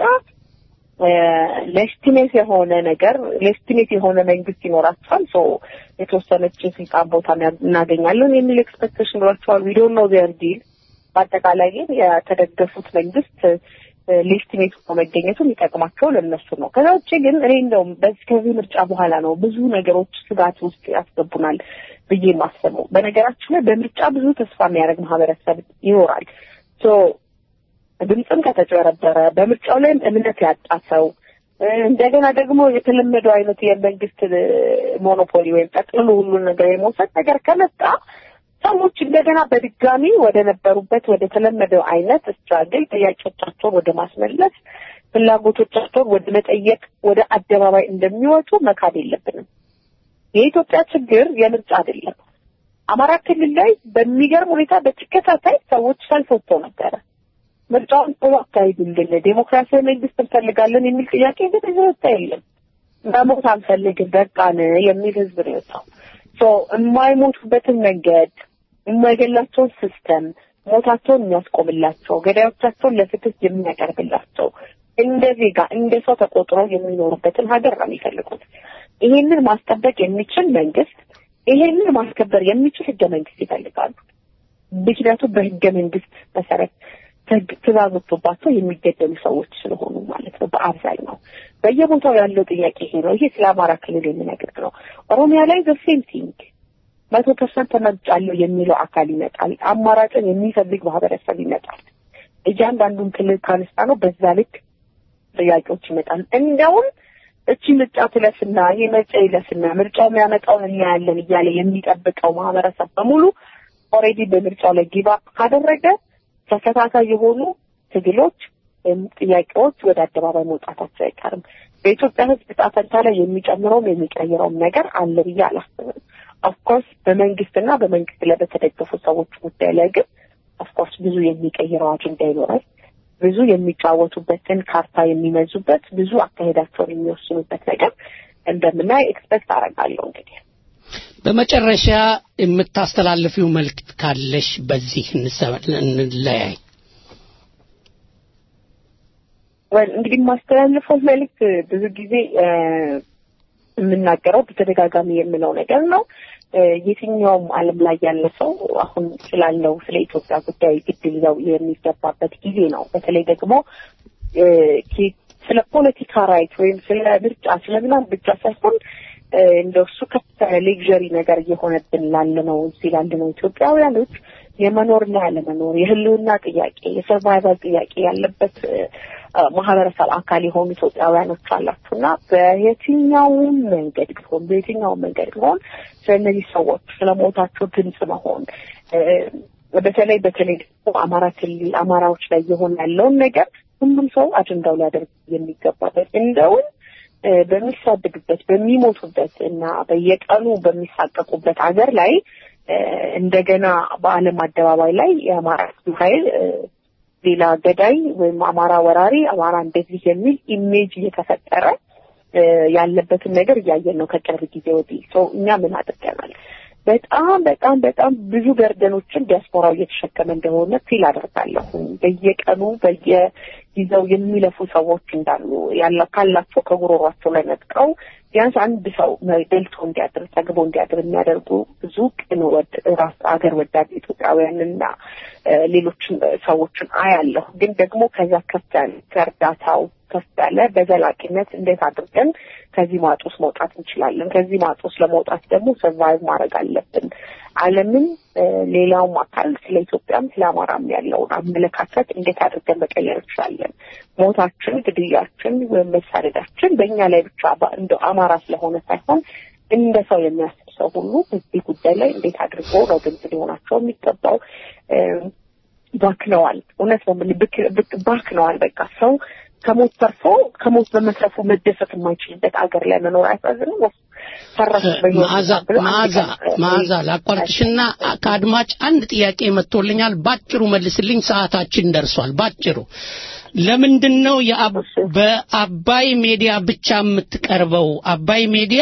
ሌጂቲሜት የሆነ መንግስት ይኖራቸዋል ሶ የተወሰነች ስልጣን ቦታ እናገኛለን የሚል ኤክስፔክቴሽን ኖሯቸዋል we don't know their deal በአጠቃላይ ግን የተደገፉት መንግስት ሌጂቲሜት መገኘቱ የሚጠቅማቸው ለነሱ ነው ከዛ ውጪ ግን እኔ እንደውም ከዚህ ምርጫ በኋላ ነው ብዙ ነገሮች ስጋት ውስጥ ያስገቡናል ብዬ ማሰበው በነገራችን ላይ በምርጫ ብዙ ተስፋ የሚያደርግ ማህበረሰብ ይኖራል ሶ ድምጽም ከተጨረበረ በምርጫው ላይ እምነት ያጣ ሰው እንደገና ደግሞ የተለመደው አይነት የመንግስት ሞኖፖሊ ወይም ጠቅልሎ ሁሉ ነገር የመውሰድ ነገር ከመጣ ሰዎች እንደገና በድጋሚ ወደ ነበሩበት ወደ ተለመደው አይነት ስትራግል ጥያቄዎቻቸውን ወደ ማስመለስ ፍላጎቶቻቸውን ወደ መጠየቅ ወደ አደባባይ እንደሚወጡ መካድ የለብንም የኢትዮጵያ ችግር የምርጫ አይደለም አማራ ክልል ላይ በሚገርም ሁኔታ በተከታታይ ሰዎች ሰልፍ ወጥተው ነበር ምርጫውን ተዋካይዱልን ዴሞክራሲያዊ መንግስት እንፈልጋለን የሚል ጥያቄ ግን እየወጣ የለም መሞት አንፈልግም በቃን የሚል ህዝብ ነው የወጣው ሶ የማይሞቱበትን መንገድ የማይገላቸውን ሲስተም ሞታቸውን የሚያስቆምላቸው ገዳዮቻቸውን ለፍትህ የሚያቀርብላቸው እንደዚህ ጋር እንደ ሰው ተቆጥሮ የሚኖሩበትን ሀገር ነው የሚፈልጉት ይሄንን ማስጠበቅ የሚችል መንግስት ይሄንን ማስከበር የሚችል ህገ መንግስት ይፈልጋሉ ምክንያቱም በህገ መንግስት መሰረት ተዛዝቶባቸው የሚገደሉ ሰዎች ስለሆኑ ማለት ነው በአብዛኛው በየቦታው ያለው ጥያቄ ይሄ ነው ይሄ ስለ አማራ ክልል የሚነግር ነው ኦሮሚያ ላይ the same thing 100% ተመርጫለሁ የሚለው አካል ይመጣል አማራጭን የሚፈልግ ማህበረሰብ ይመጣል እያንዳንዱን ክልል ካነሳ ነው በዛ ልክ ጥያቄዎች ይመጣል እንደውም እቺ ምርጫ ትለፍና ይሄ ምርጫ ይለፍና ምርጫው የሚያመጣውን እናያለን እያለ የሚጠብቀው ማህበረሰብ በሙሉ ኦሬዲ በምርጫው ላይ ጊቭ አፕ ካደረገ ተከታታይ የሆኑ ትግሎች ጥያቄዎች ወደ አደባባይ መውጣታቸው አይቀርም። በኢትዮጵያ ሕዝብ ጣፈንታ ላይ የሚጨምረውም የሚቀይረውም ነገር አለ ብዬ አላስብም። ኦፍኮርስ በመንግስትና በመንግስት ላይ በተደገፉ ሰዎች ጉዳይ ላይ ግን ኦፍኮርስ ብዙ የሚቀይረው አጀንዳ ይኖራል። ብዙ የሚጫወቱበትን ካርታ የሚመዙበት ብዙ አካሄዳቸውን የሚወስኑበት ነገር እንደምናይ ኤክስፔክት አደርጋለሁ። እንግዲህ በመጨረሻ የምታስተላልፊው መልእክት ካለሽ በዚህ እንለያይ። እንግዲህ ማስተላለፈው መልእክት ብዙ ጊዜ የምናገረው በተደጋጋሚ የምለው ነገር ነው። የትኛውም ዓለም ላይ ያለ ሰው አሁን ስላለው ስለ ኢትዮጵያ ጉዳይ ግድ ሊለው የሚገባበት ጊዜ ነው። በተለይ ደግሞ ስለ ፖለቲካ ራይት ወይም ስለ ምርጫ ስለምናምን ብቻ ሳይሆን እንደሱ ከፍተኛ ሌክዠሪ ነገር እየሆነብን ላለነው እዚህ ላለነው ኢትዮጵያውያኖች የመኖርና ያለመኖር የህልውና ጥያቄ የሰርቫይቫል ጥያቄ ያለበት ማህበረሰብ አካል የሆኑ ኢትዮጵያውያኖች አላችሁና በየትኛውም መንገድ ቢሆን ስለነዚህ ሰዎች ስለሞታቸው ድምጽ መሆን በተለይ ደግሞ አማራዎች ላይ የሆነ ያለውን ነገር ሁሉም ሰው አጀንዳው ሊያደርግ የሚገባበት እንደውን በሚሳደዱበት በሚሞቱበት እና በየቀኑ በሚሳቀቁበት ሀገር ላይ እንደገና በዓለም አደባባይ ላይ የአማራ ኃይል ሌላ ገዳይ ወይም አማራ ወራሪ አማራ እንደዚህ የሚል ኢሜጅ እየተፈጠረ ያለበትን ነገር እያየን ነው ከቅርብ ጊዜ ወዲህ። እኛ ምን አድርገናል? በጣም ብዙ ገርደኖችን ዲያስፖራው እየተሸከመ እንደሆነ ፊል አደርጋለሁ። በየቀኑ በየጊዜው የሚለፉ ሰዎች እንዳሉ ካላቸው ከጉሮሯቸው ላይ ነጥቀው ቢያንስ አንድ ሰው ደልቶ እንዲያድር ተግቦ እንዲያድር የሚያደርጉ ብዙ ቅን ራስ አገር ወዳድ ኢትዮጵያውያንና ሌሎችን ሰዎችን አያለሁ። ግን ደግሞ ከዛ ከፍ ያለ ከእርዳታው ከፍ ያለ በዘላቂነት እንዴት አድርገን ከዚህ ማጦስ መውጣት እንችላለን? ከዚህ ማጦስ ለመውጣት ደግሞ ሰርቫይቭ ማድረግ አለብን። ዓለምን ሌላውም አካል ስለ ኢትዮጵያም ስለ አማራም ያለውን አመለካከት እንዴት አድርገን መቀየር እንችላለን? ሞታችን፣ ግድያችን ወይም መሳደዳችን በእኛ ላይ ብቻ እንደ አማራ ስለሆነ ሳይሆን እንደ ሰው የሚያስብ ሰው ሁሉ በዚህ ጉዳይ ላይ እንዴት አድርጎ ነው ድምጽ ሊሆናቸው የሚገባው? ባክነዋል። እውነት ባክነዋል። በቃ ሰው ከሞት ተርፎ ከሞት በመትረፉ መደሰት የማይችልበት አገር ላይ መኖር አይፈዝንም። ማዛ ላቋርጥሽና ከአድማጭ አንድ ጥያቄ መጥቶልኛል። ባጭሩ መልስልኝ፣ ሰዓታችን ደርሷል። ባጭሩ ለምንድነው በአባይ ሚዲያ ብቻ የምትቀርበው? አባይ ሚዲያ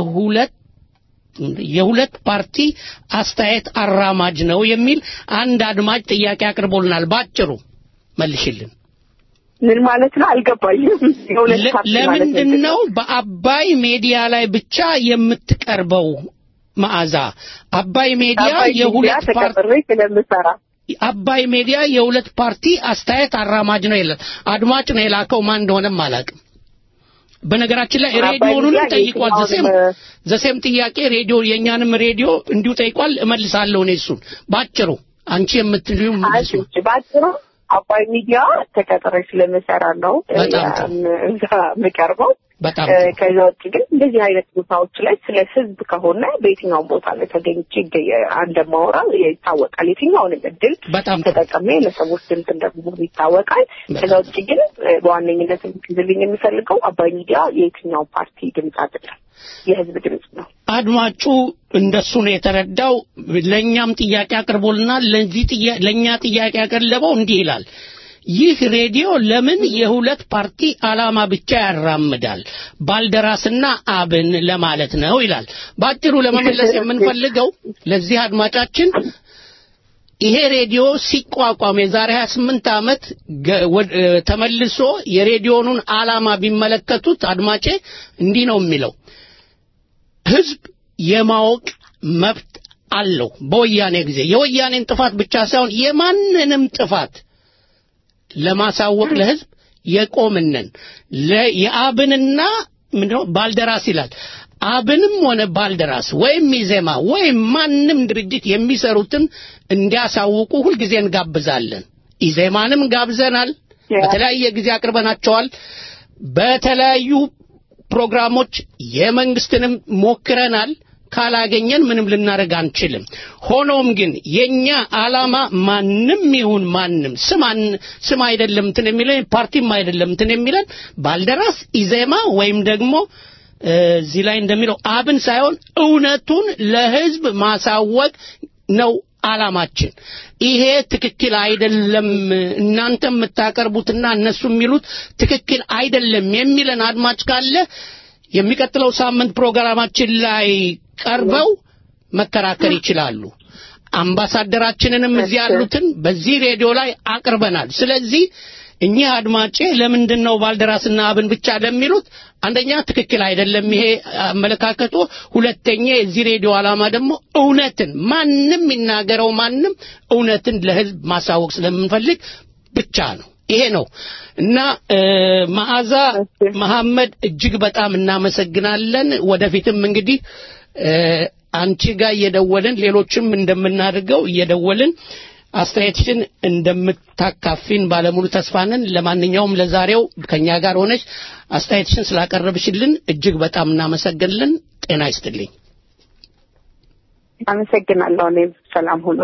የሁለት ፓርቲ አስተያየት አራማጅ ነው የሚል አንድ አድማጭ ጥያቄ አቅርቦልናል። ባጭሩ መልሽልን። ምን ማለት ነው? አልገባኝም። ለምንድነው በአባይ ሚዲያ ላይ ብቻ የምትቀርበው? መዓዛ አባይ ሚዲያ አባይ ሚዲያ የሁለት ፓርቲ አስተያየት አራማጅ ነው ይላል። አድማጭ ነው የላከው፣ ማን እንደሆነም አላውቅም። በነገራችን ላይ ሬዲዮኑን ጠይቋል። ዘሴም ጥያቄ ሬዲዮ የኛንም ሬዲዮ እንዲሁ ጠይቋል። እመልሳለሁ እኔ እሱን ባጭሩ። አንቺ የምትሉኝ መልሱ ባጭሩ አባይ ሚዲያ ተቀጥሬ ስለምሰራ ነው እዛ የምቀርበው። ከዛ ውጭ ግን እንደዚህ አይነት ቦታዎች ላይ ስለ ህዝብ ከሆነ በየትኛውም ቦታ ላይ ተገኝቼ እንደማወራ ይታወቃል። የትኛውንም እድል ተጠቅሜ ለሰዎች ድምፅ እንደምሆን ይታወቃል። ከዛ ውጭ ግን በዋነኝነት እንድልኝ የሚፈልገው አባይ ሚዲያ የየትኛው ፓርቲ ድምፅ አይደለም፣ የህዝብ ድምፅ ነው። አድማጩ እንደሱ ነው የተረዳው። ለኛም ጥያቄ አቅርቦልናል። ለኛ ጥያቄ ያቀረበው እንዲህ ይላል: ይህ ሬዲዮ ለምን የሁለት ፓርቲ ዓላማ ብቻ ያራምዳል? ባልደራስና አብን ለማለት ነው ይላል። ባጭሩ ለመመለስ የምንፈልገው ለዚህ አድማጫችን ይሄ ሬዲዮ ሲቋቋም የዛሬ 28 ዓመት ተመልሶ የሬዲዮኑን ዓላማ ቢመለከቱት አድማጬ እንዲህ ነው የሚለው: ህዝብ የማወቅ መብት አለው። በወያኔ ጊዜ የወያኔን ጥፋት ብቻ ሳይሆን የማንንም ጥፋት ለማሳወቅ ለህዝብ የቆምነን የአብንና ምንድነው ባልደራስ ይላል። አብንም ሆነ ባልደራስ ወይም ኢዜማ ወይም ማንም ድርጅት የሚሰሩትን እንዲያሳውቁ ሁልጊዜ እንጋብዛለን። ኢዜማንም ጋብዘናል፣ በተለያየ ጊዜ አቅርበናቸዋል። በተለያዩ ፕሮግራሞች የመንግስትንም ሞክረናል ካላገኘን ምንም ልናረግ አንችልም ሆኖም ግን የኛ ዓላማ ማንንም ይሁን ማንንም ስም አይደለም እንትን የሚለን ፓርቲም አይደለም እንትን የሚለን ባልደራስ ኢዜማ ወይም ደግሞ እዚህ ላይ እንደሚለው አብን ሳይሆን እውነቱን ለህዝብ ማሳወቅ ነው ዓላማችን ይሄ ትክክል አይደለም እናንተ የምታቀርቡትና እነሱ የሚሉት ትክክል አይደለም የሚለን አድማጭ ካለ የሚቀጥለው ሳምንት ፕሮግራማችን ላይ ቀርበው መከራከር ይችላሉ አምባሳደራችንንም እዚህ ያሉትን በዚህ ሬዲዮ ላይ አቅርበናል ስለዚህ እኛ አድማጬ ለምንድነው ባልደራስና አብን ብቻ ለሚሉት አንደኛ ትክክል አይደለም ይሄ አመለካከቱ ሁለተኛ እዚህ ሬዲዮ ዓላማ ደግሞ እውነትን ማንንም ይናገረው ማንንም እውነትን ለህዝብ ማሳወቅ ስለምንፈልግ ብቻ ነው ይሄ ነው እና መዓዛ መሐመድ እጅግ በጣም እናመሰግናለን ወደፊትም እንግዲህ አንቺ ጋር እየደወልን ሌሎችም እንደምናደርገው እየደወልን አስተያየትሽን እንደምታካፊን ባለሙሉ ተስፋነን ለማንኛውም ለዛሬው ከኛ ጋር ሆነሽ አስተያየትሽን ስላቀረብሽልን እጅግ በጣም እናመሰግናለን ጤና ይስጥልኝ አመሰግናለሁ እኔም ሰላም ሁሉ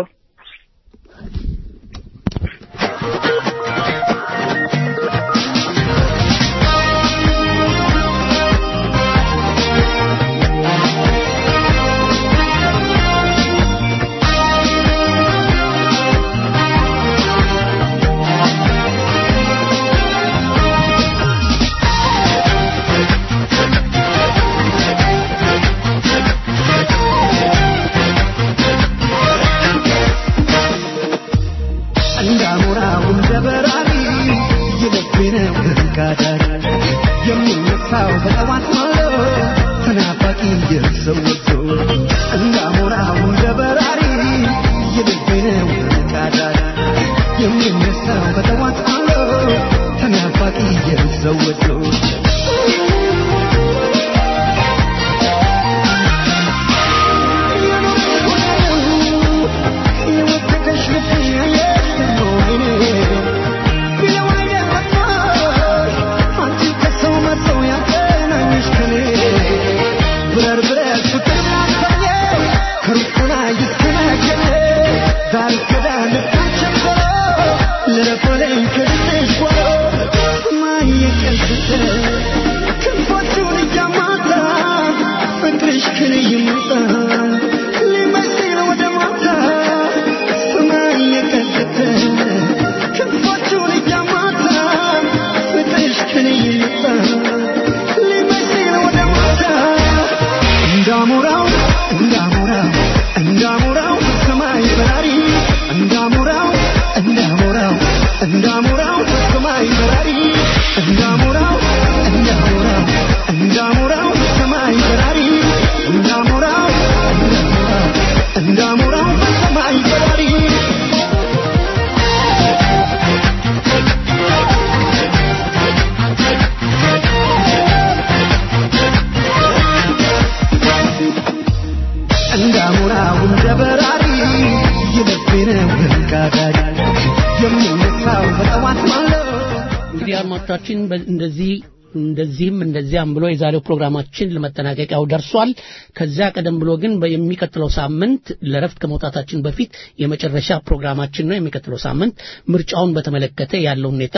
እንደዚህም ብሎ የዛሬው ፕሮግራማችን ለመጠናቀቂያው ደርሷል ከዛ ቀደም ብሎ ግን በሚቀጥለው ሳምንት ለረፍት ከመውጣታችን በፊት የመጨረሻ ፕሮግራማችን ነው የሚቀጥለው ሳምንት ምርጫውን በተመለከተ ያለው ሁኔታ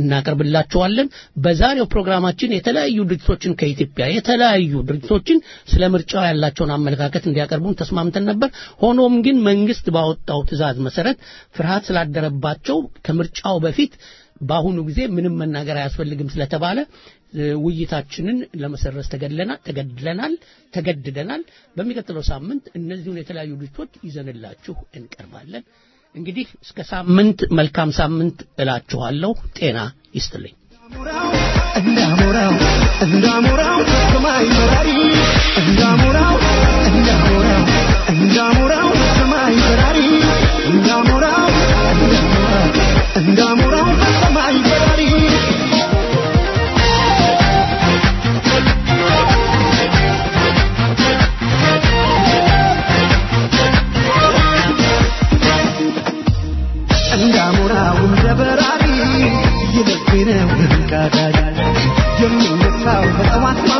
እናቀርብላችኋለን በዛሬው ፕሮግራማችን የተለያዩ ድርጅቶችን ከኢትዮጵያ የተለያዩ ድርጅቶችን ስለ ምርጫው ያላቸውን አመለካከት እንዲያቀርቡን ተስማምተን ነበር ሆኖም ግን መንግስት ባወጣው ትዕዛዝ መሰረት ፍርሃት ስላደረባቸው ከምርጫው በፊት በአሁኑ ጊዜ ምንም መናገር አያስፈልግም ስለተባለ ውይይታችንን ለመሰረዝ ተገድደናል በሚቀጥለው ሳምንት እነዚህን የተለያዩ ድርጅቶች ይዘንላችሁ እንቀርባለን እንግዲህ እስከ ሳምንት መልካም ሳምንት እላችኋለሁ ጤና ይስጥልኝ እንዳሞራው ሰማይ በራሪ እንዳሞራው ሰማይ በራሪ እንዳሞራው ሰማይ በራሪ እንዳሞራው በራሪ ይልብነው ካዳዳ የሚነሳው በጠዋት